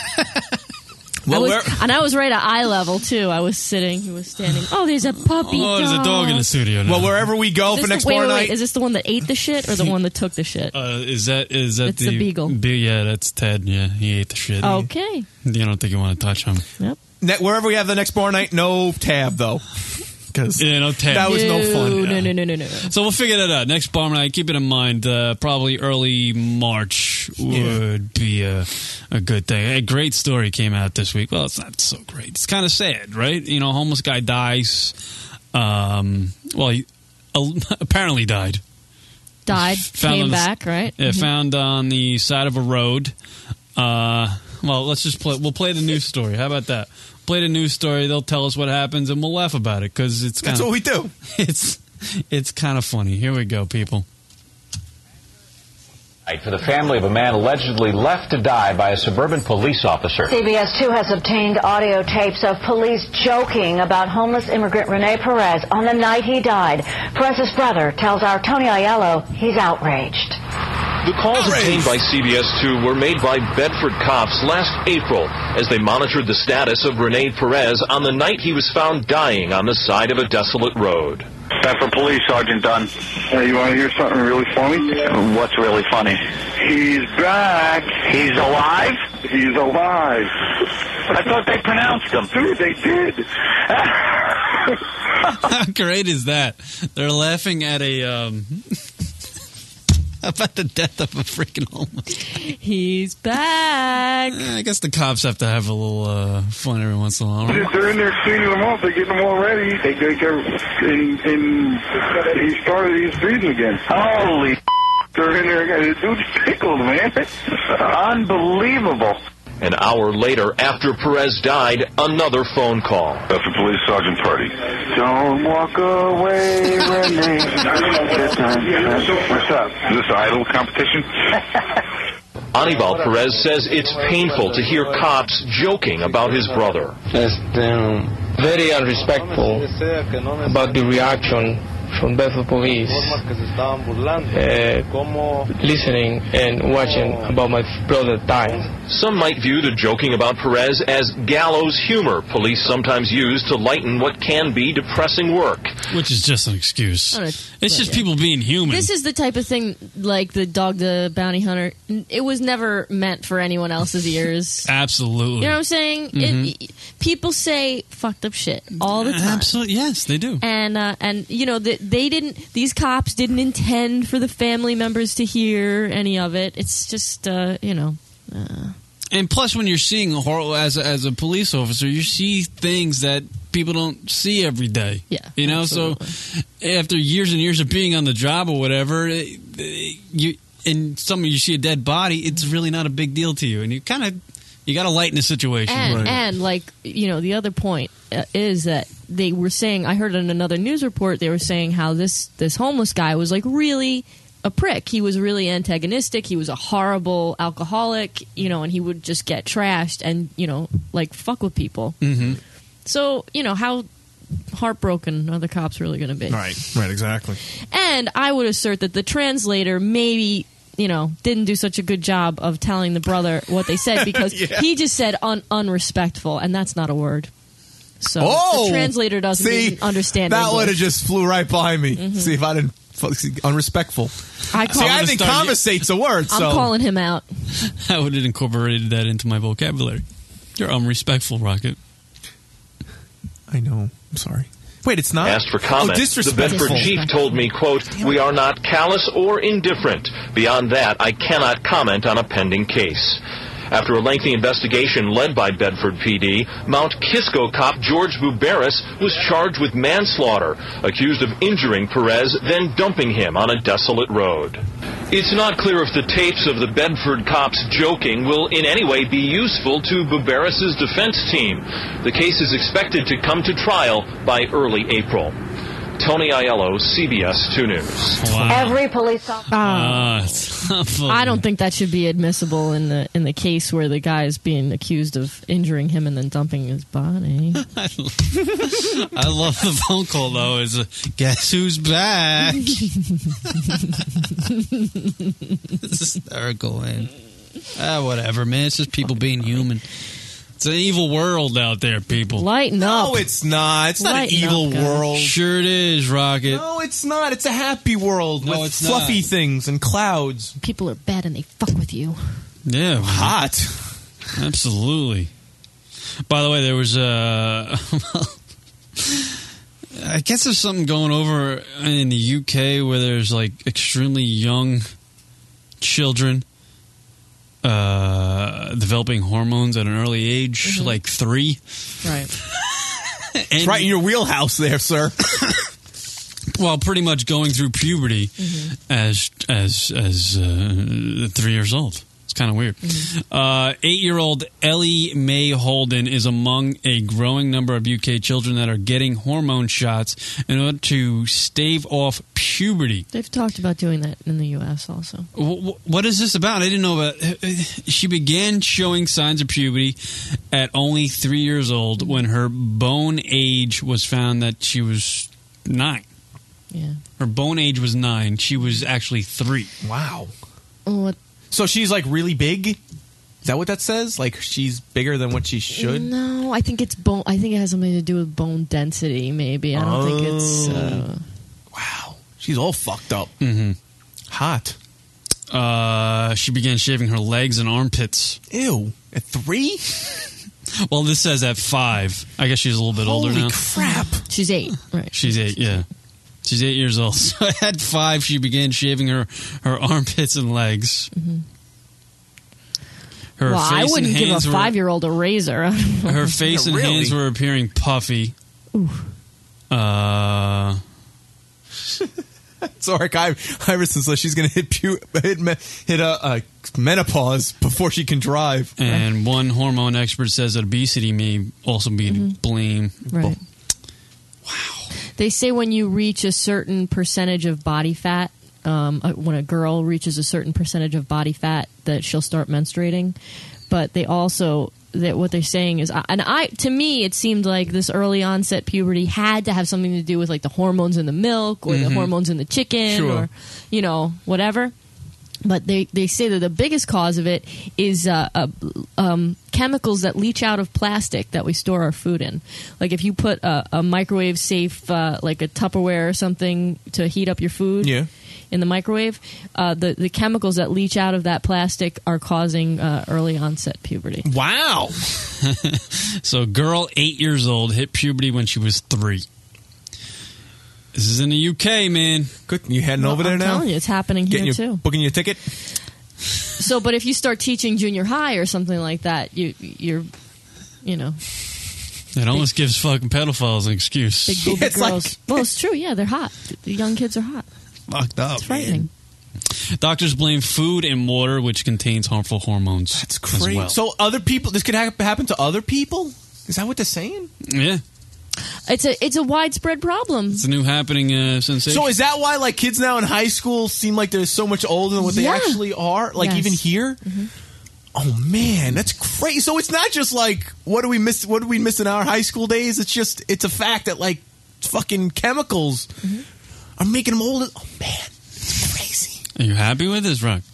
Well, I was, where- and I was right at eye level too. I was sitting. He was standing. Oh, there's a puppy. Oh, there's a dog in the studio now. Well, wherever we go Is for this next the, wait, bar wait, night. wait. Is this the one that ate the shit or the one that took the shit? Uh, is that is that It's the the beagle. Be- yeah, that's Ted. Yeah, he ate the shit. Okay. You don't think you want to touch him? Yep. ne- wherever we have the next bar night, no tab though. Because yeah, no tab. That was no, no fun. No, no, no, no, no. So we'll figure that out. Next bar night, keep it in mind. Uh, probably early March would yeah. be a, a good thing. A great story came out this week. Well, it's not so great. It's kind of sad, right? You know, a homeless guy dies. Um, well, he uh, apparently died. Died, found came the, back, right? Yeah, mm-hmm. found on the side of a road. Uh, well, let's just play. We'll play the news story. How about that? Play the news story. They'll tell us what happens, and we'll laugh about it because it's kind that's of what we do. It's it's kind of funny. Here we go, people. For the family of a man allegedly left to die by a suburban police officer. C B S two has obtained audio tapes of police joking about homeless immigrant Rene Perez on the night he died. Perez's brother tells our Tony Aiello he's outraged. The calls obtained by C B S two were made by Bedford cops last April as they monitored the status of Rene Perez on the night he was found dying on the side of a desolate road. Bedford Police Sergeant Dunn. Hey, you want to hear something really funny? What's really funny? He's back. He's alive? He's alive. I thought they pronounced him. Dude, they did. How great is that? They're laughing at a... Um about the death of a freaking homeless. He's back. I guess the cops have to have a little uh, fun every once in a while. They're in there cleaning them up. They're getting them all ready. They, they, they're in, in, he started, he's breathing again. Holy They're in there. The dude's pickled, man. Unbelievable. An hour later, after Perez died, another phone call. Bedford Police Sergeant Purdy. Don't walk away, Renee. What's up? Is this an idol competition? Anibal Perez says it's painful to hear cops joking about his brother. It's um, very unrespectful about the reaction from Bedford Police, uh, listening and watching about my brother dying. Some might view the joking about Perez as gallows humor police sometimes use to lighten what can be depressing work. Which is just an excuse. Oh, it's just yeah. people being human. This is the type of thing like the Dog the Bounty Hunter. It was never meant for anyone else's ears. Absolutely. You know what I'm saying? Mm-hmm. It, people say fucked up shit all the time. Absolutely. Yes, they do. And, uh, and you know, the, they didn't, these cops didn't intend for the family members to hear any of it. It's just, uh, you know. Uh, and plus, when you're seeing horror as a, as a police officer, you see things that people don't see every day. Yeah, you know. absolutely. So after years and years of being on the job or whatever, it, it, you and some you see a dead body, it's really not a big deal to you, and you kind of you got to lighten the situation. And, right. and like you know, the other point uh, is that they were saying. I heard in another news report they were saying how this this homeless guy was like really a prick. He was really antagonistic. He was a horrible alcoholic, you know, and he would just get trashed and, you know, like fuck with people. Mm-hmm. So, you know, how heartbroken are the cops really going to be? Right, right, exactly. And I would assert that the translator maybe, you know, didn't do such a good job of telling the brother what they said because yeah. he just said un- unrespectful, and that's not a word. So oh, the translator doesn't see, even understand that would have English. just flew right by me. Mm-hmm. See if I didn't. Unrespectful. I call See, I think conversate's a word. I'm so. calling him out. I would have incorporated that into my vocabulary. You're unrespectful, Rocket. I know. I'm sorry. Wait, it's not? Asked for comment, oh, the disrespectful. Bedford chief told me, quote, "We are not callous or indifferent. Beyond that, I cannot comment on a pending case." After a lengthy investigation led by Bedford P D, Mount Kisco cop George Buberis was charged with manslaughter, accused of injuring Perez, then dumping him on a desolate road. It's not clear if the tapes of the Bedford cops joking will in any way be useful to Buberis' defense team. The case is expected to come to trial by early April. Tony Aiello, C B S two News. Wow. Every police officer. Uh, I don't think that should be admissible in the in the case where the guy is being accused of injuring him and then dumping his body. I love the phone call though. Is a, guess who's back? It's hysterical, man. Ah, whatever, man. It's just people being human. It's an evil world out there, people. Lighten up. No, it's not. It's not Lighten an evil up, guys. world. Sure it is, Rocket. No, it's not. It's a happy world No, with it's fluffy not. things and clouds. People are bad and they fuck with you. Yeah, man. Hot. Absolutely. By the way, there was uh, I guess there's something going over in the U K where there's like extremely young children uh, developing hormones at an early age, Mhm. like three. Right. It's right in your wheelhouse there, sir. Well, pretty much going through puberty Mhm. as as as uh, three years old. It's kind of weird. Uh, eight-year-old Ellie Mae Holden is among a growing number of U K children that are getting hormone shots in order to stave off puberty. They've talked about doing that in the U S also. W- what is this about? I didn't know about. She began showing signs of puberty at only three years old when her bone age was found that she was nine. Yeah. Her bone age was nine. She was actually three. Wow. What? So she's like really big? Is that what that says? Like she's bigger than what she should? No, I think it's bone. I think it has something to do with bone density. Maybe I don't Oh. think it's. Uh, Wow. She's all fucked up. Mm-hmm. Hot. Uh, she began shaving her legs and armpits. Ew. At three? Well, this says at five. I guess she's a little bit older Holy now. crap. She's eight, right? She's eight, yeah. She's eight years old. So at five, she began shaving her, her armpits and legs. Mm-hmm. Her well, I face wouldn't and give a hands were- five-year-old a razor. Her face Yeah, and really? hands were appearing puffy. Ooh. Uh, Sorry, I- Iverson says she's going to hit pu- hit, me- hit a, a menopause before she can drive. and one hormone expert says that obesity may also be to blame. Right. They say when you reach a certain percentage of body fat, um, uh, when a girl reaches a certain percentage of body fat, that she'll start menstruating. But they also that what they're saying is, and I to me it seemed like this early onset puberty had to have something to do with like the hormones in the milk or the Mhm. hormones in the chicken Sure. or you know whatever. But they, they say that the biggest cause of it is uh, uh, um, chemicals that leach out of plastic that we store our food in. Like if you put a, a microwave safe, uh, like a Tupperware or something to heat up your food Yeah. in the microwave, uh, the, the chemicals that leach out of that plastic are causing uh, early onset puberty. Wow. So, girl, eight years old, hit puberty when she was three. This is in the U K, man. Good. You heading over there I'm now? telling you, it's happening Getting here your, too. Booking your ticket? So, but if you start teaching junior high or something like that, you you're, you know, It almost gives fucking pedophiles an excuse. big booby girls. well, it's true. Yeah, they're hot. The young kids are hot. Fucked up. It's frightening. Doctors blame food and water, which contains harmful hormones. That's Crazy. As well. So other people, this could hap- happen to other people? Is that what they're saying? Yeah. It's a it's a widespread problem. It's a new happening uh, sensation. So is that why like kids now in high school seem like they're so much older than what they Yeah. actually are? Like Yes. even here? Oh man, that's crazy. So it's not just like what do we miss what do we miss in our high school days? It's just it's a fact that like fucking chemicals are making them older. Oh man, it's crazy. Are you happy with this, Rock?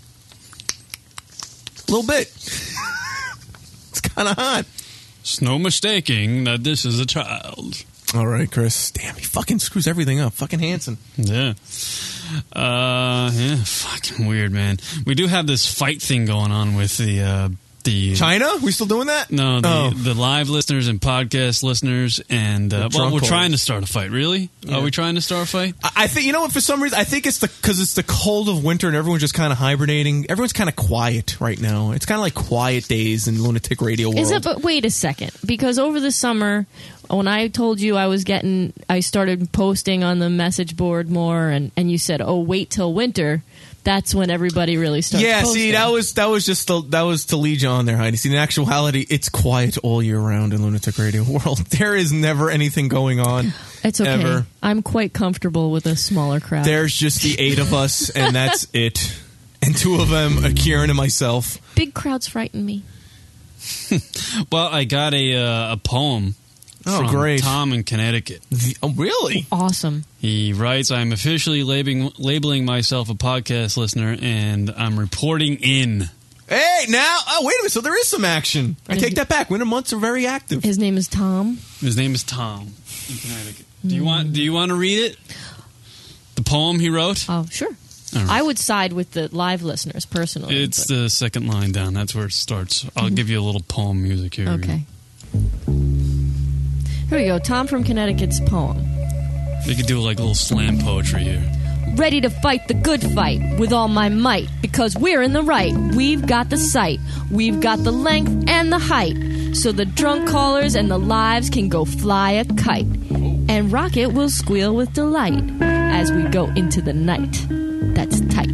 A little bit. It's kind of hot. It's no mistaking that this is a child. All right, Chris. Damn, he fucking screws everything up. Fucking Hanson. Yeah. Uh, yeah, fucking weird, man. We do have this fight thing going on with the uh, the China? We still doing that? No, the, Oh. the live listeners and podcast listeners, and uh, The well, we're drunk trying calls. to start a fight. Really? Yeah. Are we trying to start a fight? I I think you know what. For some reason, I think it's the because it's the cold of winter and everyone's just kind of hibernating. Everyone's kind of quiet right now. It's kind of like quiet days in lunatic radio world. Is it? But wait a second, because over the summer, when I told you I was getting, I started posting on the message board more, and, and you said, "Oh, wait till winter." That's when everybody really starts. Yeah, posting. see, that was that was just the, that was to lead you on there, Heidi. See, in actuality, it's quiet all year round in lunatic radio world. There is never anything going on. It's okay. Ever. I'm quite comfortable with a smaller crowd. There's just the eight of us, and that's it. And two of them, are Kieran and myself. Big crowds frighten me. Well, I got a uh, a poem. Oh, from great. Tom in Connecticut. Oh, really? Awesome. He writes, "I'm officially labeling labeling myself a podcast listener, and I'm reporting in." Hey, now, oh, wait a minute. So there is some action. I take that back. Winter months are very active. His name is Tom. His name is Tom in Connecticut. Do you want? Do you want to read it? The poem he wrote. Oh, sure. All right. I would side with the live listeners personally. It's but- the second line down. That's where it starts. I'll give you a little poem music here. Okay. Here we go. Tom from Connecticut's poem. We could do like a little slam poetry here. Ready to fight the good fight with all my might, because we're in the right. We've got the sight, we've got the length and the height, so the drunk callers and the lives can go fly a kite, and Rocket will squeal with delight as we go into the night. That's tight.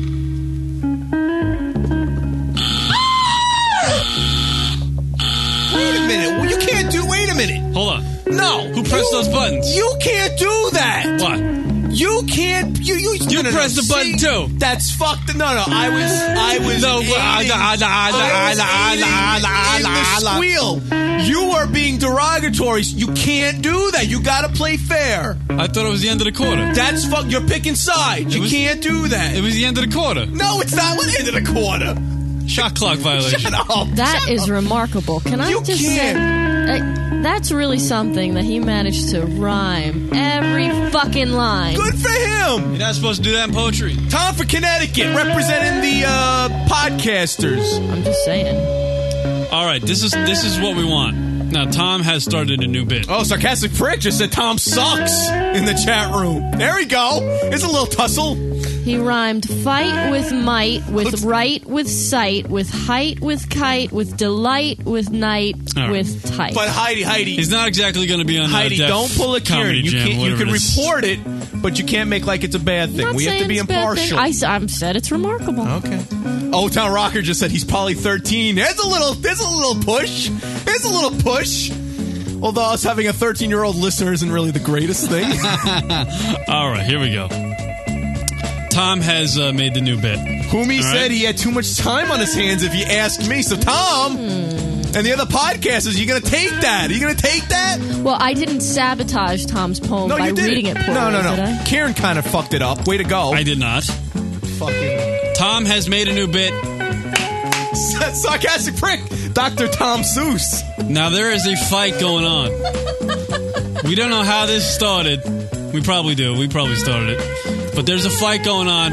Wait a minute. Well, you can't do. Wait a minute. Hold on. No. Who pressed you, those buttons? You can't do that. What? You can't. You you. You no, no, pressed no, the button see, too. That's fucked. No, no. I was. I was. No. aiding, Ah, nah, nah, nah, I was nah, aiding nah, nah, in nah, the nah. squeal. You are being derogatory. You can't do that. You got to play fair. I thought it was the end of the quarter. That's fuck. You're picking sides. You was, can't do that. It was the end of the quarter. No, it's not the end of the quarter. Shot clock violation. Shut up. That Shut is up. remarkable. Can I You just can't. say, uh, that's really something that he managed to rhyme every fucking line. Good for him. You're not supposed to do that in poetry. Tom for Connecticut, representing the uh, podcasters. I'm just saying. All right, this is this is what we want. Now, Tom has started a new bit. Oh, Sarcastic Prick just said Tom sucks in the chat room. There we go. It's a little tussle. He rhymed fight with might, with right with sight, with height with kite, with delight with night, All right. with tight. But Heidi, Heidi, He's not exactly going to be on Heidi, uh, Def don't pull a Kieran. Comedy You Jam, can you whatever can it is. report it, but you can't make like it's a bad thing. Not We have to saying be it's a bad thing. impartial. I, s- I said it's remarkable. Okay. Old Town Rocker just said he's probably thirteen. There's a little, there's a little push. There's a little push. Although us having a thirteen-year-old listener isn't really the greatest thing. All right, here we go. Tom has uh, made the new bit. Whom he All said right? he had too much time on his hands if you ask me. So, Tom and the other podcasters, you going to take that? Are you going to take that? Well, I didn't sabotage Tom's poem No, by you did reading it poorly, No, no, no. did I? Karen kind of fucked it up. Way to go. I did not. Fucking Tom has made a new bit. Sarcastic Prick. Doctor Tom Seuss. Now, there is a fight going on. We don't know how this started. We probably do. We probably started it. But there's a fight going on.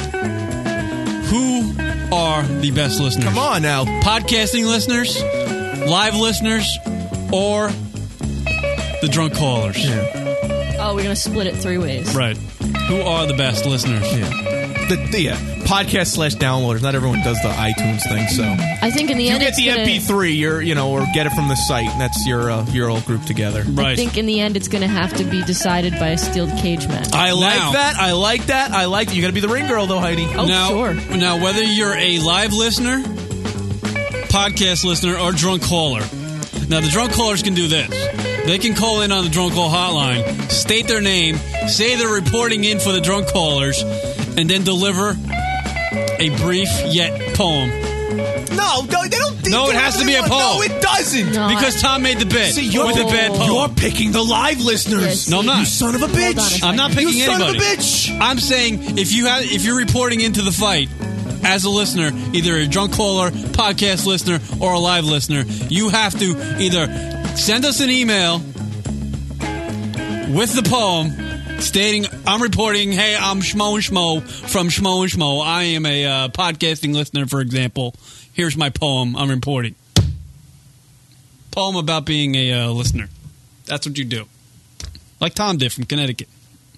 Who are the best listeners? Come on now. Podcasting listeners, live listeners, or the drunk callers? Yeah. Oh, we're going to split it three ways. Right. Who are the best listeners? Yeah. The, the yeah, podcast slash downloaders. Not everyone does the iTunes thing, so I think in the you end get it's the gonna, M P three, you're you know, or get it from the site, and that's your uh, your old group together. I Right. think in the end it's going to have to be decided by a steel cage match. I like Now- that. I like that. I like that. You got to be the ring girl, though, Heidi. Oh, now, sure. Now, whether you're a live listener, podcast listener, or drunk caller. Now, the drunk callers can do this. They can call in on the drunk call hotline, state their name, say they're reporting in for the drunk callers, and then deliver a brief yet poem. No, no, they don't. They No, it do has to whatever be they a want. poem. No, it doesn't. No, Because Tom made the bit See, you're, with a bad poem. you're picking the live listeners. Yes. No, I'm not. You son of a bitch. Hold on a second. I'm not picking you son anybody. of a bitch. I'm saying if you have, if you're reporting into the fight as a listener, either a drunk caller, podcast listener, or a live listener, you have to either send us an email with the poem stating, I'm reporting, hey, I'm Schmo and Schmo from Schmo and Schmo. I am a uh, podcasting listener, for example. Here's my poem. I'm reporting. Poem about being a uh, listener. That's what you do. Like Tom did from Connecticut.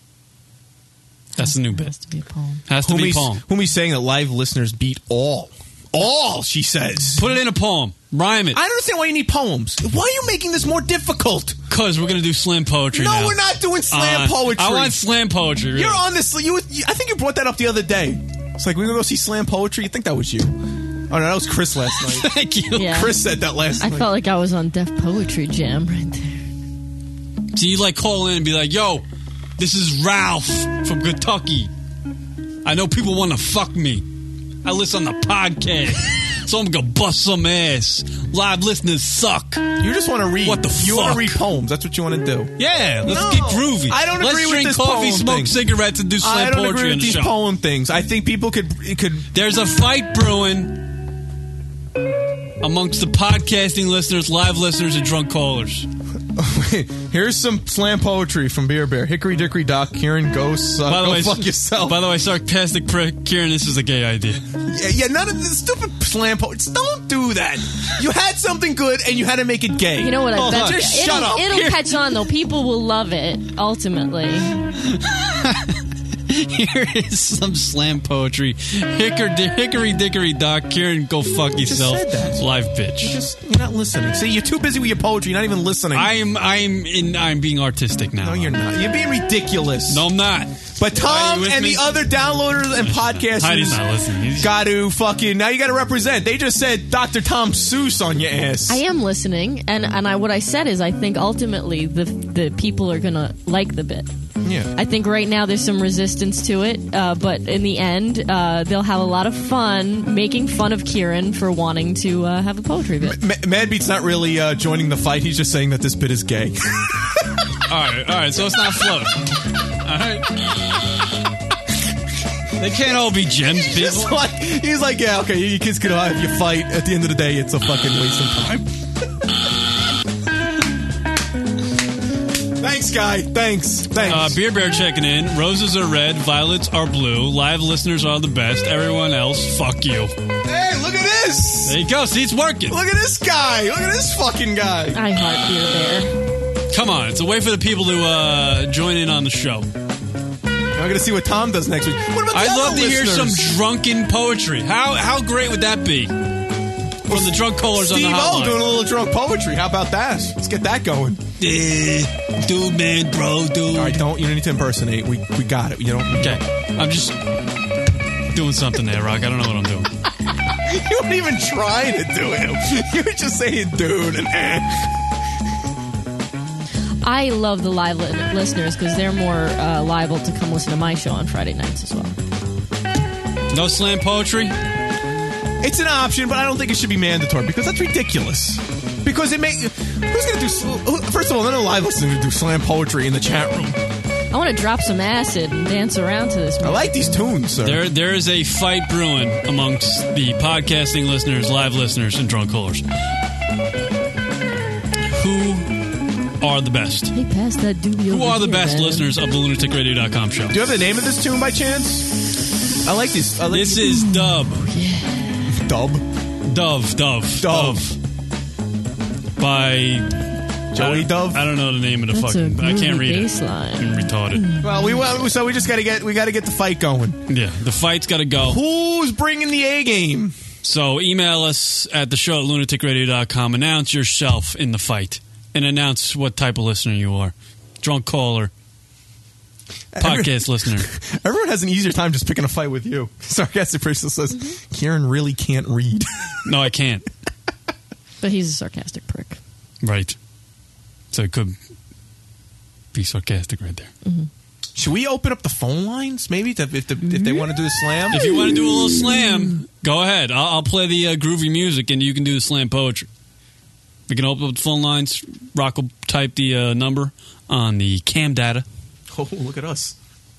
That's the new bit. Has to be a poem. Has to Whom be he's, poem. whom he's saying that live listeners beat all. All, she says. Put it in a poem. Rhyme it. I don't understand why you need poems. Why are you making this more difficult? Because we're going to do slam poetry No, now. we're not doing slam Uh, poetry. I want slam poetry. Really. You're on this. You, you, I think you brought that up the other day. It's like, we're going to go see slam poetry. You think that was you? Oh, no, that was Chris last night. Thank you. Yeah. Chris said that last I night. felt like I was on Def Poetry Jam right there. So you like call in and be like, yo, this is Ralph from Kentucky. I know people want to fuck me. I listen on the podcast. So I'm going to bust some ass. Live listeners suck. You just want to read. What the You fuck? want to read poems. That's what you want to do. Yeah, let's No, get groovy. I don't let's agree with drink this coffee, poem smoke thing. cigarettes, and do I slam don't poetry agree on with the these show. poem things. I think people could it could. There's a fight brewing amongst the podcasting listeners, live listeners, and drunk callers. Here's some slam poetry from Beer Bear. Hickory dickory dock, Kieran, go suck. By the go way, fuck yourself. By the way, sarcastic prick, Kieran, this is a gay idea. Yeah, yeah, none of the stupid slam poetry. Don't do that. You had something good and you had to make it gay. You know what? I Hold bet on. you- Just it'll, shut up. it'll Here- catch on though. People will love it ultimately. Here is some slam poetry. Hicker, hickory dickory dock, Kieran, go fuck yourself. said that. Live bitch. You're just you're not listening. See, you're too busy with your poetry. You're not even listening. I'm I'm in I'm being artistic now. No, you're not. You're being ridiculous. No, I'm not. But Are Tom you with and me? the other downloaders and Heidi's podcasters not listening. He's- got to fucking now. You got to represent. They just said Doctor Tom Seuss on your ass. I am listening, and and I what I said is I think ultimately the the people are gonna like the bit. Yeah. I think right now there's some resistance to it, uh, but in the end, uh, they'll have a lot of fun making fun of Kieran for wanting to uh, have a poetry bit. Ma- Madbeat's not really uh, joining the fight. He's just saying that this bit is gay. All right, all right. So it's not float. All right. They can't all be gems, He's people. just like, he's like, yeah, okay, you kids can have your fight. At the end of the day, it's a fucking waste of time. Thanks, guy. Thanks. Thanks. Uh, Beer Bear checking in. Roses are red, violets are blue. Live listeners are the best. Everyone else, fuck you. Hey, look at this. There you go. See, it's working. Look at this guy. Look at this fucking guy. I heart Beer Bear. Come on, it's a way for the people to uh, join in on the show. I'm going to see what Tom does next week. What about the I'd other love to hear listeners? some drunken poetry. How how great would that be? From the drunk callers on the Steve O hotline. doing a little drunk poetry. How about that? Let's get that going. Eh, dude, man, bro, dude. All right, don't. You don't need to impersonate. We we got it. You don't. Okay, I'm just doing something there, Rock. I don't know what I'm doing. You weren't even trying to do it. You were just saying, dude, and eh. I love the live li- listeners because they're more uh, liable to come listen to my show on Friday nights as well. No slam poetry? It's an option, but I don't think it should be mandatory because that's ridiculous. Because it may. Who's going to do. who- First of all, none of the live listeners going to do slam poetry in the chat room. I want to drop some acid and dance around to this music. I like these tunes, sir. There, there is a fight brewing amongst the podcasting listeners, live listeners, and drunk callers. Who are the best? Hey, pass that doobie Who over are the here, best man. listeners of the lunatic radio dot com show? Do you have the name of this tune by chance? I like this. I like This is Dub. Dub? Dove. Dove. Dove. By Joey I, Dove? I don't know the name of the That's fucking. a I can't groovy read bass it. line. I'm retarded. Well, we well, so we just got to get we got to get the fight going. Yeah, the fight's got to go. Who's bringing the A game? So email us at the show at lunatic radio dot com. Announce yourself in the fight and announce what type of listener you are. Drunk caller, podcast listener. Everyone has an easier time just picking a fight with you. Sarcastic person says, Mm-hmm. Kieran really can't read. No, I can't. But he's a sarcastic prick. Right. So it could be sarcastic right there. Mm-hmm. Should we open up the phone lines? Maybe to, if, the, if they want to do the slam? If you want to do a little slam, go ahead. I'll, I'll play the uh, groovy music and you can do the slam poetry. We can open up the phone lines. Rock will type the uh, number on the cam data. Oh, look at us.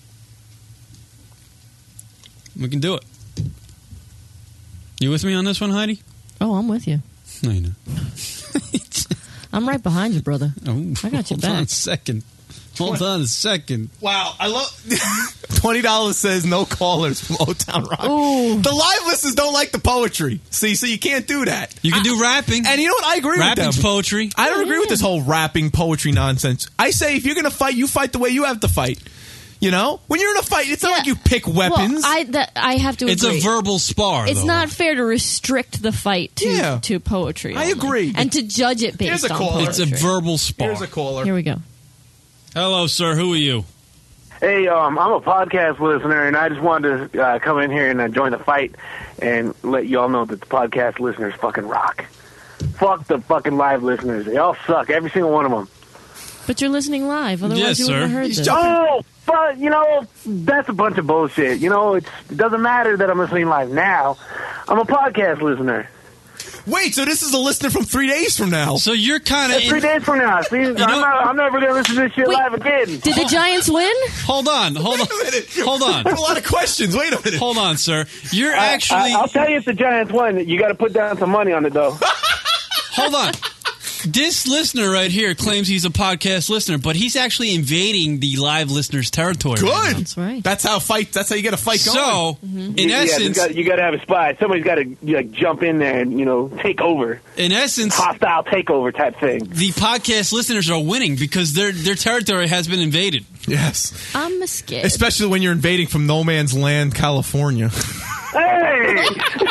We can do it. You with me on this one, Heidi? Oh, I'm with you. No, you know. I'm right behind you, brother. Oh, I got your hold on a back. second. Hold on a second. Wow, I love twenty dollars says no callers from Old Town Rock. Ooh. The live listeners don't like the poetry. See, so you can't do that. You can I- do rapping. And you know what? I agree with Rapping's them. poetry. I don't Oh, agree with yeah. this whole rapping poetry nonsense. I say if you're going to fight, you fight the way you have to fight. You know? When you're in a fight, it's not Yeah. like you pick weapons. Well, I that I have to It's agree. a verbal spar, It's though. not fair to restrict the fight to Yeah. to poetry. I only. agree. and to judge it based Here's a on caller. poetry. It's a verbal spar. Here's a caller. Here we go. Hello, sir. Who are you? Hey, um, I'm a podcast listener, and I just wanted to uh, come in here and uh, join the fight and let you all know that the podcast listeners fucking rock. Fuck the fucking live listeners. They all suck, every single one of them. But you're listening live, otherwise Yes, you wouldn't sir. have heard He's this. jumping. Oh, but, you know, that's a bunch of bullshit. You know, it's, it doesn't matter that I'm listening live now. I'm a podcast listener. Wait, so this is a listener from three days from now. So you're kind of That's three days from now. See, I'm, not, I'm never going to listen to this shit Wait, live again. Did the Giants win? Hold on, hold on, Wait a minute. hold on, I have a lot of questions. Wait a minute. hold on, sir. You're I- actually I, I'll tell you if the Giants win. You got to put down some money on it, though. hold on. This listener right here claims he's a podcast listener, but he's actually invading the live listeners' territory. Good. Right now. That's right. That's how fight. That's how you get a fight going. So, Mm-hmm. in yeah, essence, got, you got to have a spy. Somebody's got to like jump in there and you know take over. In essence, hostile takeover type thing. The podcast listeners are winning because their their territory has been invaded. Yes, I'm scared. especially when you're invading from no man's land, California. Hey!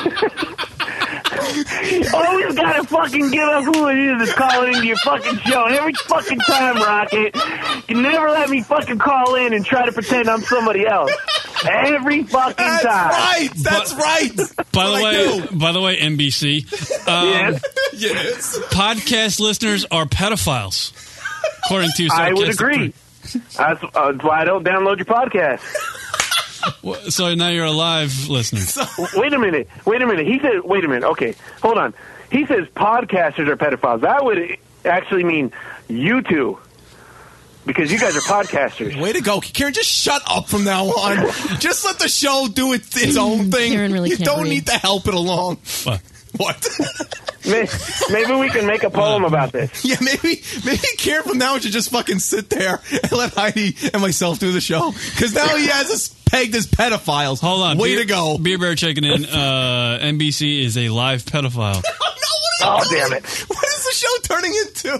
Always gotta fucking give up who it is that's calling into your fucking show. Every fucking time, Rocket. You never let me fucking call in and try to pretend I'm somebody else. Every fucking That's time. right. That's right. By the What I way, do. by the way, N B C, um, Yes. Yes. podcast listeners are pedophiles, according to I would Sarcastic agree. That's, uh, that's why I don't download your podcast. Prick. So now you're a live listener. Wait a minute. Wait a minute. He said, wait a minute. Okay, hold on. He says podcasters are pedophiles. That would actually mean you two. Because you guys are podcasters. Way to go, Karen! Just shut up from now on. Just let the show do its, its own thing. Karen really you can't don't read. need to help it along. What? What? Maybe, maybe we can make a poem about this. Yeah, maybe maybe Karen from now on should just fucking sit there and let Heidi and myself do the show. Because now he has us pegged as pedophiles. Hold on. Way Beer, to go. Beer Bear checking in. Uh, N B C is a live pedophile. Oh, damn it. What is the show turning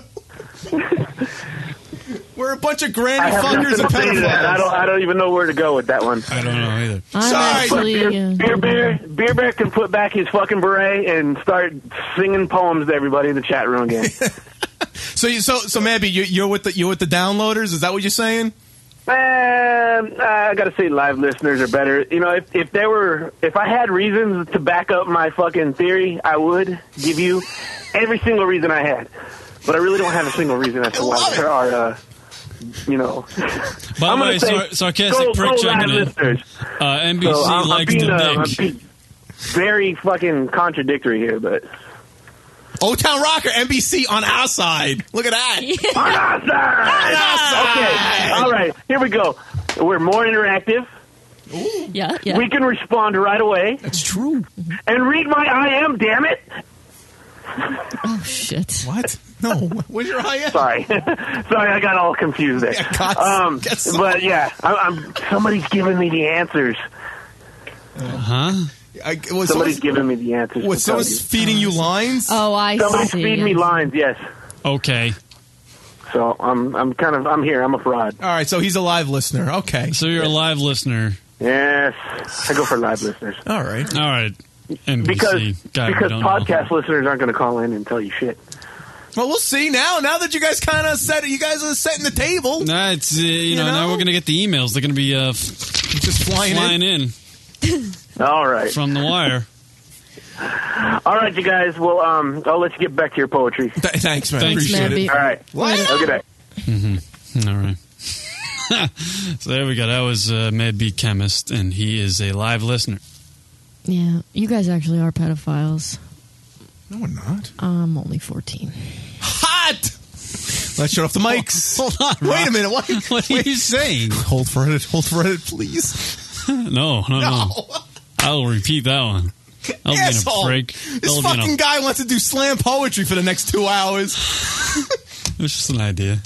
into? We're a bunch of granny I have fuckers nothing and to say to that. I don't, pedophiles. I don't even know where to go with that one. I don't know either. I'm Sorry. actually. Beer, Uh, Beer Bear, Beer Bear can put back his fucking beret and start singing poems to everybody in the chat room again. So you so so Mabby, you, you're with the you're with the downloaders. Is that what you're saying? Man, I gotta say, live listeners are better. You know, if if there were, if I had reasons to back up my fucking theory, I would give you every single reason I had. But I really don't have a single reason as to why there are, uh, you know. By the I'm gonna way, say, sar- sarcastic go, prick go checking live in. listeners. Uh, N B C So I'm, I'm likes being, the uh, I'm dick. being very fucking contradictory here, but O Town Rocker, N B C on our side. Look at that. on our side. Okay, all right, here we go. We're more interactive. yeah, yeah. We can respond right away. That's true. And read my I am, damn it. Oh shit! What? No. Where's your I am? Sorry, sorry, I got all confused there. Yeah, God, um, get some- but yeah, I, I'm. Somebody's giving me the answers. Huh? I, was Somebody's someone, giving me the answers. was someone feeding you lines? Oh, I Somebody's see. feeding me lines. Yes. Okay. So I'm. I'm kind of. I'm here. I'm a fraud. All right, so he's a live listener. Okay. So you're a live listener. Yes, I go for live listeners. All right. All right. N B C. Because Guy we because don't know. podcast listeners aren't going to call in and tell you shit. Well, we'll see now. Now that you guys kind of set it, you guys are setting the table. Nah, it's uh, you, You know, know? now we're gonna get the emails. They're gonna be uh, f- Just flying, flying in. in All right. from the wire. All right, you guys. Well, um, I'll let you get back to your poetry. Th- thanks, man. Thanks, Appreciate Mabby. it. All right. What? Have a good day. Mm-hmm. All right. So there we go. That was uh, Mad Beat Chemist, and he is a live listener. Yeah, you guys actually are pedophiles. No, we're not. I'm only fourteen. Hot! Let's shut off the mics. Hold on. Wait a Rob. minute. What, What are wait. you saying? Hold for it. Hold for it, please. No, no, no. No. I'll repeat that one. That'll be in a Asshole. break. This That'll be in a- fucking guy wants to do slam poetry for the next two hours. It was just an idea.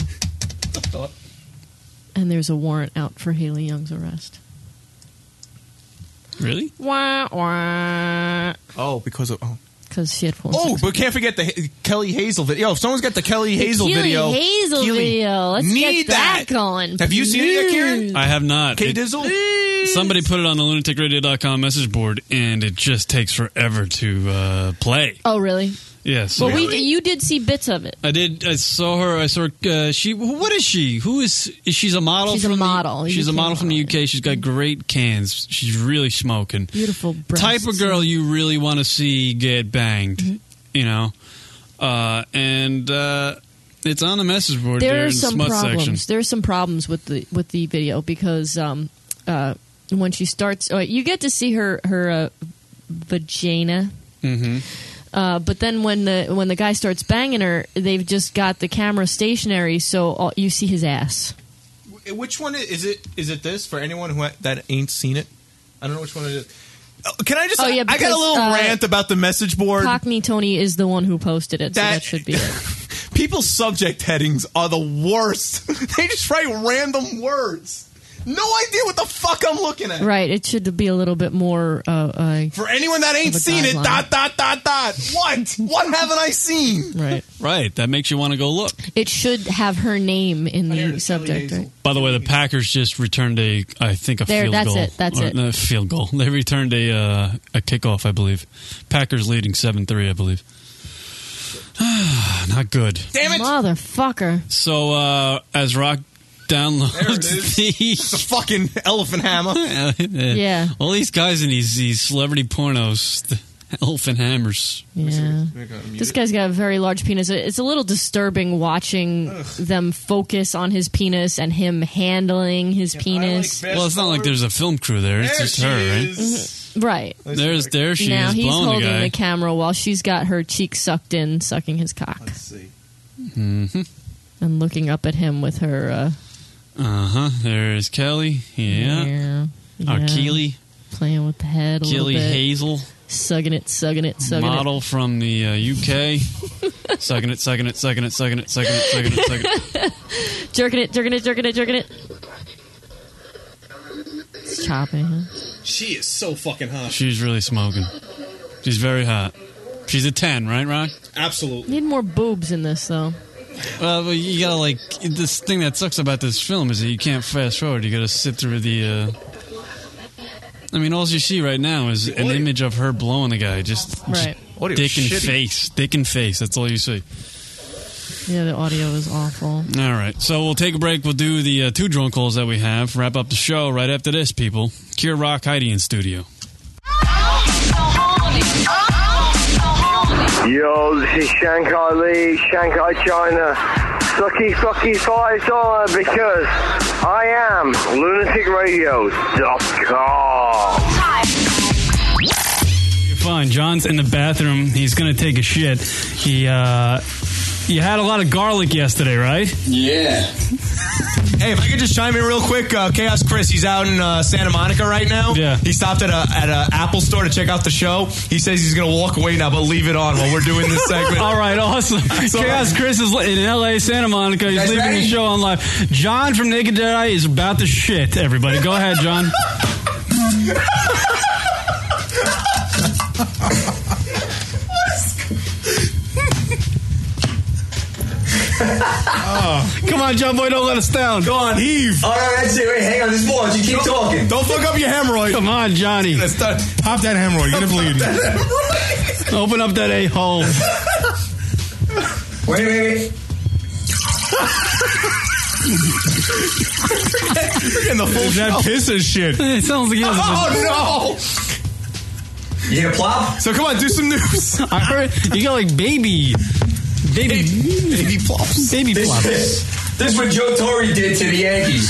And there's a warrant out for Haley Young's arrest. Really? Wah, wah. Oh, because of... Oh. Because she had phone Oh, sex. but can't forget the H- Kelly Hazel video. Yo, if someone's got the Kelly Hazel Keely video... Hazel Keely, video. Let's need get that, that. going. Have you seen it yet, Karen? I have not. K It- Dizzle? Somebody put it on the lunatic radio dot com message board, and it just takes forever to uh, play. Oh, really? Yes. Well, we you did see bits of it. I did. I saw her. I saw her. Uh, she. What is she? Who is? is she's a model. She's a from model, The, she's a U K model from the U K. She's got great cans. She's really smoking. Beautiful breasts. Type of girl you really want to see get banged. Mm-hmm. You know, uh, and uh, it's on the message board. There there are in the some smut problems. section. There are some problems with the with the video because um, uh, when she starts, oh, you get to see her her uh, vagina. Mm-hmm. Uh, but then when the when the guy starts banging her, they've just got the camera stationary, so all, you see his ass. Which one is, is it? Is it this for anyone who that ain't seen it? I don't know which one it is. Oh, can I just? Oh, yeah, I got a because, little uh, rant about the message board. Cockney Tony is the one who posted it, so That- that should be it. People's subject headings are the worst. They just write random words. No idea what the fuck I'm looking at. Right. It should be a little bit more. Uh, uh, For anyone that ain't seen it, dot, dot, dot, dot. What? What haven't I seen? Right. Right. That makes you want to go look. It should have her name in the subject. Right? By the way, the Packers just returned a, I think, a There, field that's goal. it, that's Or, it. no, field goal. They returned a uh, a kickoff, I believe. Packers leading seven three, I believe. Not good. Damn it. Motherfucker. So, uh, as Rock downloads There it is. the... It's a fucking elephant hammer. Yeah. All these guys in these, these celebrity pornos, the elephant hammers. Yeah. This guy's got a very large penis. It's a little disturbing watching Ugh. them focus on his penis and him handling his yeah, penis. Like well, it's not like there's a film crew there. It's there just her, right? Mm-hmm. Right. There's there she now is he's blowing holding the guy. the camera while she's got her cheek sucked in, sucking his cock. Let's see. Mm-hmm. And looking up at him with her. Uh huh. There's Kelly. Yeah. Yeah. Our yeah. Keely. Playing with the head a Keely little bit. Hazel. Sucking it, sucking it, sucking Model it. Model from the uh, U K. Sucking it, sucking it, sucking it, sucking it, sucking it, sucking it, sucking it. Jerking it, jerking it, jerking it, jerking it. It's chopping, huh? She is so fucking hot. She's really smoking. She's very hot. She's a ten, right, Rock? Absolutely. Need more boobs in this, though. Well, you gotta, like, this thing that sucks about this film is that you can't fast forward. You gotta sit through the, uh... I mean, all you see right now is an image of her blowing the guy. Just, right. just dick and face. Dick and face. That's all you see. Yeah, the audio is awful. All right. So we'll take a break. We'll do the uh, two drunk calls that we have. Wrap up the show right after this, people. Cure Rock, Heidi in studio. Yo, this is Shanghai Lee, Shanghai, China. Sucky, fucky, five dollar because I am lunatic radio dot com. You're fine. John's in the bathroom. He's going to take a shit. He, uh, you had a lot of garlic yesterday, right? Yeah. Hey, if I could just chime in real quick, uh, Chaos Chris, he's out in uh, Santa Monica right now. Yeah. He stopped at a at a Apple store to check out the show. He says he's going to walk away now, but leave it on while we're doing this segment. All right, awesome. So, Chaos Chris is in L A, Santa Monica. He's leaving ready? the show on live. John from Naked Eye is about to shit, everybody. Go ahead, John. Oh. Come on, John Boy, don't let us down. Go on, heave. All right, that's it. Wait, hang on. This board. You keep don't, talking. Don't fuck up your hemorrhoid. Come on, Johnny. Start, pop that hemorrhoid. You're bleeding. Open up that a-hole. Wait, wait, wait. In the full that piss is shit. It sounds like he has Oh, no. You hear plop? So come on, do some news. I heard you got like baby. Baby, baby plops. Baby this, plops. This, this is what Joe Torre did to the Yankees.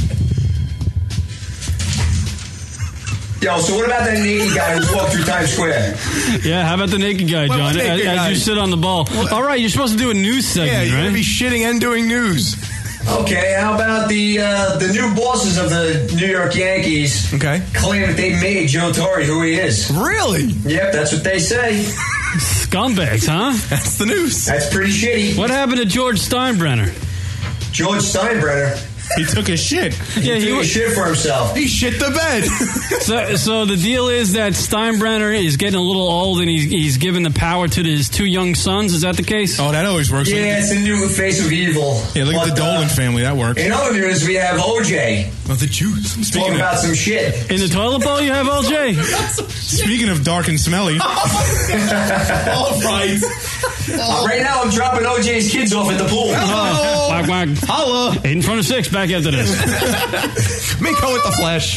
Yo, so what about that naked guy who walked through Times Square? Yeah, how about the naked guy, John? naked as, guy? as you sit on the ball. What? All right, you're supposed to do a news segment, yeah, you're right? going to be shitting and doing news. Okay, how about the uh, the new bosses of the New York Yankees? Okay, claim that they made Joe Torre who he is. Really? Yep, that's what they say. Scumbags, huh? That's the news. That's pretty shitty. What happened to George Steinbrenner? George Steinbrenner? He took a shit. He yeah, took he took a shit for himself. He shit the bed. so, so the deal is that Steinbrenner is getting a little old, and he's he's giving the power to his two young sons. Is that the case? Oh, that always works. Yeah, it's the new face of evil. Yeah, look but, at the Dolan uh, family. That works. In other news, we have O J. Oh, the Jews. Speaking Talking about some shit. In the toilet bowl, you have O J. Speaking of dark and smelly. All right. Uh, right now, I'm dropping O J's kids off at the pool. Oh. Wag, wag. Holla. Eight in front of six. Back after this. Miko with the flash.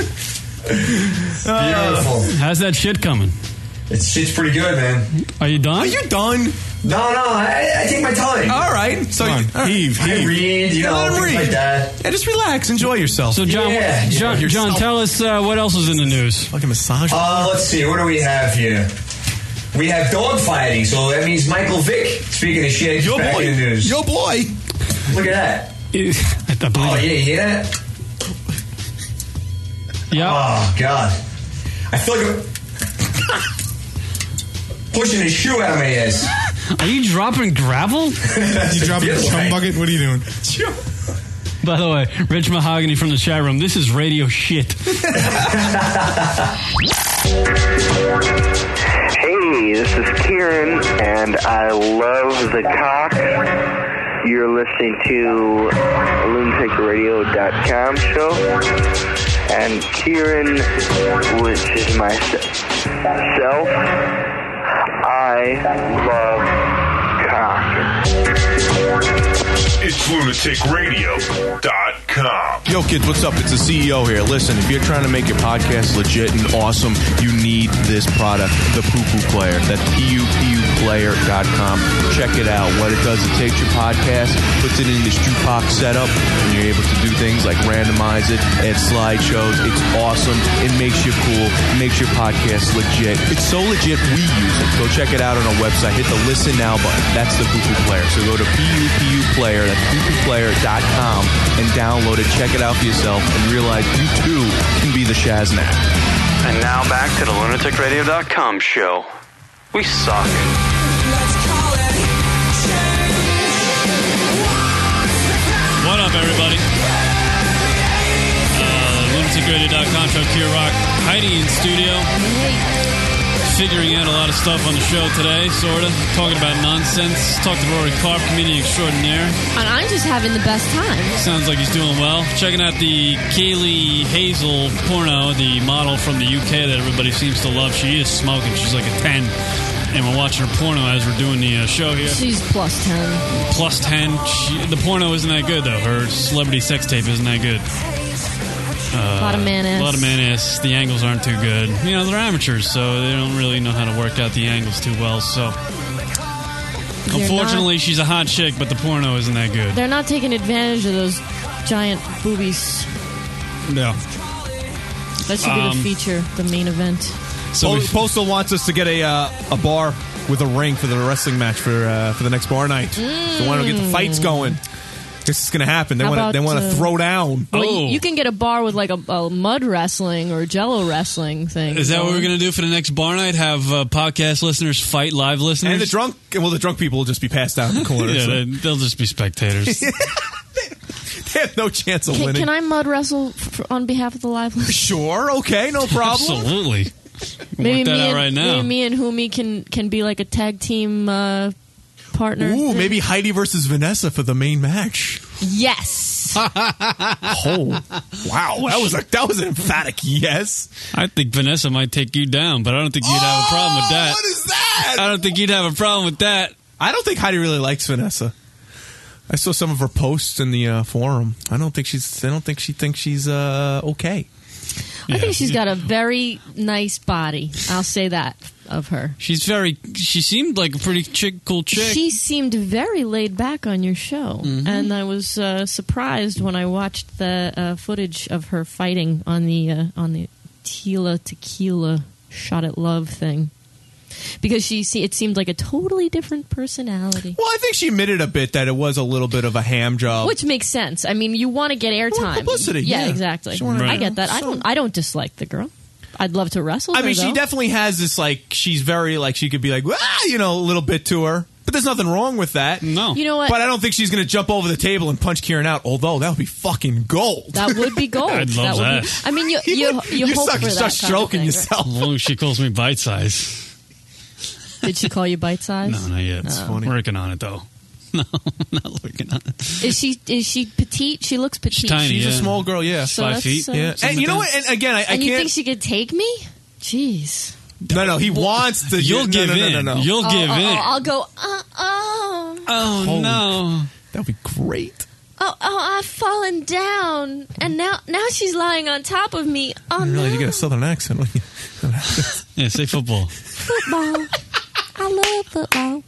Beautiful. How's that shit coming? It's shit's pretty good, man. Are you done? Are you done? No, no, I, I take my time. All right. So Come on, you, heave, heave. I read, you know, things read. like that. Yeah, just relax. Enjoy yourself. So, John, yeah, John, yeah, John tell us uh, what else is in the news. Like a massage. Uh, let's see. What do we have here? We have dog fighting, so that means Michael Vick, speaking of shit, Your back boy. in the news. Your boy. Look at that. I believe oh, yeah, you hear that? Yeah. Oh, God. I feel like I'm pushing his shoe out of my ass. Are you dropping gravel? You dropping a chum bucket? What are you doing? By the way, Rich Mahogany from the chat room, this is radio shit. Hey, this is Kieran, and I love the cock. You're listening to lunatic radio dot com show. And Kieran, which is myself, I love cock. It's lunatic radio dot com. Yo, kids, what's up? It's the C E O here. Listen, if you're trying to make your podcast legit and awesome, you need this product, the Poo Poo Player. That's P U P U player dot com. Check it out. What it does, it takes your podcast, puts it in this jukebox setup, and you're able to do things like randomize it, add slideshows. It's awesome. It makes you cool. It makes your podcast legit. It's so legit, we use it. Go check it out on our website. Hit the Listen Now button. That's the Poo Poo Player. So go to P U P U player, that's Poo Poo player dot com, and download it. Check it out for yourself and realize you too can be the Shaznak. And now back to the lunatic radio dot com show. We suck. What up, everybody? Uh, lunatic radio dot com show, Kier Rock. Heidi in studio. Figuring out a lot of stuff on the show today, sort of. Talking about nonsense. Talked to Rory Karp, comedian extraordinaire. And I'm just having the best time. Sounds like he's doing well. Checking out the Kaylee Hazel porno, the model from the U K that everybody seems to love. She is smoking. She's like a ten. And we're watching her porno as we're doing the uh, show here. She's plus ten. Plus ten. She, the porno isn't that good, though. Her celebrity sex tape isn't that good. Uh, a lot of man ass. A lot of man ass. The angles aren't too good. You know, they're amateurs, so they don't really know how to work out the angles too well. So, They're unfortunately, not- she's a hot chick, but the porno isn't that good. They're not taking advantage of those giant boobies. No. That should be Um, the feature, the main event. So Postal wants us to get a uh, a bar with a ring for the wrestling match for uh, for the next bar night. So why don't we get the fights going? Guess it's going to happen. They How want to about, they want to uh, throw down. Well, you, you can get a bar with like a, a mud wrestling or jello wrestling thing. Is that what going. we're going to do for the next bar night? Have uh, podcast listeners fight live listeners? And the drunk, well, the drunk people will just be passed out in the corner. yeah, so. they, they'll just be spectators. They have no chance of Can, winning. can I mud wrestle f- on behalf of the live listeners? Sure, okay, no problem. Absolutely. Maybe Work that me out and, right now. Maybe me and Humi can, can be like a tag team uh, partner. Ooh, thing. maybe Heidi versus Vanessa for the main match. Yes. Oh, wow, that was a that was an emphatic yes. I think Vanessa might take you down, but I don't think you'd have a problem with that. What is that? I don't think you'd have a problem with that. I don't think Heidi really likes Vanessa. I saw some of her posts in the uh, forum. I don't think she's. I don't think she thinks she's uh, okay. I think she's got a very nice body. I'll say that of her. She's very. She seemed like a pretty chick, cool chick. She seemed very laid back on your show, Mhm. and I was uh, surprised when I watched the uh, footage of her fighting on the uh, on the Tila Tequila Shot at Love thing, because she see it seemed like a totally different personality. Well, I think she admitted a bit that it was a little bit of a ham job. Which makes sense. I mean, you want to get airtime, publicity, Yeah, yeah. exactly. She wanted- I get that. I don't. I don't dislike the girl. I'd love to wrestle. I her, mean, she though. definitely has this, like, she's very, like, she could be like, ah, you know, a little bit to her. But there's nothing wrong with that. No. You know what? But I don't think she's going to jump over the table and punch Kieran out, although that would be fucking gold. That would be gold. I'd love would that. Be, I mean, you you you, You hope start, for that start kind of stroking thing, right? yourself. As long as she calls me bite size. Did she call you bite size? No, not yet. Oh. Funny. Working on it though. No, not working on it. Is she is she petite? She looks petite. tiny, She's a yeah. small girl, yeah. So Five that's, feet. uh, Yeah. And you know what? And again, I, I and you can't. think she could take me? Jeez. no, no, he wants to. You'll no, give no, no, in. No, no, no. You'll Oh, give oh, in. oh, I'll go. Uh, oh. Oh Holy- no! That would be great. Oh, oh, I've fallen down, and now now she's lying on top of me. Oh I realize no! you get a southern accent. Yeah, say football. Football. I love football.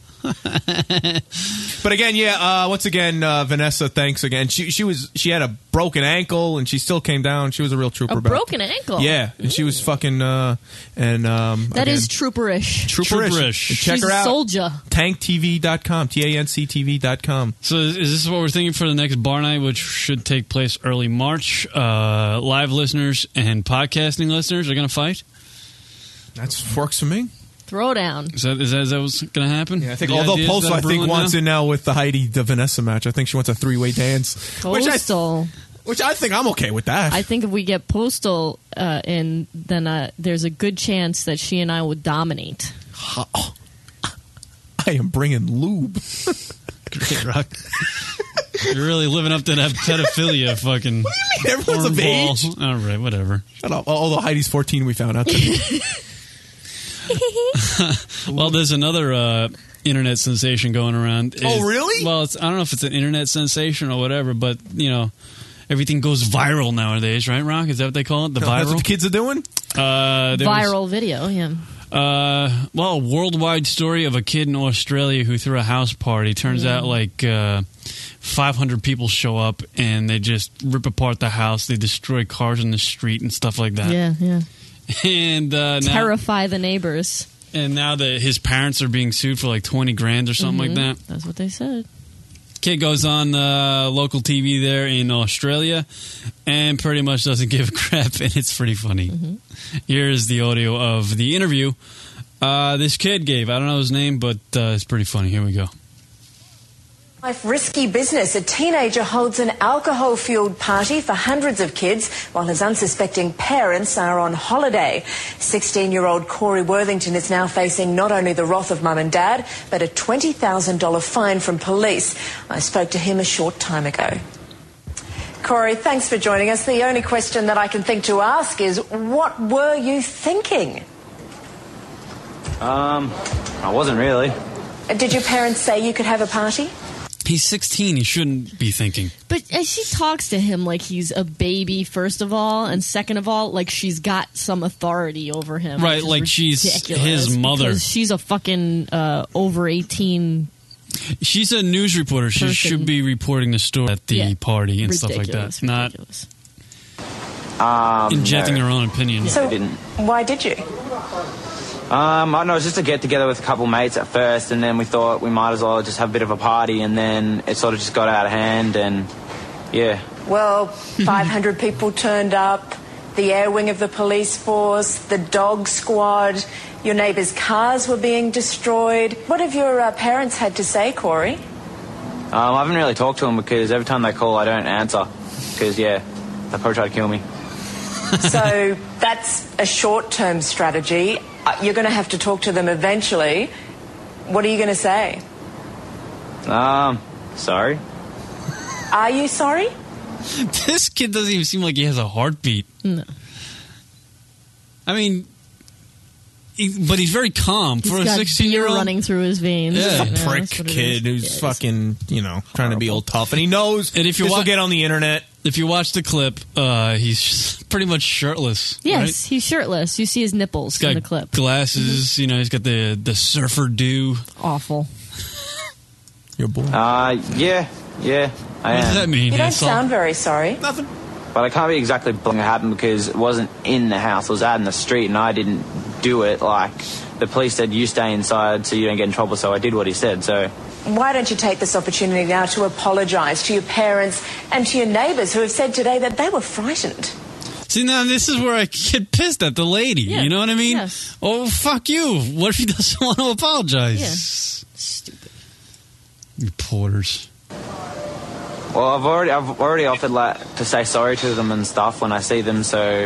But again, yeah. Uh, once again, uh, Vanessa, thanks again. She she was she had a broken ankle and she still came down. She was a real trooper. A about- broken ankle. Yeah, and she was fucking. Uh, and um, That again, is trooperish. trooperish. trooperish. And check She's her a out. soldier. tank T V dot com. T A N C T V dot com. So is is this what we're thinking for the next bar night, which should take place early March? Uh, live listeners and podcasting listeners are going to fight. That's works for me. Throwdown. Is that, is that, is that what's going to happen? I think The although ideas Postal, that I are think, brewing wants now? in now with the Heidi the Vanessa match. I think she wants a three way dance. Which I, Postal. which I think I'm okay with that. I think if we get Postal uh, in, then uh, there's a good chance that she and I would dominate. I am bringing lube. Great Rock. You're really living up to that pedophilia fucking. What do you mean? Everyone's of age. cornball. All right, whatever. Shut up. Although Heidi's fourteen, we found out today. Well, there's another uh, internet sensation going around. Oh, Is- really? Well, it's, I don't know if it's an internet sensation or whatever, but, you know, everything goes viral nowadays, right, Rock? Is that what they call it? The No, viral? that's what the kids are doing? Uh, there was- Viral video, yeah. Uh, well, a worldwide story of a kid in Australia who threw a house party. Turns Yeah. out like uh, five hundred people show up and they just rip apart the house. They destroy cars in the street and stuff like that. Yeah, yeah. And uh, now, Terrify the neighbors. and now that his parents are being sued for like twenty grand or something Mhm. like that. That's what they said. Kid goes on uh, local T V there in Australia and pretty much doesn't give a crap, and it's pretty funny. Mm-hmm. Here's the audio of the interview uh, this kid gave. I don't know his name, but uh, it's pretty funny. Here we go. Life risky business. A teenager holds an alcohol-fueled party for hundreds of kids while his unsuspecting parents are on holiday. sixteen-year-old Corey Worthington is now facing not only the wrath of mum and dad, but a twenty thousand dollars fine from police. I spoke to him a short time ago. Corey, thanks for joining us. The only question that I can think to ask is, what were you thinking? Um, I wasn't really. Did your parents say you could have a party? He's sixteen. He shouldn't be thinking. But as she talks to him like he's a baby, first of all, and second of all, like she's got some authority over him. Right, which is like she's ridiculous his mother. because she's a fucking uh, over eighteen. She's a news reporter. She Person. should be reporting the story at the Yeah. party and Ridiculous, stuff like that. ridiculous. Not Um, injecting no. her own opinion. So, I didn't. why did you? Um, I don't know, it was just a get together with a couple mates at first, and then we thought we might as well just have a bit of a party, and then it sort of just got out of hand, and yeah. Well, five hundred people turned up, the air wing of the police force, the dog squad, your neighbours' cars were being destroyed. What have your uh, parents had to say, Corey? Um, I haven't really talked to them because every time they call, I don't answer. Because, yeah, they probably try to kill me. So that's a short-term strategy. Uh, You're going to have to talk to them eventually. What are you going to say? Um, sorry. Are you sorry? This kid doesn't even seem like he has a heartbeat. No. I mean, he, but he's very calm He's for a got sixteen-year-old. beer running through his veins. Yeah, You know, a prick that's what it kid is. who's fucking, you know, trying to be all tough. And he knows And if you this will wa- get on the internet. If you watch the clip, uh, he's pretty much shirtless. Yes, right? he's shirtless. You see his nipples He's in got the clip. glasses. You know, he's got the the surfer do. Awful. Your boy. Uh, yeah, yeah, I What does am. that mean? You don't asshole? sound very sorry. Nothing. But I can't be exactly blaming it happened because it wasn't in the house. It was out in the street, and I didn't do it. Like, the police said, you stay inside so you don't get in trouble, so I did what he said, so... Why don't you take this opportunity now to apologise to your parents and to your neighbours who have said today that they were frightened? See, now this is where I get pissed at the lady. Yeah. You know what I mean? Yes. Oh, fuck you. What if he doesn't want to apologize? Yeah. Stupid. Reporters. Well, I've already I've already offered like to say sorry to them and stuff when I see them, so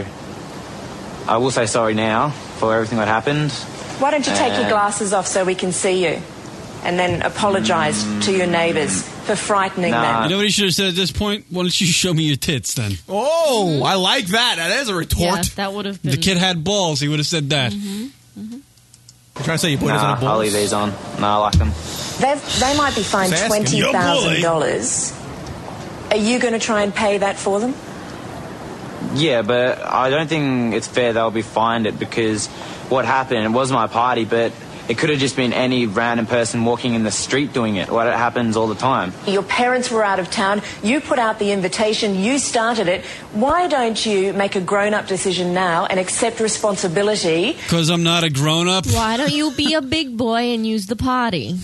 I will say sorry now for everything that happened. Why don't you take your Uh, glasses off so we can see you? And then apologise to your neighbours for frightening them. You know what he should have said at this point? Why don't you show me your tits then? Oh, I like that. That is a retort. Yeah, that would have been. The kid had balls. He would have said that. Mhm, mhm. You're trying to say your boy doesn't Nah, have balls? I'll leave these on. No, I like them. They've, they might be fined Just asking. twenty thousand dollars. Are you going to try and pay that for them? Yeah, but I don't think it's fair they'll be fined it because what happened, it was my party, but it could have just been any random person walking in the street doing it. What happens all the time. Your parents were out of town. You put out the invitation. You started it. Why don't you make a grown-up decision now and accept responsibility? Because I'm not a grown-up. Why don't you be a big boy and use the potty?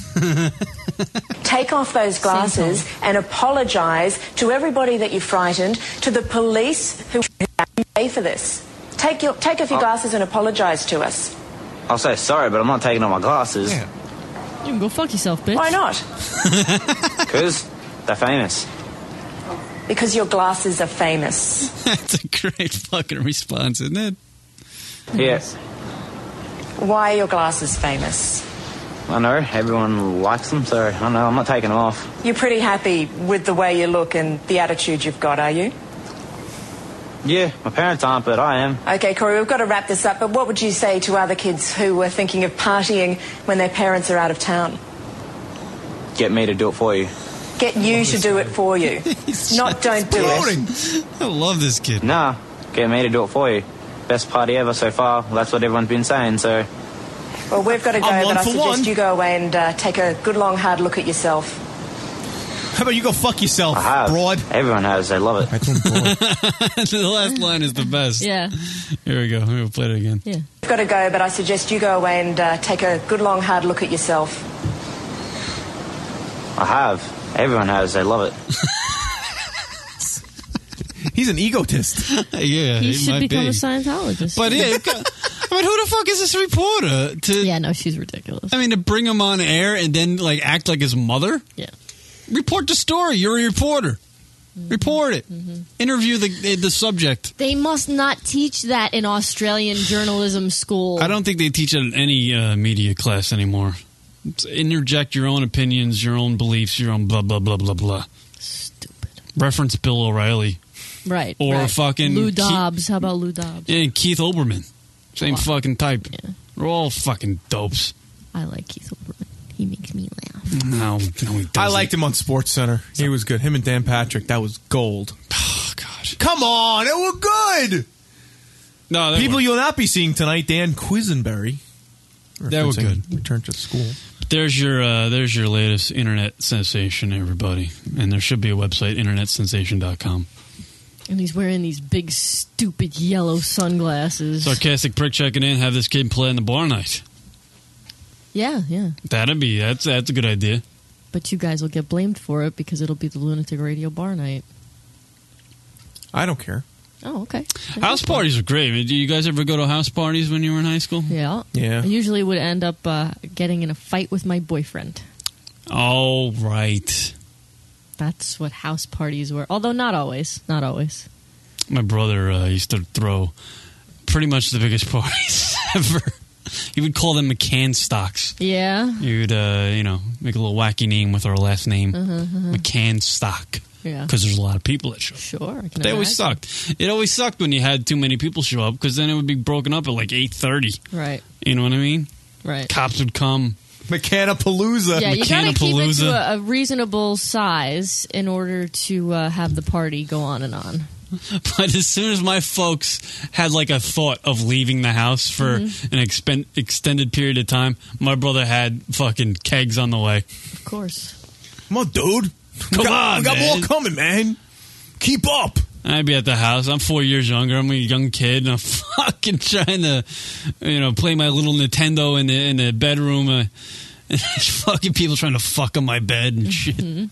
Take off those glasses and apologise to everybody that you frightened, to the police who pay for this. Take your take off your glasses and apologise to us. I'll say sorry, but I'm not taking off my glasses. You can go fuck yourself, bitch. Why not? Because they're famous. Because your glasses are famous. That's a great fucking response, isn't it? Yes. Why are your glasses famous? I know, everyone likes them, so I know, I'm not taking them off. You're pretty happy with the way you look and the attitude you've got, are you? Yeah, my parents aren't, but I am. Okay, Corey, we've got to wrap this up, but what would you say to other kids who are thinking of partying when their parents are out of town? Get me to do it for you. Get you to do it for you. Not don't do it. I love this kid. Nah, get me to do it for you. Best party ever so far. Well, that's what everyone's been saying, so... Well, we've got to go, I'm one but I for suggest one. you go away and uh, take a good long hard look at yourself. How about you go fuck yourself, I have. broad? Everyone has. They love it. The last line is the best. Yeah. Here we go. Let me play it again. Yeah. We've got to go, but I suggest you go away and uh, take a good long hard look at yourself. I have. Everyone has. They love it. He's an egotist. Yeah, He he should might become be. a Scientologist. But yeah, I mean, who the fuck is this reporter? To yeah, no, she's ridiculous. I mean, to bring him on air and then like act like his mother. Yeah. Report the story. You're a reporter. Mm-hmm. Report it. Interview the the subject. They must not teach that in Australian journalism school. I don't think they teach it in any uh, media class anymore. It's interject your own opinions, your own beliefs, your own blah blah blah blah blah. Stupid. Reference Bill O'Reilly. Right. Or right. fucking Lou Keith- Dobbs. How about Lou Dobbs? And Keith Olbermann. Same Wow. fucking type. We're all fucking dopes. I like Keith Olbermann. He makes me laugh. No, no, he doesn't. I liked him on Sports Center. He was good. Him and Dan Patrick. That was gold. Oh, God. Come on. It was good. No, they People were, you'll not be seeing tonight, Dan Quisenberry. They were Referencing good. Return to school. There's your uh, there's your latest internet sensation, everybody. And there should be a website, internet sensation dot com. And he's wearing these big, stupid yellow sunglasses. Sarcastic prick checking in. Have this kid play in the bar night. Yeah, yeah. That'd be that's that's a good idea. But you guys will get blamed for it because it'll be the Lunatic Radio bar night. I don't care. Oh, okay. House parties are great. I mean, do you guys ever go to house parties when you were in high school? Yeah. Yeah. I usually would end up uh, getting in a fight with my boyfriend. Oh, right. That's what house parties were. Although not always. Not always. My brother uh, used to throw pretty much the biggest parties ever. He would call them McCann stocks. Yeah. He would, uh, you know, make a little wacky name with our last name, Uh-huh, uh-huh. McCann stock. Yeah. Because there's a lot of people that show up. Sure. I can They always imagine. sucked. It always sucked when you had too many people show up because then it would be broken up at like eight thirty. Right. You know what I mean? Right. Cops would come. Mechanopaluza. Yeah, you gotta keep it to Mechanopaluza. a, a reasonable size in order to uh, have the party go on and on. But as soon as my folks had like a thought of leaving the house for Mhm. an expen- extended period of time, my brother had fucking kegs on the way. Of course. Come on, dude. Come we got, on, we got man. more coming, man. Keep up. I'd be at the house. I'm four years younger. I'm a young kid, and I'm fucking trying to, you know, play my little Nintendo in the in the bedroom. Uh, and there's fucking people trying to fuck on my bed and shit. Mhm.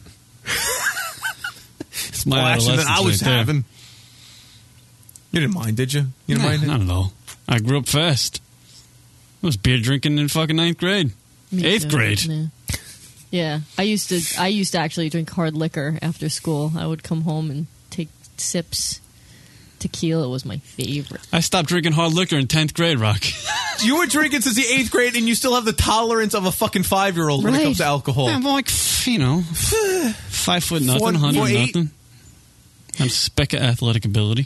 It's my Well, actually, adolescence then I was right there. having. You didn't mind, did you? You didn't Nah, mind it? not at all. I grew up fast. I was beer drinking in fucking ninth grade, Me eighth too. grade. Yeah. Yeah, I used to. I used to actually drink hard liquor after school. I would come home and take sips. Tequila was my favorite. I stopped drinking hard liquor in tenth grade, Rock. You were drinking since the eighth grade, and you still have the tolerance of a fucking five year old when it Right. comes to alcohol. I'm like, you know, five foot nothing, Four- hundred four eight. nothing. I'm a speck of athletic ability.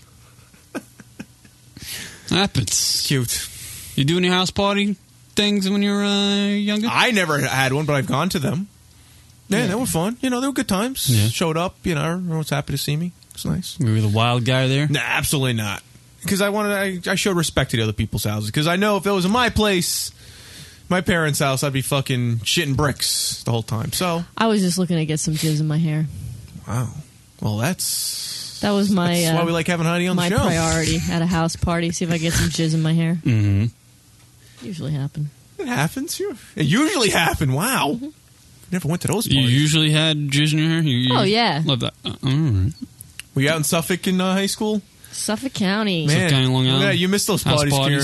Happens. Cute. You do any house party things when you were uh, younger? I never had one, but I've gone to them. Yeah, Yeah. they were fun. You know, they were good times. Yeah. Showed up. You know, everyone was happy to see me. It's nice. You were the wild guy there? Nah, absolutely not. Because I wanted, I, I showed respect to the other people's houses. Because I know if it was in my place, my parents' house, I'd be fucking shitting bricks the whole time. So, I was just looking to get some jizz in my hair. wow. Well, that's That was my. that's uh, why we like having Heidi on the my show. priority at a house party. See if I get some jizz in my hair. Mm-hmm. Usually happen. It happens. You- It usually happen. Wow. Never went to those You parties. usually had jizz in your hair? You, you Oh, yeah. Love that. Uh, all right. Were you out in Suffolk in uh, high school? Suffolk County. Man, County, Long Island. yeah, you missed those House parties, parties.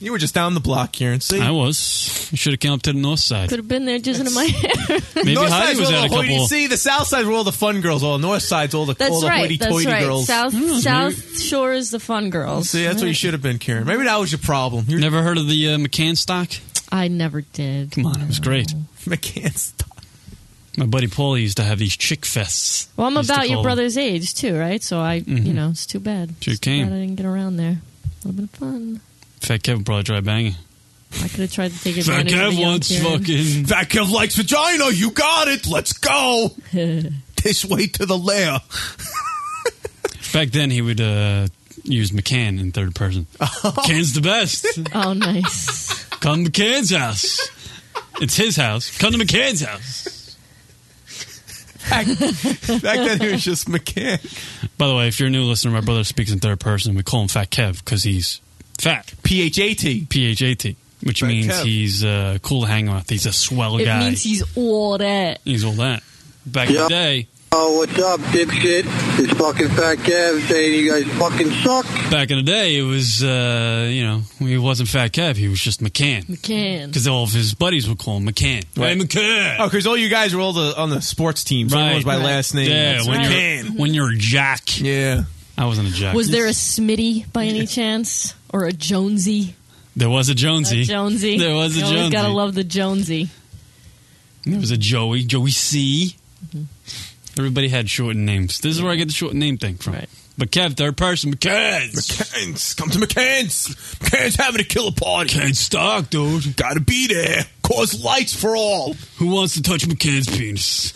You were just down the block, Kieran. See? I was. You should have come up to the north side. Could have been there just in my hair. Maybe north Heidi side's was where at a all the hoity- couple. See, the south side's where all the fun girls are. North side's all the, That's all the right. That's hoity-toity right. girls. South Hmm, South Shore is the fun girls. See, that's what you Right. should have been, Kieran. Maybe that was your problem. You're Never heard of the uh, McCann stock? I never did. Come on, it was great. McCann stock. My buddy Paulie used to have these chick fests. Well, I'm He used to about your call brother's age too, right? So I, Mhm. you know, it's too bad. Sure It's too came. bad I didn't get around there. Would have been fun. them. Fat Kevin probably tried banging. I could have tried to take Fat advantage of Kev the young wants Kieran. fucking... Fat Kev likes vagina. You got it. Let's go. This way to the lair. Back then, he would uh, use McCann in third person. McCann's the best. Oh, nice. Come to McCann's house. It's his house. Come to McCann's house. Back, back then, he was just McCann. By the way, if you're a new listener, my brother speaks in third person. We call him Fat Kev because he's fat. P H A T. P H A T. Which Fat means Kev. he's uh, cool to hang with. He's a swell It guy. means he's all that. He's all that. Back in Yeah. the day, Oh, what's up, dipshit? It's fucking Fat Kev saying you guys fucking suck. back in the day, it was, uh, you know, he wasn't Fat Kev. He was just McCann. McCann. Because all of his buddies would call him McCann. Right. Hey, McCann. Oh, because all you guys were all the, on the sports team. So everyone was by Right. last name. Yeah, That's when right. you're, when you're a Jack. Yeah. I wasn't a Jack. Was there a Smitty by any chance? Or a Jonesy? There was a Jonesy. A Jonesy. There was a You always Jonesy. gotta love the Jonesy. There was a Joey. Joey C. Mm-hmm. Everybody had shortened names. This is where I get the shortened name thing from. Right. But Kev, third person, McCann's. McCann's. Come to McCann's. McCann's having a killer party. McCann's stock, dude. Gotta be there. Cause lights for all. Who wants to touch McCann's penis?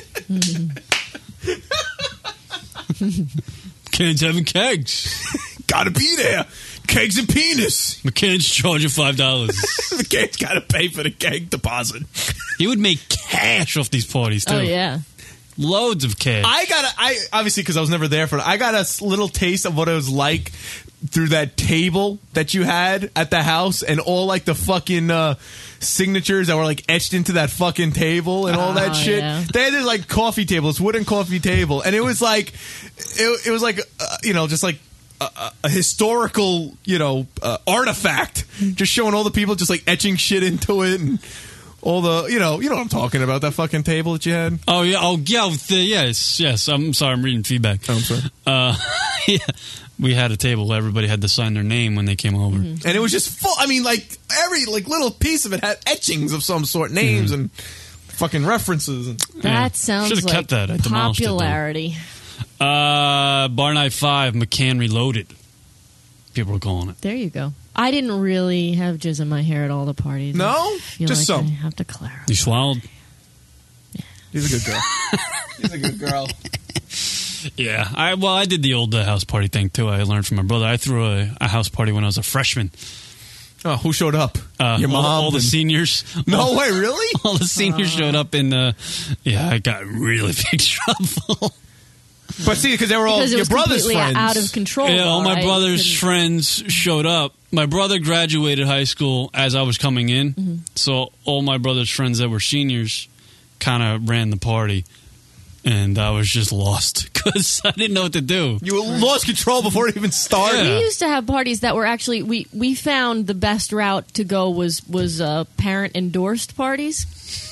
McCann's having kegs. Gotta be there. Kegs and penis. McCann's charging five dollars. McCann's gotta pay for the keg deposit. He would make cash off these parties, too. Oh, yeah. Loads of cash. I got a, I obviously because I was never there for it. I got a s- little taste of what it was like through that table that you had at the house, and all like the fucking uh, signatures that were like etched into that fucking table and all that Oh, shit. yeah. They had this like coffee table, this wooden coffee table, and it was like, it, it was like uh, you know just like. A, a historical, you know, uh, artifact, just showing all the people just like etching shit into it, and all the, you know, you know what I'm talking about, that fucking table that you had. Oh, yeah. Oh, yeah. with the- yes. Yes. I'm sorry. I'm reading feedback. Oh, I'm sorry. Uh, yeah. We had a table where everybody had to sign their name when they came over. And it was just full. I mean, like every like little piece of it had etchings of some sort, names Mm-hmm. and fucking references. And That sounds Should've like kept that. I demolished it, though. popularity. Uh, Bar Night five, McCann Reloaded. People were calling it. There you go. I didn't really have jizz in my hair at all the parties. No? I feel Just like some. I have to clarify. You swallowed? He's a good girl. He's a good girl. Yeah. I Well, I did the old uh, house party thing, too. I learned from my brother. I threw a, a house party when I was a freshman. Oh, who showed up? Uh, Your all, mom? all the and- seniors. No all, way, really? All the seniors showed up in, uh, yeah, I got in really big trouble. But see, because they were all Because it your was brother's completely friends. out of control. Yeah, all though, my right? brother's Couldn't- friends showed up. My brother graduated high school as I was coming in, Mm-hmm. so all my brother's friends that were seniors kind of ran the party, and I was just lost because I didn't know what to do. You lost control before it even started. Yeah. We used to have parties that were actually we we found the best route to go was was uh, parent endorsed parties.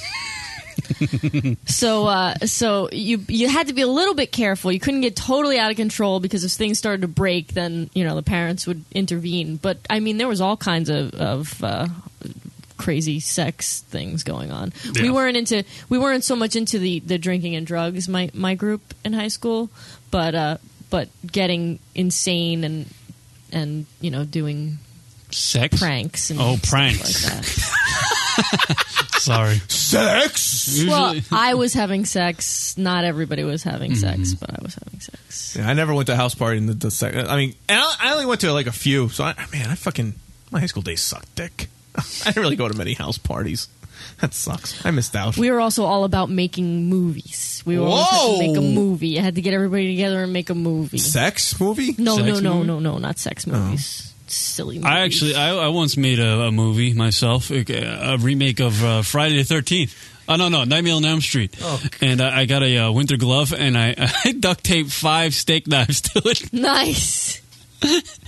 so uh, so you you had to be a little bit careful. You couldn't get totally out of control because if things started to break, then you know the parents would intervene. But I mean, there was all kinds of of uh, crazy sex things going on. Yeah. We weren't into we weren't so much into the, the drinking and drugs. My my group in high school, but uh, but getting insane and and you know doing Sex? pranks and Oh, stuff pranks. like that. Sorry. Sex? Well, I was having sex. Not everybody was having Mm-hmm. sex, but I was having sex. Yeah, I never went to a house party in the, the second. I mean, and I, I only went to like a few. So, I, man, I fucking my high school days sucked dick. I didn't really go to many house parties. That sucks. I missed out. We were also all about making movies. We always had to make a Whoa! movie. I had to get everybody together and make a movie. Sex movie? No, Sex no, no, movie? no, no, not sex movies. Silly movies. I actually, I, I once made a, a movie myself, a, a remake of uh, Friday the thirteenth. Oh, no, no, Nightmare on Elm Street. Oh. And I, I got a uh, winter glove, and I, I duct taped five steak knives to it. Nice.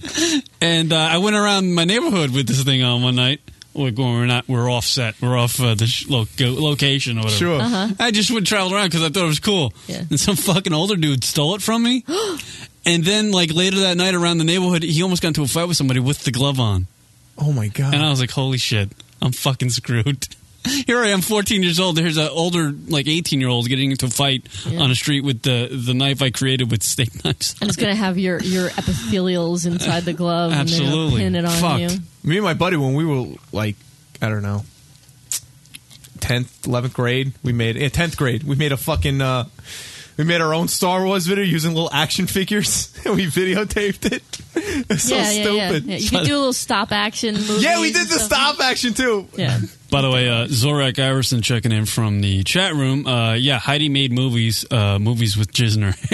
And uh, I went around my neighborhood with this thing on one night. We're going. We're not. We're off set. We're off uh, the sh- lo- location or whatever. Sure. Uh-huh. I just would travel around because I thought it was cool. Yeah. And some fucking older dude stole it from me. And then, like later that night, around the neighborhood, he almost got into a fight with somebody with the glove on. Oh my god! And I was like, "Holy shit, I'm fucking screwed." Here I am, fourteen years old. There's an older, like eighteen-year-old getting into a fight Yeah. on a street with the the knife I created with steak knives. And it's going to have your, your epithelials inside the glove. Absolutely. And then it'll pin it on Fucked. you. Me and my buddy, when we were like, I don't know, tenth, eleventh grade, we made yeah, tenth grade. We made a fucking. Uh, we made our own Star Wars video using little action figures, and we videotaped it. It's so yeah, yeah, stupid. Yeah, yeah. You could do a little stop action movie. Yeah, we did the stop action too. Yeah. By the way, uh, Zorak Iverson checking in from the chat room. Uh, yeah, Heidi made movies, uh, movies with jizz in her hair.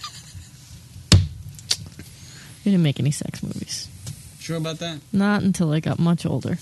We didn't make any sex movies. Sure about that? Not until I got much older.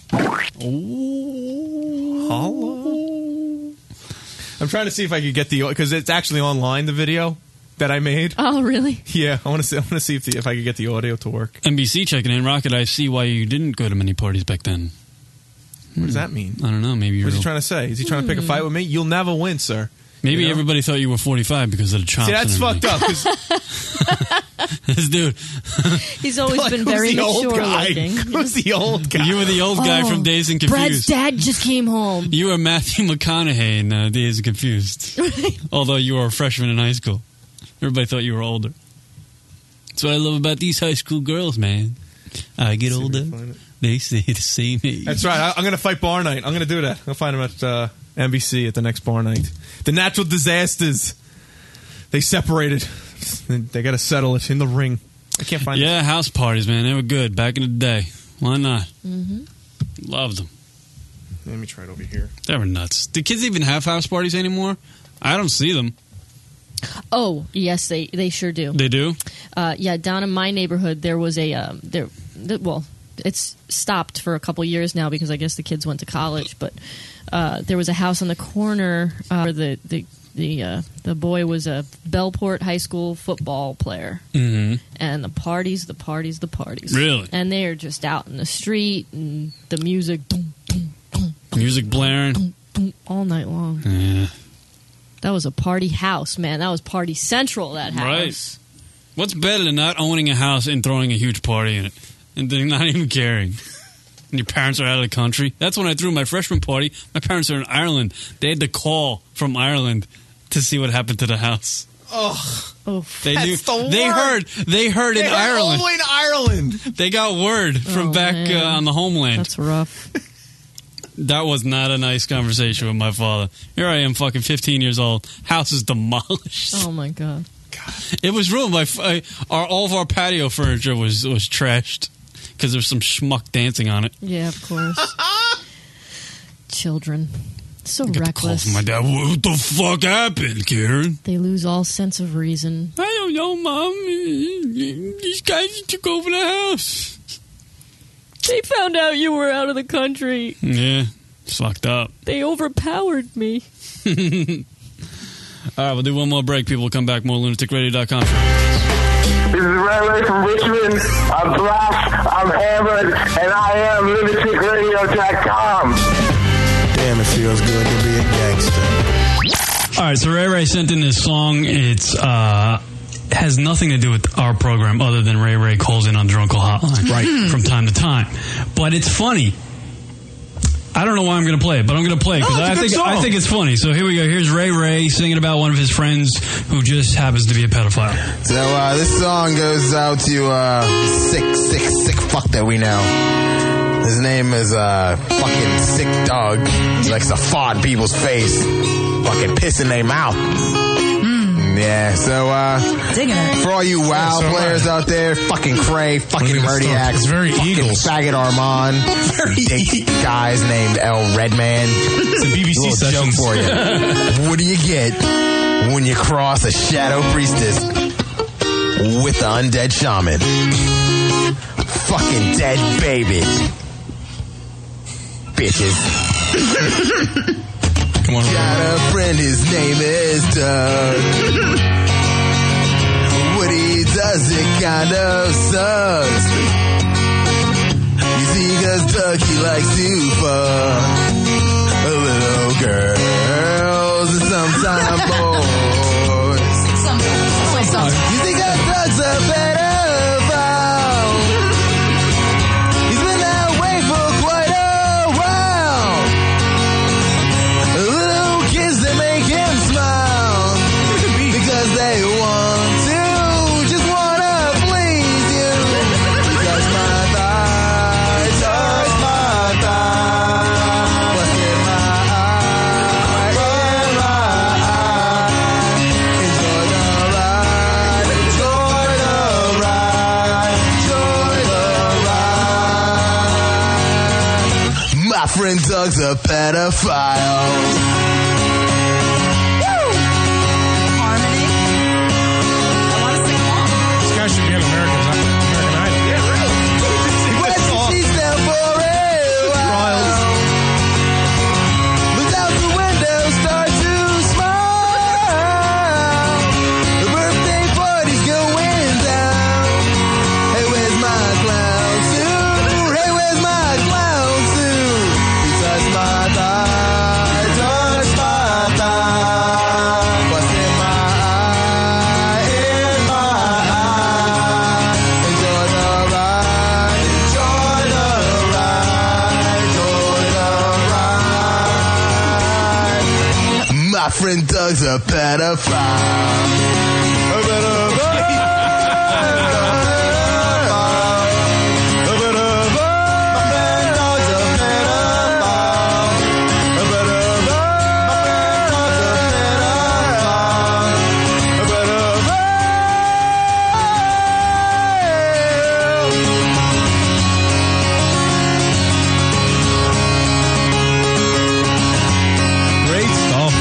Hello. I'm trying to see if I could get the because it's actually online. The video that I made. Oh, really? Yeah, I want to see. I want to see if the, if I could get the audio to work. N B C checking in. Rocket, I see why you didn't go to many parties back then. What does that mean? I don't know. Maybe you're. What's he trying to say? Is he trying to pick a fight with me? You'll never win, sir. Maybe You know? everybody thought you were forty-five because of the chops. See, that's and fucked up. everything. 'cause This dude. He's always Like, been who's very the old mature guy? looking. Who's the old guy? You were the old guy Oh, from Dazed and Brad's Confused. dad just came home. You were Matthew McConaughey in uh, Dazed and Confused. Although you were a freshman in high school. Everybody thought you were older. That's what I love about these high school girls, man. I get older, they stay the same age. That's right. I, I'm going to fight bar night. I'm going to do that. I'll find him at uh, N B C at the next bar night. The natural disasters. They separated. They got to settle it in the ring. I can't find Yeah, house parties, man. They were good back in the day. Why not? Mm-hmm. Loved them. Let me try it over here. They were nuts. Do kids even have house parties anymore? I don't see them. Oh, yes, they, they sure do. They do? Uh, yeah, down in my neighborhood, there was a um, there. th- Well, it's stopped for a couple years now because I guess the kids went to college. But uh, there was a house on the corner uh, where the the the uh, the boy was a Bellport High School football player, Mm-hmm. and the parties, the parties, the parties. Really? And they are just out in the street, and the music boom, Music blaring. boom, all night long. Yeah. That was a party house, man. That was party central. That house. Right. What's better than not owning a house and throwing a huge party in it and then not even caring? And your parents are out of the country. That's when I threw my freshman party. My parents are in Ireland. They had to call from Ireland to see what happened to the house. Oh, oh they that's knew. the They worst. heard. They heard They in heard Ireland. all the way in Ireland. They got word from Oh, back man. uh, on the homeland. That's rough. That was not a nice conversation with my father. Here I am, fucking fifteen years old. House is demolished. Oh my god. It was ruined. My I, our all of our patio furniture was was trashed because there was some schmuck dancing on it. Yeah, of course. Children. So Call reckless. from my dad. What the fuck happened, Karen? They lose all sense of reason. I don't know, Mom. These guys took over the house. They found out you were out of the country. Yeah, it's fucked up. They overpowered me. All right, we'll do one more break. People will come back. More lunatic radio dot com. This is Ray Ray from Richmond. I'm black, I'm hammered, and I am lunatic radio dot com. Damn, it feels good to be a gangster. All right, so Ray Ray sent in this song. It's uh, has nothing to do with our program other than Ray Ray calls in on Drunkle Hotline right from time to time. But it's funny. I don't know why I'm going to play it, but I'm going to play it because No, it's a I good think song. I think it's funny. So here we go. Here's Ray Ray singing about one of his friends who just happens to be a pedophile. So uh, this song goes out to uh, sick, sick, sick fuck that we know. His name is uh, fucking Sick Dog. He likes to fart in people's face, fucking piss in their mouth. Yeah, so uh, for all you WoW so players right. out there, fucking Cray, fucking Look at this Murdiac, stuff. It's very fucking Eagles. faggot Armand, dick guys named El Redman. It's a B B C Little joke sessions. for you. What do you get when you cross a shadow priestess with the undead shaman? Fucking dead baby. Bitches. Come on, Got a friend, his name is Doug. What he does, it kind of sucks. Because Doug, he likes to fuck little girls and sometimes boys. Sometimes. You think that Doug's a pedophile? He's been that way for quite a while. Little kids that make him smile because they want to, just wanna please you. You touch my thigh, touch my thigh, what's in my eye, in my eye. Enjoy the ride, enjoy the ride, enjoy the ride. My friend Doug's a pedophile. This guy should be an American, American Idol. Yeah, really. She's there for a while. Look out the window, start to smile. The birthday party's going down. Hey, where's my clown suit? Hey, where's my clown suit? He touched my thigh, touched my thigh. What's in my eye, in my eye? Enjoy the ride, enjoy the ride, enjoy the ride. My friend Doug's a pedophile. A Great stuff.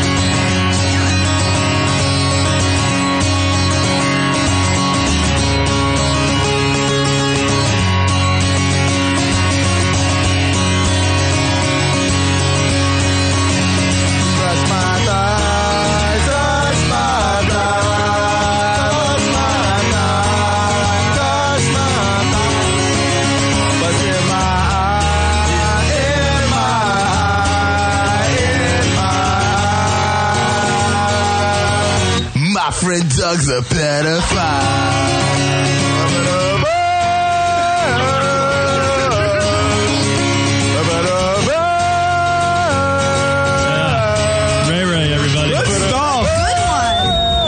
Touch my thigh, touch my thigh, touch my thigh, touch my thigh. What's in my eye, in my eye, in my eye? My friend Doug's a pedophile. Ray Ray, everybody. Good stuff. Good one.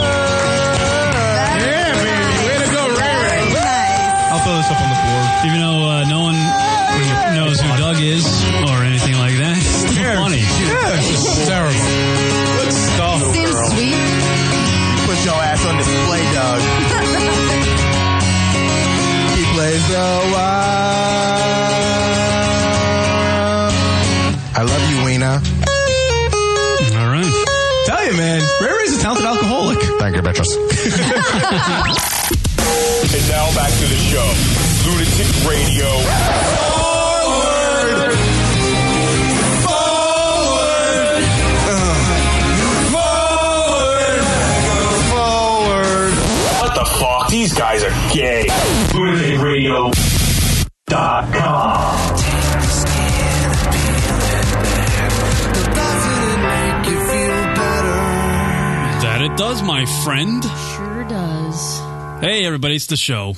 Yeah, baby. Way to go, Ray Ray. I'll throw this up on the board. Even though uh, no one knows who Doug is or anything like that, it's still funny. Yeah, it's terrible. Good stuff. Seems sweet. Put your ass on display, Doug. He plays the wild. I love you, Weena. All right. Tell you, man, Ray Ray's a talented alcoholic. Thank you, bitches. And now back to the show. Lunatic Radio. Forward! Forward! Forward! Forward! What the fuck? These guys are gay. Lunatic Radio dot com. That it does, my friend. Sure does. Hey, everybody, it's the show.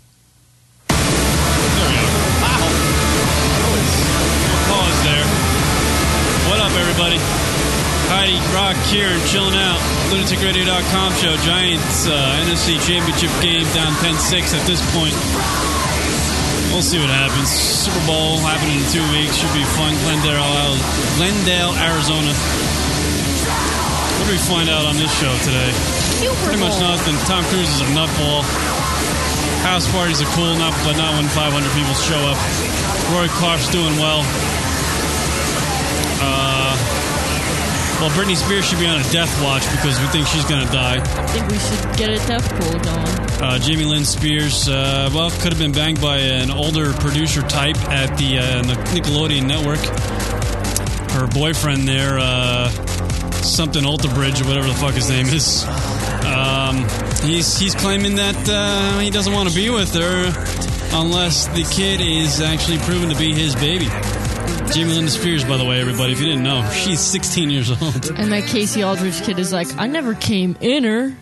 Pause there. What up, everybody? Heidi, Rock, Kieran, chilling out. Lunatic Radio dot com show. Giants uh, N F C Championship game down ten six at this point. We'll see what happens. Super Bowl happening in two weeks. Should be fun. Glendale, Glendale, Arizona. What do we find out on this show today? Super Pretty much Bowl. nothing. Tom Cruise is a nutball. House parties are cool, not, but not when five hundred people show up. Roy Clark's doing well. Uh, well, Britney Spears should be on a death watch because we think she's going to die. I think we should get a death pool going. Uh, Jamie Lynn Spears, uh, well, could have been banged by an older producer type at the uh, Nickelodeon network. Her boyfriend there, uh, something Alterbridge or whatever the fuck his name is. Um, he's he's claiming that uh, he doesn't want to be with her. unless the kid is actually proven to be his baby. Jamie Lynn Spears, by the way, everybody, if you didn't know, she's sixteen years old. And that Casey Aldridge kid is like, I never came in her.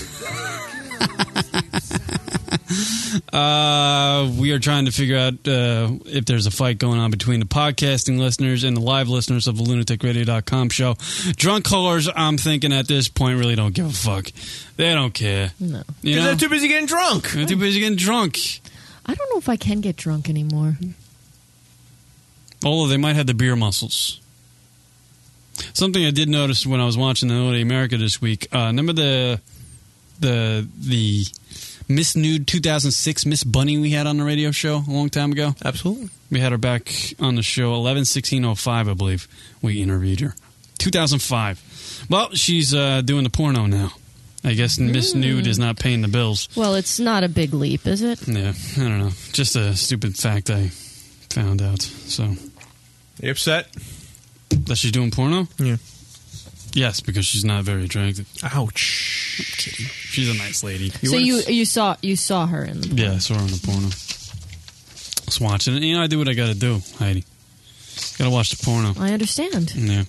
Uh, we are trying to figure out uh, if there's a fight going on between the podcasting listeners and the live listeners of the lunatic radio dot com show. Drunk callers, I'm thinking at this point, really don't give a fuck. They don't care. No. You know? They're too busy getting drunk. They're too busy getting drunk. I don't know if I can get drunk anymore. Although they might have the beer muscles. Something I did notice when I was watching the Naughty America this week. Uh, remember the the the Miss Nude two thousand six Miss Bunny we had on the radio show a long time ago? Absolutely. We had her back on the show eleven sixteen oh five, I believe. We interviewed her. two thousand five. Well, she's uh, doing the porno now. I guess Miss Mm. Nude is not paying the bills. Well, it's not a big leap, is it? Yeah, I don't know. Just a stupid fact I found out. So, you upset that she's doing porno? Yeah. Yes, because she's not very attractive. Ouch. I'm kidding. She's a nice lady. So you you saw you saw her in the porno. Yeah, I saw her in the porno. I was watching it. You know, I do what I got to do, Heidi. Got to watch the porno. I understand. Yeah.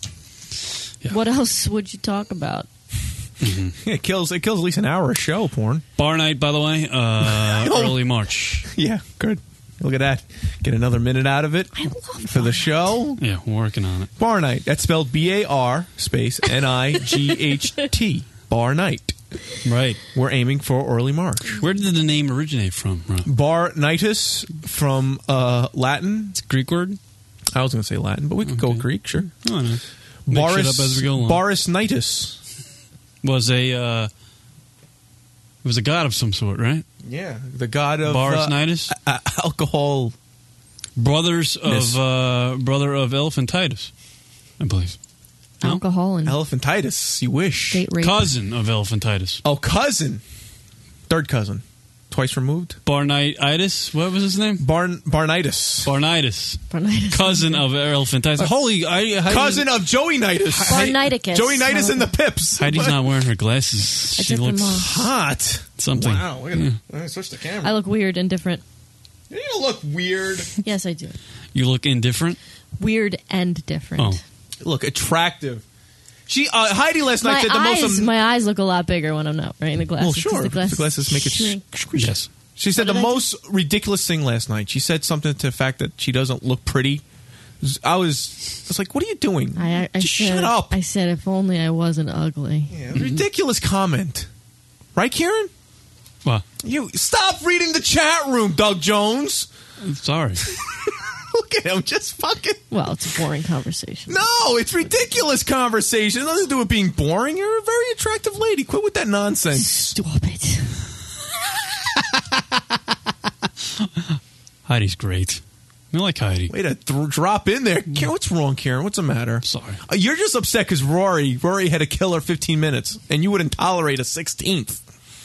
What else would you talk about? Mm-hmm. Yeah, it kills it kills at least an hour of show porn. Bar night, by the way, uh, early March. Yeah, good. Look at that. Get another minute out of it for the show. Yeah, we're working on it. Bar night. That's spelled B A R space N I G H T. Bar night. Right. We're aiming for early March. Where did the name originate from, Ron? Bar nitus from uh, Latin. It's a Greek word? I was going to say Latin, but we could go Greek, sure. Oh, no. Mix Baris, it up as we go along. Baris nitus. Was a uh, was a god of some sort, right? Yeah, the god of Baris uh, Nitus, uh, alcohol. Brothers Ness. of uh, brother of Elephantitis, I believe. No? Alcohol and Elephantitis. You wish. date rape. Cousin of Elephantitis. Oh, cousin. Third cousin. Twice removed. Barnitis. What was his name? Barn Barnitis. Barnitis. Barnitis. Cousin of Elephantitis. Holy, I, Heidi's, Cousin of Joey Nitus. Barniticus. Joey Nitus and the Pips. Heidi's not wearing her glasses. I She took them looks off. hot. something. Wow. Look at Yeah. Let me switch the camera. I look weird and different. You look weird. Yes, I do. You look indifferent. Weird and different. Oh, Look attractive. She uh, Heidi last night My said the eyes, most. Am- my eyes look a lot bigger when I'm not wearing the glasses. well, 'cause sure. The glasses, The glasses make it. shrink. yes. She said What the did I do? most ridiculous thing last night. She said something to the fact that she doesn't look pretty. I was, I was like, "What are you doing? I, I Just said, shut up!" I said, if only I wasn't ugly. Yeah, ridiculous comment, right, Kieran? Well, You stop reading the chat room, Doug Jones. I'm sorry. Look at him, just fucking. Well, it's a boring conversation. No, it's ridiculous conversation. It nothing to do with being boring. You're a very attractive lady. Quit with that nonsense. Stop it. Heidi's great. I like Heidi. Way to th- drop in there. Karen, what's wrong, Karen? What's the matter? Sorry. Uh, you're just upset because Rory, Rory had a killer fifteen minutes, and you wouldn't tolerate a sixteenth.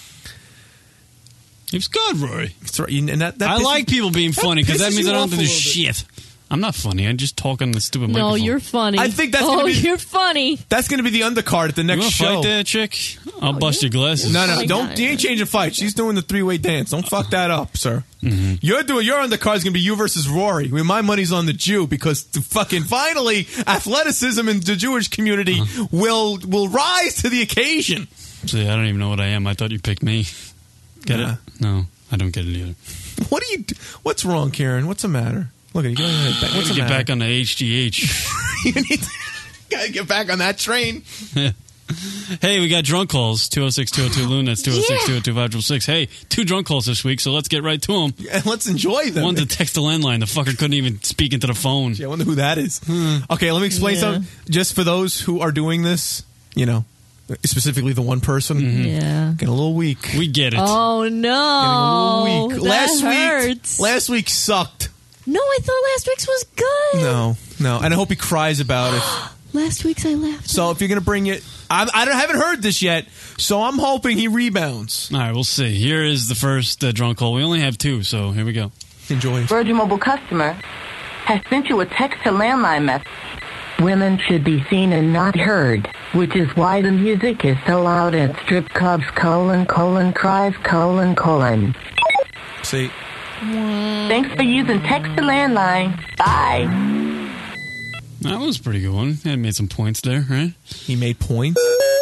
He was good, Rory. That's right. And that, that I pisses- like people being that funny because that pisses means I you don't off have to a do little bit. shit. I'm not funny. I just talk on the stupid No, microphone. you're funny. I think that's Oh, gonna be- you're funny. That's going to be the undercard at the You next want to show. fight that chick? I'll Oh, bust your glasses. No, no, my don't. God. You ain't changing fight. She's doing the three way dance. Don't fuck that up, sir. Mm-hmm. You're doing your undercard is going to be you versus Rory. I mean, my money's on the Jew because the fucking finally athleticism in the Jewish community Uh-huh. will will rise to the occasion. See, I don't even know what I am. I thought you picked me. Get Nah. it? No, I don't get it either. What do you? do- What's wrong, Karen? What's the matter? Look at you. Get, back. What's the Get matter? back on the H G H. you need to, gotta get back on that train. Hey, we got drunk calls. two oh six, two oh two, Loon. That's two oh six, two oh two, five six six. Hey, two drunk calls this week, so let's get right to them. And let's enjoy them. One's a text to landline. The fucker couldn't even speak into the phone. Gee, I wonder who that is. Okay, let me explain Yeah. something. Just for those who are doing this, you know, specifically the one person. Yeah. Getting a little weak. We get it. Oh, Getting a no. little weak. That last hurts. week, last week sucked. No, I thought last week's was good. No, no, and I hope he cries about it. Last week's I laughed. So if you're gonna bring it, I, I don't- haven't heard this yet. So I'm hoping he rebounds. All right, we'll see. Here is the first uh, drunk call. We only have two, so here we go. Enjoy. Virgin Mobile customer has sent you a text to landline message. Women should be seen and not heard, which is why the music is so loud at strip clubs, colon, colon, cries, colon, colon. See, Thanks for using text to landline. Bye. That was a pretty good one. He had made some points there, right? He made points?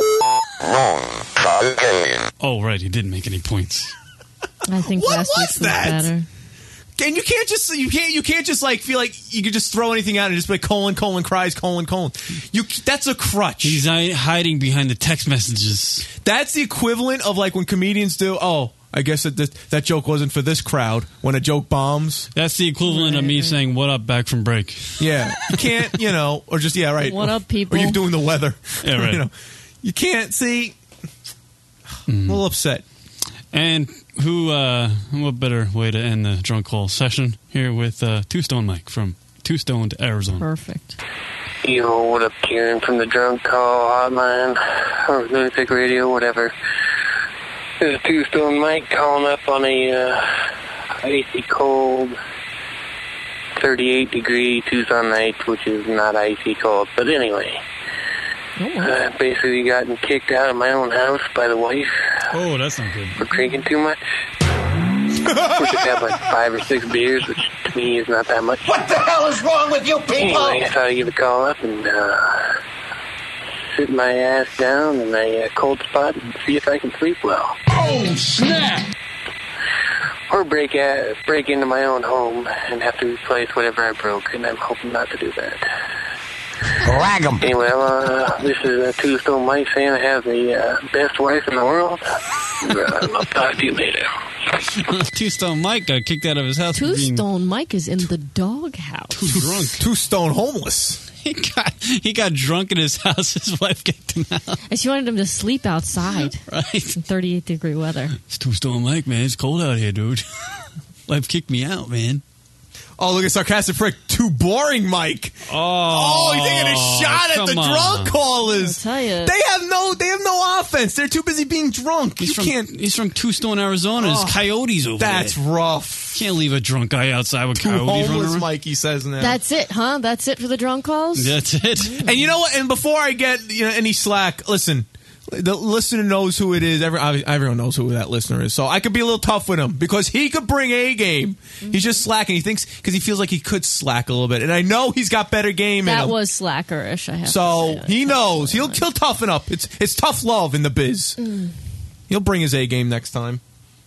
Oh, right. He didn't make any points. I think What last was week's was that? better. And you can't just you can't you can't just like feel like you could just throw anything out and just be like colon colon cries colon colon. You that's a crutch. He's hi- hiding behind the text messages. That's the equivalent of like when comedians do. Oh, I guess that that, that joke wasn't for this crowd. When a joke bombs, that's the equivalent of me saying "What up?" back from break. Yeah, you can't you know or just yeah right. What up, people? Or you're doing the weather. Yeah, right. You know, you can't see. I'm a little upset. And who, uh, what better way to end the drunk call session here with uh, Two Stone Mike from Two Stoned, Arizona. Perfect. Yo, what up, Kieran from the Drunk Call Hotline, or Lunatic Radio, whatever. This is Two Stone Mike calling up on a uh, icy cold thirty-eight degree Tucson night, which is not icy cold, but anyway. Uh, basically gotten kicked out of my own house by the wife. Oh, that's not good. For drinking too much. We should have like five or six beers, which to me is not that much. What the hell is wrong with you people? Anyway, I thought I'd give a call up and uh, sit my ass down in a uh, cold spot and see if I can sleep well. Oh, snap! Or break uh, break into my own home and have to replace whatever I broke, and I'm hoping not to do that. Rag 'em. Anyway, uh, this is uh, Two Stone Mike saying I have the uh, best wife in the world. Uh, I'll talk to you later. Two Stone Mike got kicked out of his house. Two for being Stone Mike is in the doghouse. too drunk. Two Stone homeless. He got he got drunk in his house. His wife kicked him out. And she wanted him to sleep outside. Right. In thirty-eight degree weather. It's Two Stone Mike, man. It's cold out here, dude. Wife kicked me out, man. Oh, look at sarcastic prick. Too boring, Mike. Oh, oh he's taking a shot at come the on. drunk callers. I'll tell you. They have no, they have no offense. They're too busy being drunk. He's you from, can't. He's from Two Stone, Arizona. There's Oh, coyotes over That's there. rough. Can't leave a drunk guy outside with Too coyotes running homeless, around. Mike. He says now. That's it, huh? That's it for the drunk calls? That's it. And you know what? And before I get you know, any slack, listen. The listener knows who it is. Every, everyone knows who that listener is. So I could be a little tough with him because he could bring A game. Mm-hmm. He's just slacking. He thinks because he feels like he could slack a little bit, and I know he's got better game. That in him. was slackerish, I have So to say. he knows he'll he'll toughen up. It's it's tough love in the biz. Mm. He'll bring his A game next time.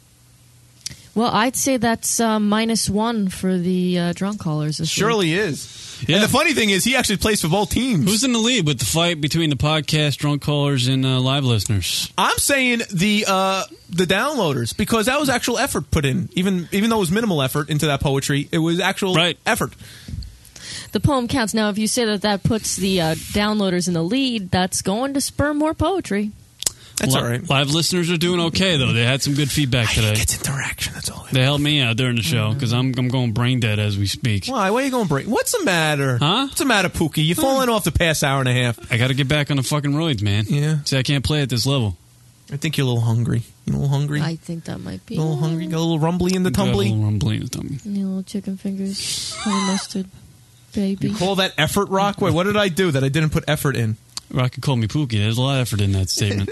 Well, I'd say that's uh, minus one for the uh, drunk callers this Surely week. is. And the funny thing is, he actually plays for both teams. Who's in the lead with the fight between the podcast, drunk callers, and uh, live listeners? I'm saying the uh, the downloaders because that was actual effort put in. Even even though it was minimal effort into that poetry, it was actual effort. The poem counts. Now, if you say that that puts the uh, downloaders in the lead, that's going to spur more poetry. That's Li- all right. Live listeners are doing okay, though. They had some good feedback today. It's interaction. That's all. They helped me out during the show because I'm I'm going brain dead as we speak. Why? Why are you going break? What's the matter? Huh? What's the matter, Pookie? You're falling off the past hour and a half. I got to get back on the fucking roids, man. Yeah. See, I can't play at this level. I think you're a little hungry. You a little hungry? I think that might be. A little hungry? Got a little rumbly in the Got a tumbly? little rumbly in the tummy. You little chicken fingers, honey mustard, baby. You call that effort, Rock? Wait, what did I do that I didn't put effort in? Rock could call me Pookie. There's a lot of effort in that statement.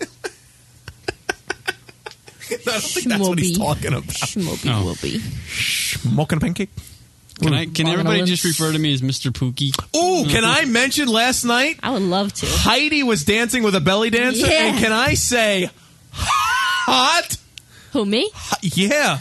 I don't think that's what he's talking about. Schmoby No. whoopie. Smoking a pancake? Can I? Can everybody just refer to me as Mister Pookie? Ooh, can I mention last night? I would love to. Heidi was dancing with a belly dancer, Yeah. and can I say, hot? Who, me? Yeah.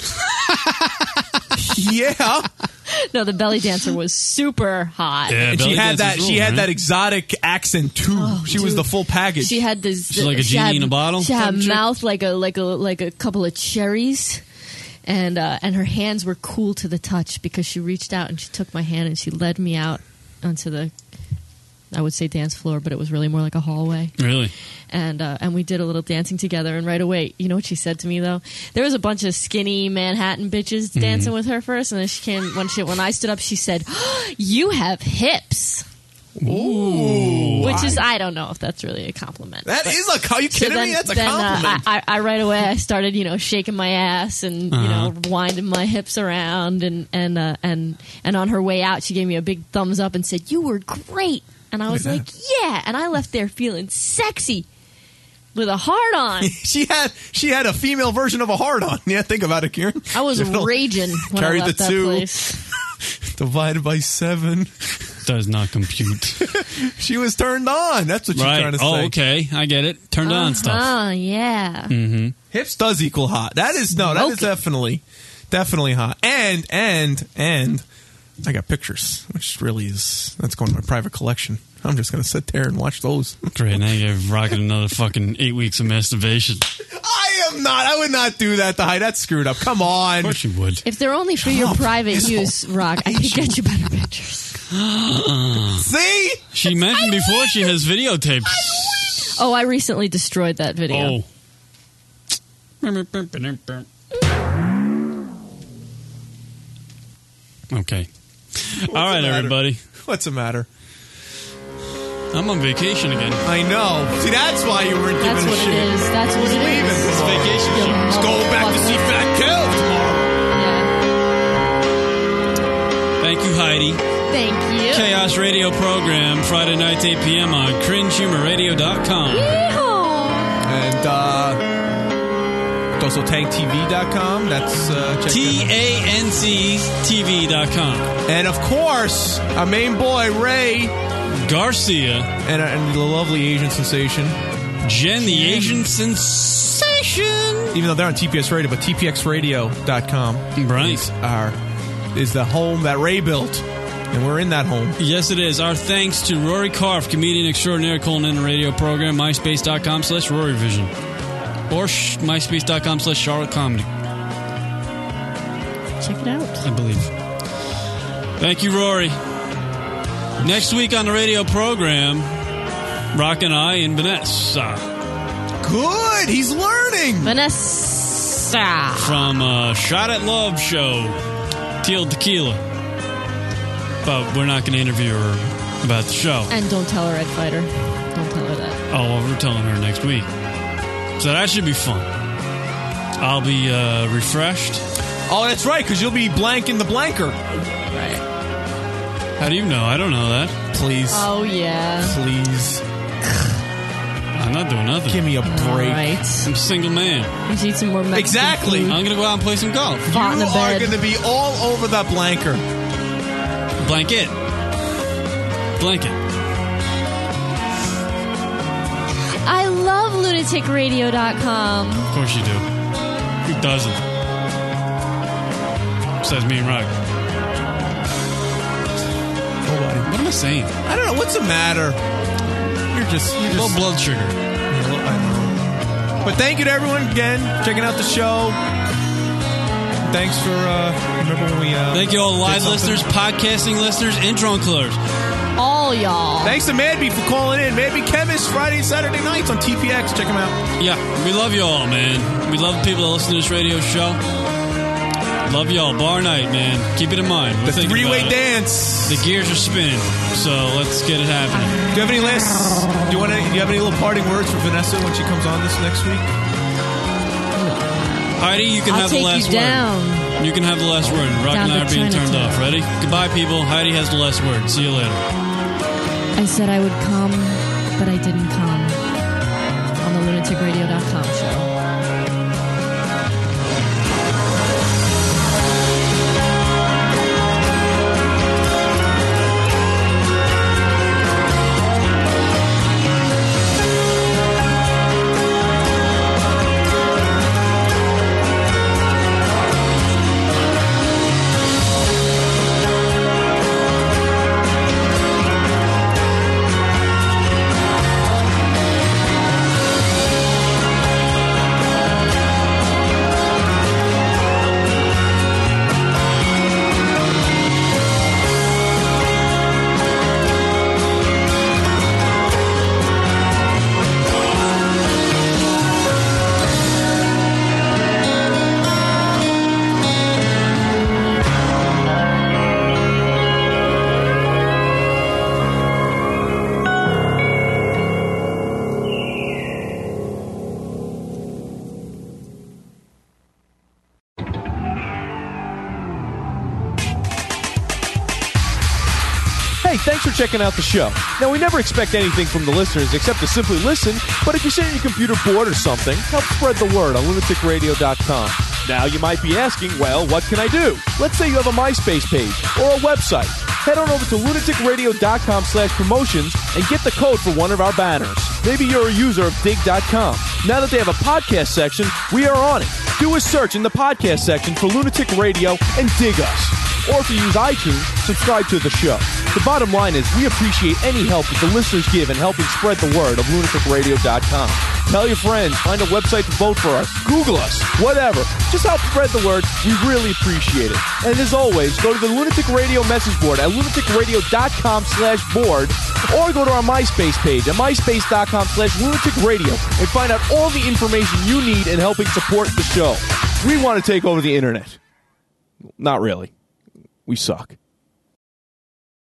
yeah. No, the belly dancer was super hot. and she had that. She had that exotic accent too. Oh, she was dude. the full package. She had this. She's like a she genie had- in a bottle She had type a chick? mouth like a like a like a couple of cherries, and uh, and her hands were cool to the touch because she reached out and she took my hand and she led me out onto the, I would say dance floor, but it was really more like a hallway. Really? And uh, and we did a little dancing together. And right away, you know what she said to me though? There was a bunch of skinny Manhattan bitches Mm-hmm. dancing with her first, and then she came when she when I stood up. She said, "You have hips." Ooh, Which is, I don't know if that's really a compliment. That but- is a. Are you so kidding then- me? That's a then, uh, compliment. I, I, I right away I started, you know, shaking my ass and you Uh-huh. know winding my hips around, and and uh, and and on her way out, she gave me a big thumbs up and said, "You were great," and I was Look like, at "Yeah," and I left there feeling sexy. With a hard on. she had she had a female version of a hard on. Yeah, think about it, Kieran. I was It'll raging when I carry left the that two. place. Divided by seven. Does not compute. She was turned on. That's what you're Right. trying to say. Oh, okay. I get it. Turned on stuff. Oh, yeah. Mm-hmm. Hips does equal hot. That is no. That is Smoking. definitely, definitely hot. And and and I got pictures, which really is that's going to my private collection. I'm just going to sit there and watch those. Great. Now you're rocking another fucking eight weeks of masturbation. I am not. I would not do that to Heidi. That's screwed up. Come on. Of course you would. If they're only for your up, private asshole. use, Rock, I could get you better pictures. See? She mentioned before she has videotapes. Oh, I recently destroyed that video. Oh. Okay. All right, the matter? everybody. What's the matter? I'm on vacation again. I know. See, that's why you weren't That's giving what a shit. it is. That's what it Leaving is. It's tomorrow. vacation. You Let's go back to see Fat Kev tomorrow. Thank you, Heidi. Thank you. Chaos Radio program, Friday nights, eight p.m. on cringe humor radio dot com. And uh, also tank t v dot com. That's uh, check T that A N C T V dot com. out. And of course, our main boy, Ray Garcia. And, uh, and the lovely Asian sensation. Jen, the Asian sensation. Even though they're on T P S Radio, but T P X radio dot com Right. is, our, is the home that Ray built. And we're in that home. Yes, it is. Our thanks to Rory Karff, comedian extraordinaire, calling in the radio program, myspace dot com slash Rory Vision. Or sh- myspace dot com slash Charlotte Comedy. Check it out. I believe. Thank you, Rory. Next week on the radio program, Rock and I and Vanessa. Good. He's learning. Vanessa. From uh, Shot at Love show, Teal Tequila. But we're not going to interview her about the show. And don't tell her, Ed Fighter. Don't tell her that. Oh, well, we're telling her next week. So that should be fun. I'll be uh, refreshed. Oh, that's right, because you'll be blanking the blanker. Right. How do you know? I don't know that. Please. Oh, yeah. Please. I'm not doing nothing. Give me a break. All right. I'm a single man. You should eat some more Mexican Exactly. food. I'm going to go out and play some golf. Fought in You the are bed. going to be all over that blanker. Blanket. Blanket. I love lunatic radio dot com. Of course you do. Who doesn't? Besides me and Rock. Nobody. What am I saying? I don't know. What's the matter? You're just... You're Low just blood sugar. I know. But thank you to everyone again checking out the show. Thanks for, uh, remember when we, uh... Thank you all did live something? listeners, podcasting listeners, and drunk callers. All y'all. Thanks to Madby for calling in. Madby Chemist, Friday and Saturday nights on T P X. Check them out. Yeah, we love you all, man. We love the people that listen to this radio show. Love y'all. Bar night, man. Keep it in mind. We're The thinking three-way about it. dance. The gears are spinning, so let's get it happening. Do you have any last... Do you, want to, do you have any little parting words for Vanessa when she comes on this next week? Heidi, you can I'll have the take last you word. down. You can have the last word. Rock Down and I to are being turned Chinatown. off. Ready? Goodbye, people. Heidi has the last word. See you later. I said I would come, but I didn't come. On the lunatic radio dot com show. Thanks for checking out the show. Now, we never expect anything from the listeners except to simply listen, but if you're sitting at your computer bored or something, help spread the word on lunatic radio dot com. Now, you might be asking, well, what can I do? Let's say you have a MySpace page or a website. Head on over to lunatic radio dot com slash promotions and get the code for one of our banners. Maybe you're a user of dig dot com. Now that they have a podcast section, we are on it. Do a search in the podcast section for Lunatic Radio and dig us. Or if you use iTunes, subscribe to the show. The bottom line is we appreciate any help that the listeners give in helping spread the word of lunatic radio dot com. Tell your friends, find a website to vote for us, Google us, whatever. Just help spread the word. We really appreciate it. And as always, go to the Lunatic Radio message board at lunatic radio dot com slash board or go to our MySpace page at myspace dot com slash lunatic radio and find out all the information you need in helping support the show. We want to take over the internet. Not really. We suck.